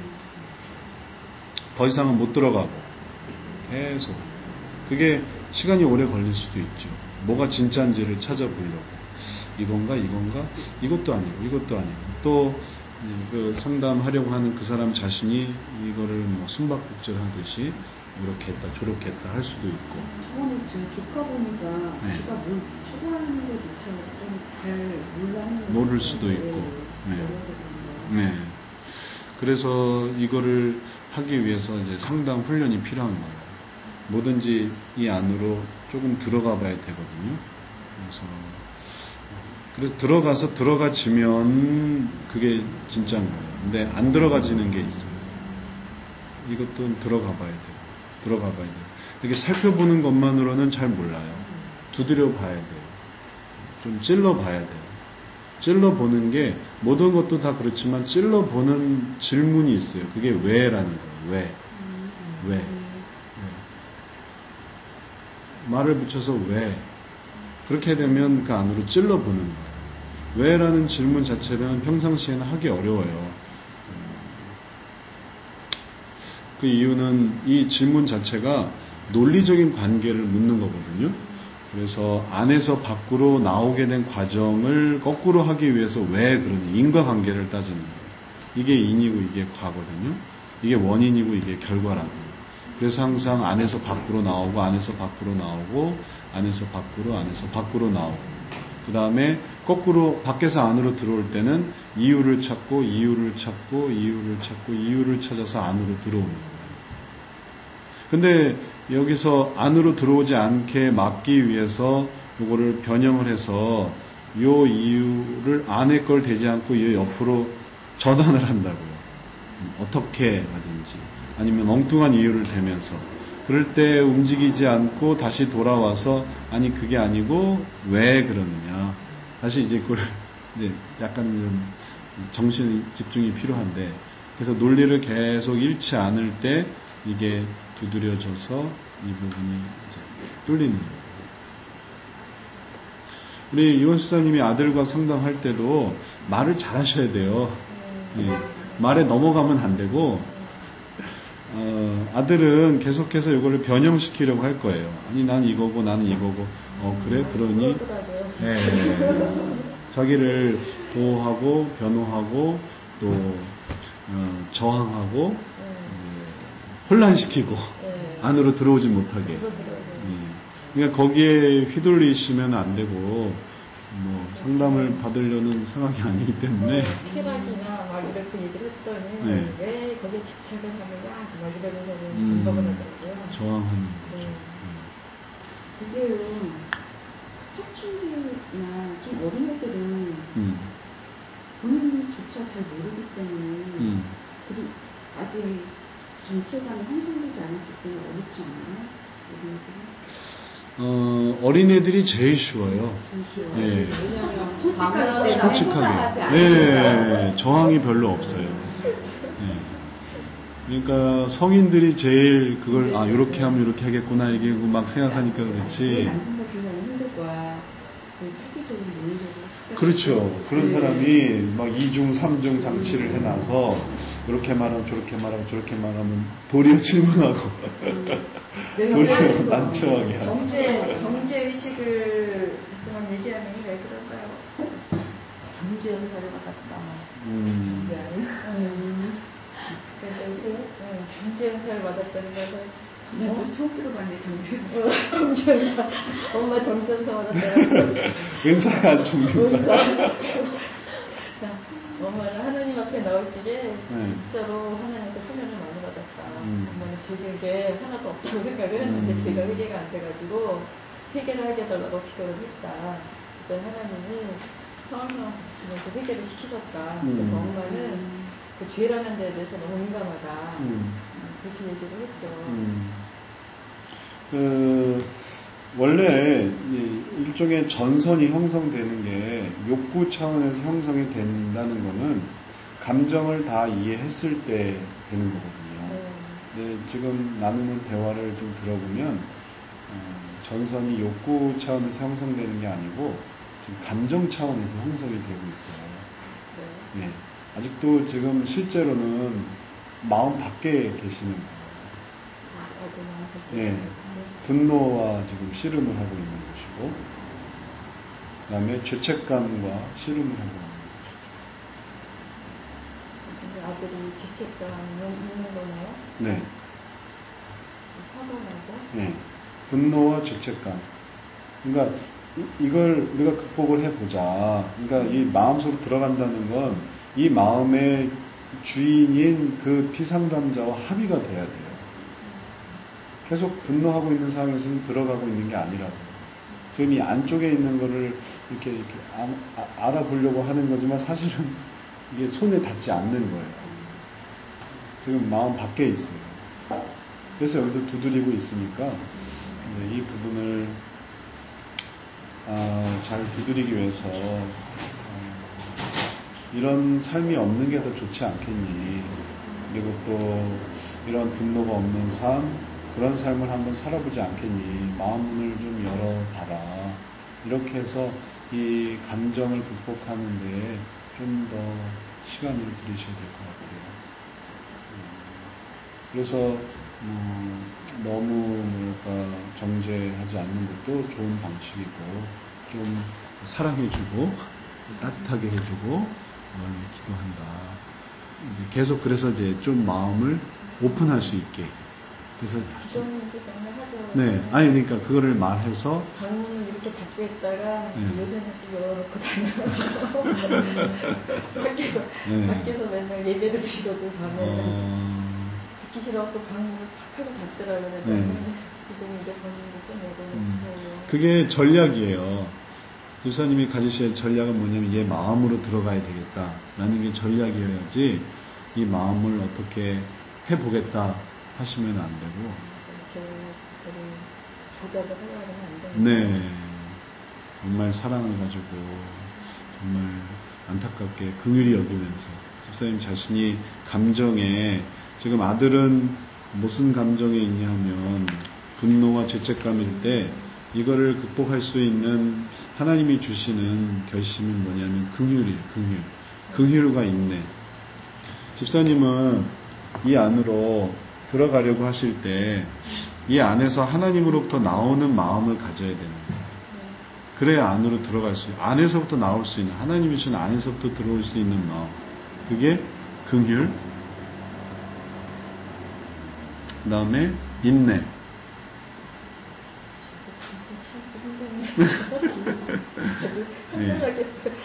더 이상은 못 들어가고 계속 그게 시간이 오래 걸릴 수도 있죠. 뭐가 진짜인지를 찾아보려고 이건가 이것도 아니고 또 그 상담하려고 하는 그 사람 자신이 이거를 뭐 숨바꼭질 하듯이 이렇게 했다 저렇게 했다 할 수도 있고. 저는 지금 조카 보니까 지가 뭘 추구하는 것조차 좀 잘 모를 수도 있고. 네. 그래서 이거를 하기 위해서 이제 상담 훈련이 필요한 거예요. 뭐든지 이 안으로 조금 들어가 봐야 되거든요. 그래서 들어가지면 그게 진짜인 거예요. 근데 안 들어가지는 게 있어요. 이것도 들어가 봐야 돼요. 이렇게 살펴보는 것만으로는 잘 몰라요. 두드려 봐야 돼요. 좀 찔러 봐야 돼요. 찔러 보는 게 모든 것도 다 그렇지만 찔러 보는 질문이 있어요. 그게 왜라는 거예요. 왜? 말을 붙여서 왜? 그렇게 되면 그 안으로 찔러 보는 거예요. 왜라는 질문 자체는 평상시에는 하기 어려워요. 그 이유는 이 질문 자체가 논리적인 관계를 묻는 거거든요. 그래서 안에서 밖으로 나오게 된 과정을 거꾸로 하기 위해서 왜 그러니 인과관계를 따지는 거예요. 이게 인이고 이게 과거든요. 이게 원인이고 이게 결과라고. 그래서 항상 안에서 밖으로 나오고 안에서 밖으로 나오고 안에서 밖으로 나오고 그 다음에 거꾸로 밖에서 안으로 들어올 때는 이유를 찾고 이유를 찾아서 안으로 들어오는 거예요. 근데 여기서 안으로 들어오지 않게 막기 위해서 이거를 변형을 해서 요 이유를 안에 걸 대지 않고 이 옆으로 전환을 한다고요. 어떻게 하든지 아니면 엉뚱한 이유를 대면서 그럴 때 움직이지 않고 다시 돌아와서 아니 그게 아니고 왜 그러느냐 다시 이제 그걸 이제 약간 좀 정신 집중이 필요한데, 그래서 논리를 계속 잃지 않을 때 이게 두드려져서 이 부분이 이제 뚫리는 거예요. 우리 이원수 사님이 아들과 상담할 때도 말을 잘 하셔야 돼요. 예, 말에 넘어가면 안 되고, 아들은 계속해서 이거를 변형시키려고 할 거예요. 아니, 난 이거고, 나는 이거고, 그래? 그러니, 자기를 보호하고, 변호하고, 또, 저항하고, 혼란시키고, 안으로 들어오지 못하게. 그러니까 거기에 휘둘리시면 안 되고, 상담을 받으려는 상황이 아니기 때문에. 쾌락이나 막 이렇게 얘기를 했더니, 왜 거기에 집착을 하느냐, 막 이러면서는 공감을 하더라고요. 저항하는 거죠. 이게요, 사춘기나 좀 어린 애들은 본인조차 잘 모르기 때문에, 그리고 아직 정체감이 형성되지 않았기 때문에 어렵지 않나요? 어린애들이 제일 쉬워요. 예. 솔직하게. 네, 저항이 별로 없어요. 예. 그러니까 성인들이 제일 그걸, 이렇게 하면 이렇게 하겠구나, 이게 막 생각하니까 그렇지. 그렇죠. 그런 사람이 막 2중, 3중 장치를 해놔서 이렇게 말하면 저렇게 말하고 저렇게 말하면 도리어 질문하고 도리어 난처하게 하고. 정죄의식을 자꾸만 얘기하는 게 왜 그럴까요? 정죄의사를 받았다. 그래서 정죄의사를 받았다는 것은 처음 들어봤네, 정죄의사. 엄마 정죄의사 받았다는 은사야, 정죄의사. 엄마는 하나님 앞에 나올 적에 진짜로 하나님한테 훈련을 많이 받았다. 엄마는 죄진 게 하나도 없다고 생각을 했는데 죄가 회개가 안 돼가지고 회개를 하게 해달라고 기도를 했다. 그때 하나님이 상황상황 붙이면서 회개를 시키셨다. 그래서 엄마는 그 죄라는 데에 대해서 너무 민감하다. 그렇게 얘기를 했죠. 원래 일종의 전선이 형성되는 게 욕구 차원에서 형성이 된다는 거는 감정을 다 이해했을 때 되는 거거든요. 근데 지금 나누는 대화를 좀 들어보면 전선이 욕구 차원에서 형성되는 게 아니고 지금 감정 차원에서 형성이 되고 있어요. 예. 아직도 지금 실제로는 마음 밖에 계시는 거예요. 예. 분노와 지금 씨름을 하고 있는 것이고, 그 다음에 죄책감과 씨름을 하고 있는 것이죠. 아들이 죄책감이 있는 거네요? 네. 화가 나고? 네. 분노와 죄책감. 그러니까 이걸 우리가 극복을 해보자. 그러니까 이 마음속으로 들어간다는 건 이 마음의 주인인 그 피상담자와 합의가 돼야 돼요. 계속 분노하고 있는 상황에서는 들어가고 있는 게 아니라고. 지금 이 안쪽에 있는 거를 이렇게 알아보려고 하는 거지만 사실은 이게 손에 닿지 않는 거예요. 지금 마음 밖에 있어요. 그래서 여기도 두드리고 있으니까 이 부분을 잘 두드리기 위해서 이런 삶이 없는 게 더 좋지 않겠니? 그리고 또 이런 분노가 없는 삶, 그런 삶을 한번 살아보지 않겠니? 마음문을 좀 열어봐라. 이렇게 해서 이 감정을 극복하는데 좀 더 시간을 들이셔야 될 것 같아요. 그래서 너무 정죄하지 않는 것도 좋은 방식이고, 좀 사랑해주고 따뜻하게 해주고 기도한다. 계속 그래서 이제 좀 마음을 오픈할 수 있게. 그래서 네, 아니 그러니까 그거를 말해서 방문을 이렇게 닫고 있다가 요새는 또 열어놓고 다녀요. 밖에서 맨날 예배를 드리거든 밤에. 듣기 싫어서 방문을 탁 하고 닫더라고요. 지금 이제 방문을 좀 열어놓고. 그게 전략이에요. 유사님이 가지실 전략은 뭐냐면 얘 마음으로 들어가야 되겠다라는 게 전략이어야지 이 마음을 어떻게 해보겠다 하시면 안 되고. 조작을 하려면 안 되는. 네. 정말 사랑을 가지고 정말 안타깝게 긍휼히 여기면서 집사님 자신이 감정에 지금 아들은 무슨 감정에 있냐 하면 분노와 죄책감일 때 이거를 극복할 수 있는 하나님이 주시는 결심은 뭐냐면 긍휼이에요. 긍휼가 있네. 집사님은 이 안으로 들어가려고 하실 때 이 안에서 하나님으로부터 나오는 마음을 가져야 되는 거예요. 그래야 안으로 들어갈 수 있어요. 안에서부터 나올 수 있는 하나님이 주신 안에서부터 들어올 수 있는 마음. 그게 긍휼. 그 다음에 인내. 네.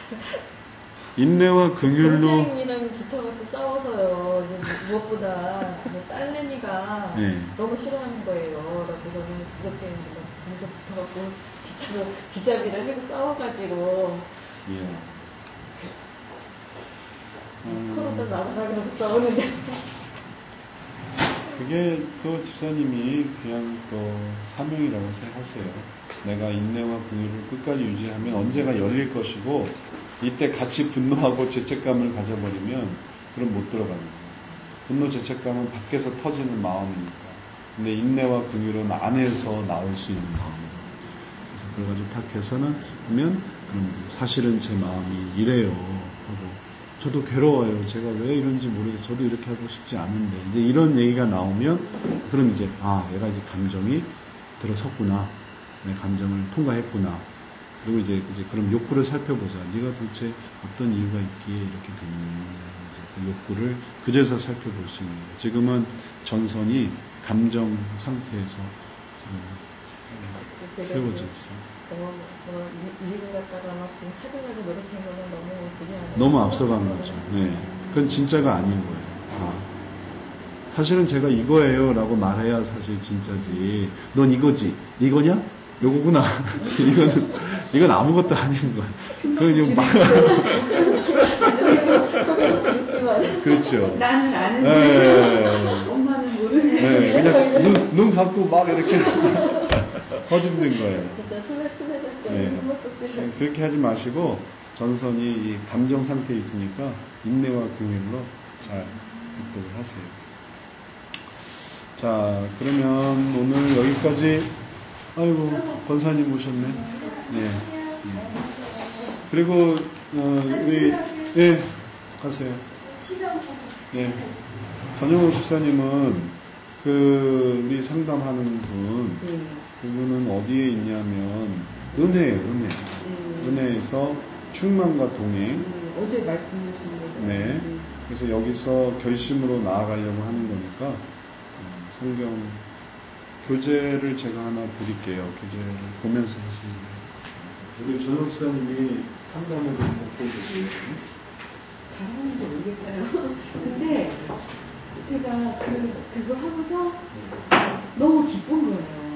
인내와 긍휼로 선생님이랑 붙어갖고 싸워서요. 무엇보다 딸내미가 네. 너무 싫어하는 거예요. 그래서 저는 무섭게 붙어갖고 진짜로 기자비를 해고 싸워가지고 서로 다 나가라고 싸우는데 그게 또 집사님이 그냥 또 사명이라고 생각하세요. 내가 인내와 긍휼을 끝까지 유지하면 언제가 열릴 것이고 이때 같이 분노하고 죄책감을 가져버리면 그럼 못 들어가는 거예요. 분노 죄책감은 밖에서 터지는 마음이니까. 근데 인내와 긍휼은 안에서 나올 수 있는 마음이에요. 그래서 그래가지고 딱 해서는 하면 그럼 사실은 제 마음이 이래요 하고 저도 괴로워요. 제가 왜 이런지 모르겠어요. 저도 이렇게 하고 싶지 않은데 이제 이런 얘기가 나오면 그럼 이제 얘가 이제 감정이 들어섰구나. 내 감정을 통과했구나. 그리고 이제 그럼 욕구를 살펴보자. 네가 도대체 어떤 이유가 있기에 이렇게 됐니? 그 욕구를 그제서 살펴볼 수 있는 거예요. 지금은 전선이 감정 상태에서 지금 세워져 있어요. 일을 갖다가 막 지금 찾아가고 노력한 거는 너무 너무 앞서간 거죠. 네, 그건 진짜가 아닌 거예요. 사실은 제가 이거예요라고 말해야 사실 진짜지. 넌 이거지. 이거냐? 요거구나. 이건 아무것도 아닌 거야. 그건 막. 그렇죠. 나는 아는데 엄마는 모르네. 네, 그냥 눈 감고 막 이렇게 허집는 거예요. 네. 그렇게 하지 마시고 전선이 이 감정 상태에 있으니까 인내와 긍휼로 잘 극복을 하세요. 자, 그러면 오늘 여기까지. 아이고, 권사님 오셨네. 네. 그리고 우리 가세요. 네. 전영호 집사님은 우리 상담하는 분, 그분은 어디에 있냐면 은혜예요. 은혜에서 충만과 동행. 어제 말씀하신 거죠. 네. 그래서 여기서 결심으로 나아가려고 하는 거니까 성경 교재를 제가 하나 드릴게요. 교재를 보면서 하시는 거예요. 우리 전영 집사님이 상담을 받고 계시네요. 잘하는지 모르겠어요. 근데 제가 그거 하고서 너무 기쁜 거예요.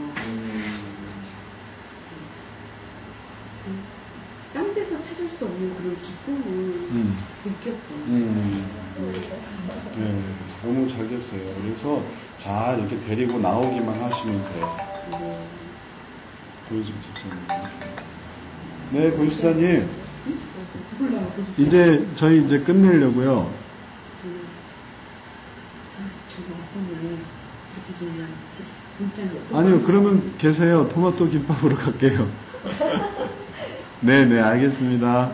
딴 데서 찾을 수 없는 그런 기쁨을 느꼈어요. 네, 너무 잘 됐어요. 그래서 잘 이렇게 데리고 나오기만 하시면 돼요. 고유진 집사님. 네, 고유집사님. 이제 저희 이제 끝내려고요. 아니요, 그러면 계세요. 토마토 김밥으로 갈게요. 네, 알겠습니다.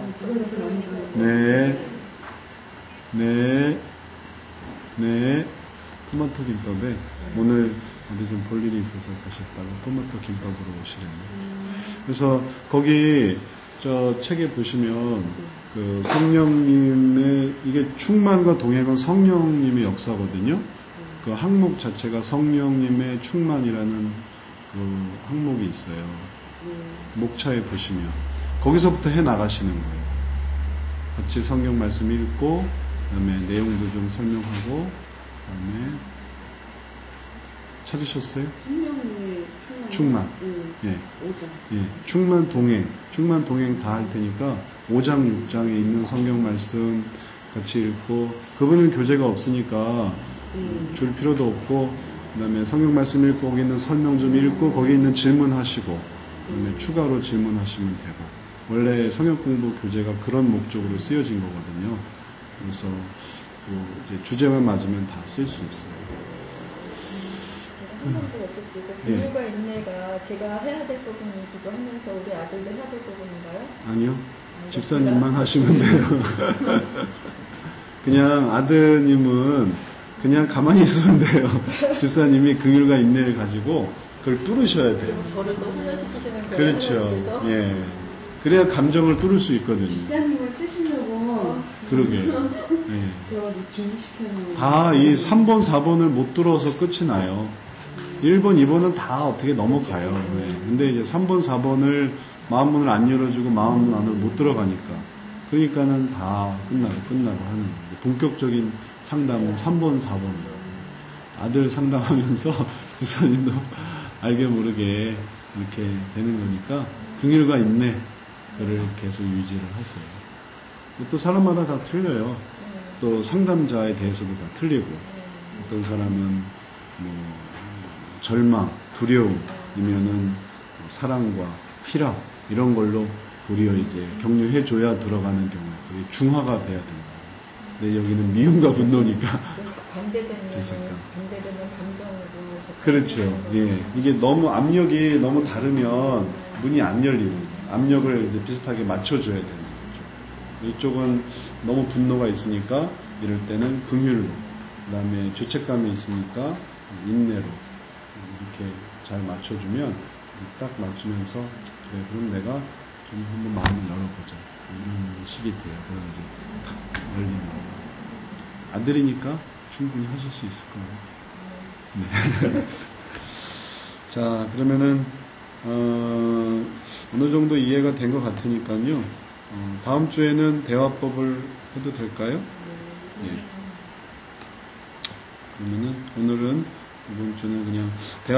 네. 토마토 김밥에 오늘 어디 좀 볼 일이 있어서 가셨다가 토마토 김밥으로 오시랬네요. 그래서 거기 저 책에 보시면 그 성령님의 이게 충만과 동행은 성령님의 역사거든요. 그 항목 자체가 성령님의 충만이라는 그 항목이 있어요. 목차에 보시면 거기서부터 해 나가시는 거예요. 같이 성경 말씀 읽고 그다음에 내용도 좀 설명하고 그다음에 찾으셨어요? 성령님의 충만. 예. 충만 동행 다 할 테니까 5장 6장에 있는 성경 말씀 같이 읽고 그분은 교재가 없으니까 줄 필요도 없고 그다음에 성경 말씀 읽고 거기 있는 설명 좀 읽고 거기 있는 질문하시고 그다음에 추가로 질문하시면 되고 원래 성역공부 교재가 그런 목적으로 쓰여진 거거든요. 그래서 이제 주제만 맞으면 다 쓸 수 있어요. 한 번도 여쭙겠어요. 긍휼과 인내가 제가 해야 될 부분이기도 하면서 우리 아들도 해야 될 부분인가요? 아니요. 집사님만 하시면 돼요. 그냥 아드님은 그냥 가만히 있으면 돼요. 집사님이 긍휼과 인내를 가지고 그걸 뚫으셔야 돼요. 저를 또 훈련시키시는 거예요. 그렇죠. 예. 그래야 감정을 뚫을 수 있거든요. 집사님을 쓰시려고. 그러게. 예. 저 준비시켜놓은. 다 이 3번, 4번을 못 뚫어서 끝이 나요. 1번, 2번은 다 어떻게 넘어가요. 네. 근데 이제 3번, 4번을 마음문을 안 열어주고 마음문 안으로 못 들어가니까. 그러니까는 다 끝나고 하는 거예요. 본격적인 상담은 3번, 4번. 아들 상담하면서 집사님도 알게 모르게 이렇게 되는 거니까 긍휼과 인내를 계속 유지를 하세요. 또 사람마다 다 틀려요. 또 상담자에 대해서도 다 틀리고 어떤 사람은 절망, 두려움이면은 사랑과 희락 이런 걸로 도리어 이제 격려해줘야 들어가는 경우 그게 중화가 돼야 된다. 근데 여기는 미움과 분노니까 반대되는 감정으로 그렇죠. 예, 이게 너무 압력이 너무 다르면 문이 안 열리는 압력을 이제 비슷하게 맞춰줘야 되는 거죠. 이쪽은 너무 분노가 있으니까 이럴 때는 긍휼로, 그다음에 죄책감이 있으니까 인내로 이렇게 잘 맞춰주면 딱 맞추면서 그래 그럼 내가 좀 한번 마음을 열어보자 이런 식이 돼요. 그럼 이제 탁 열리는 거예요. 아들이니까 충분히 하실 수 있을 거예요. 네. 자, 그러면은 어느 정도 이해가 된 것 같으니까요. 다음 주에는 대화법을 해도 될까요? 예. 그러면은 오늘은 이번 주는 그냥 대화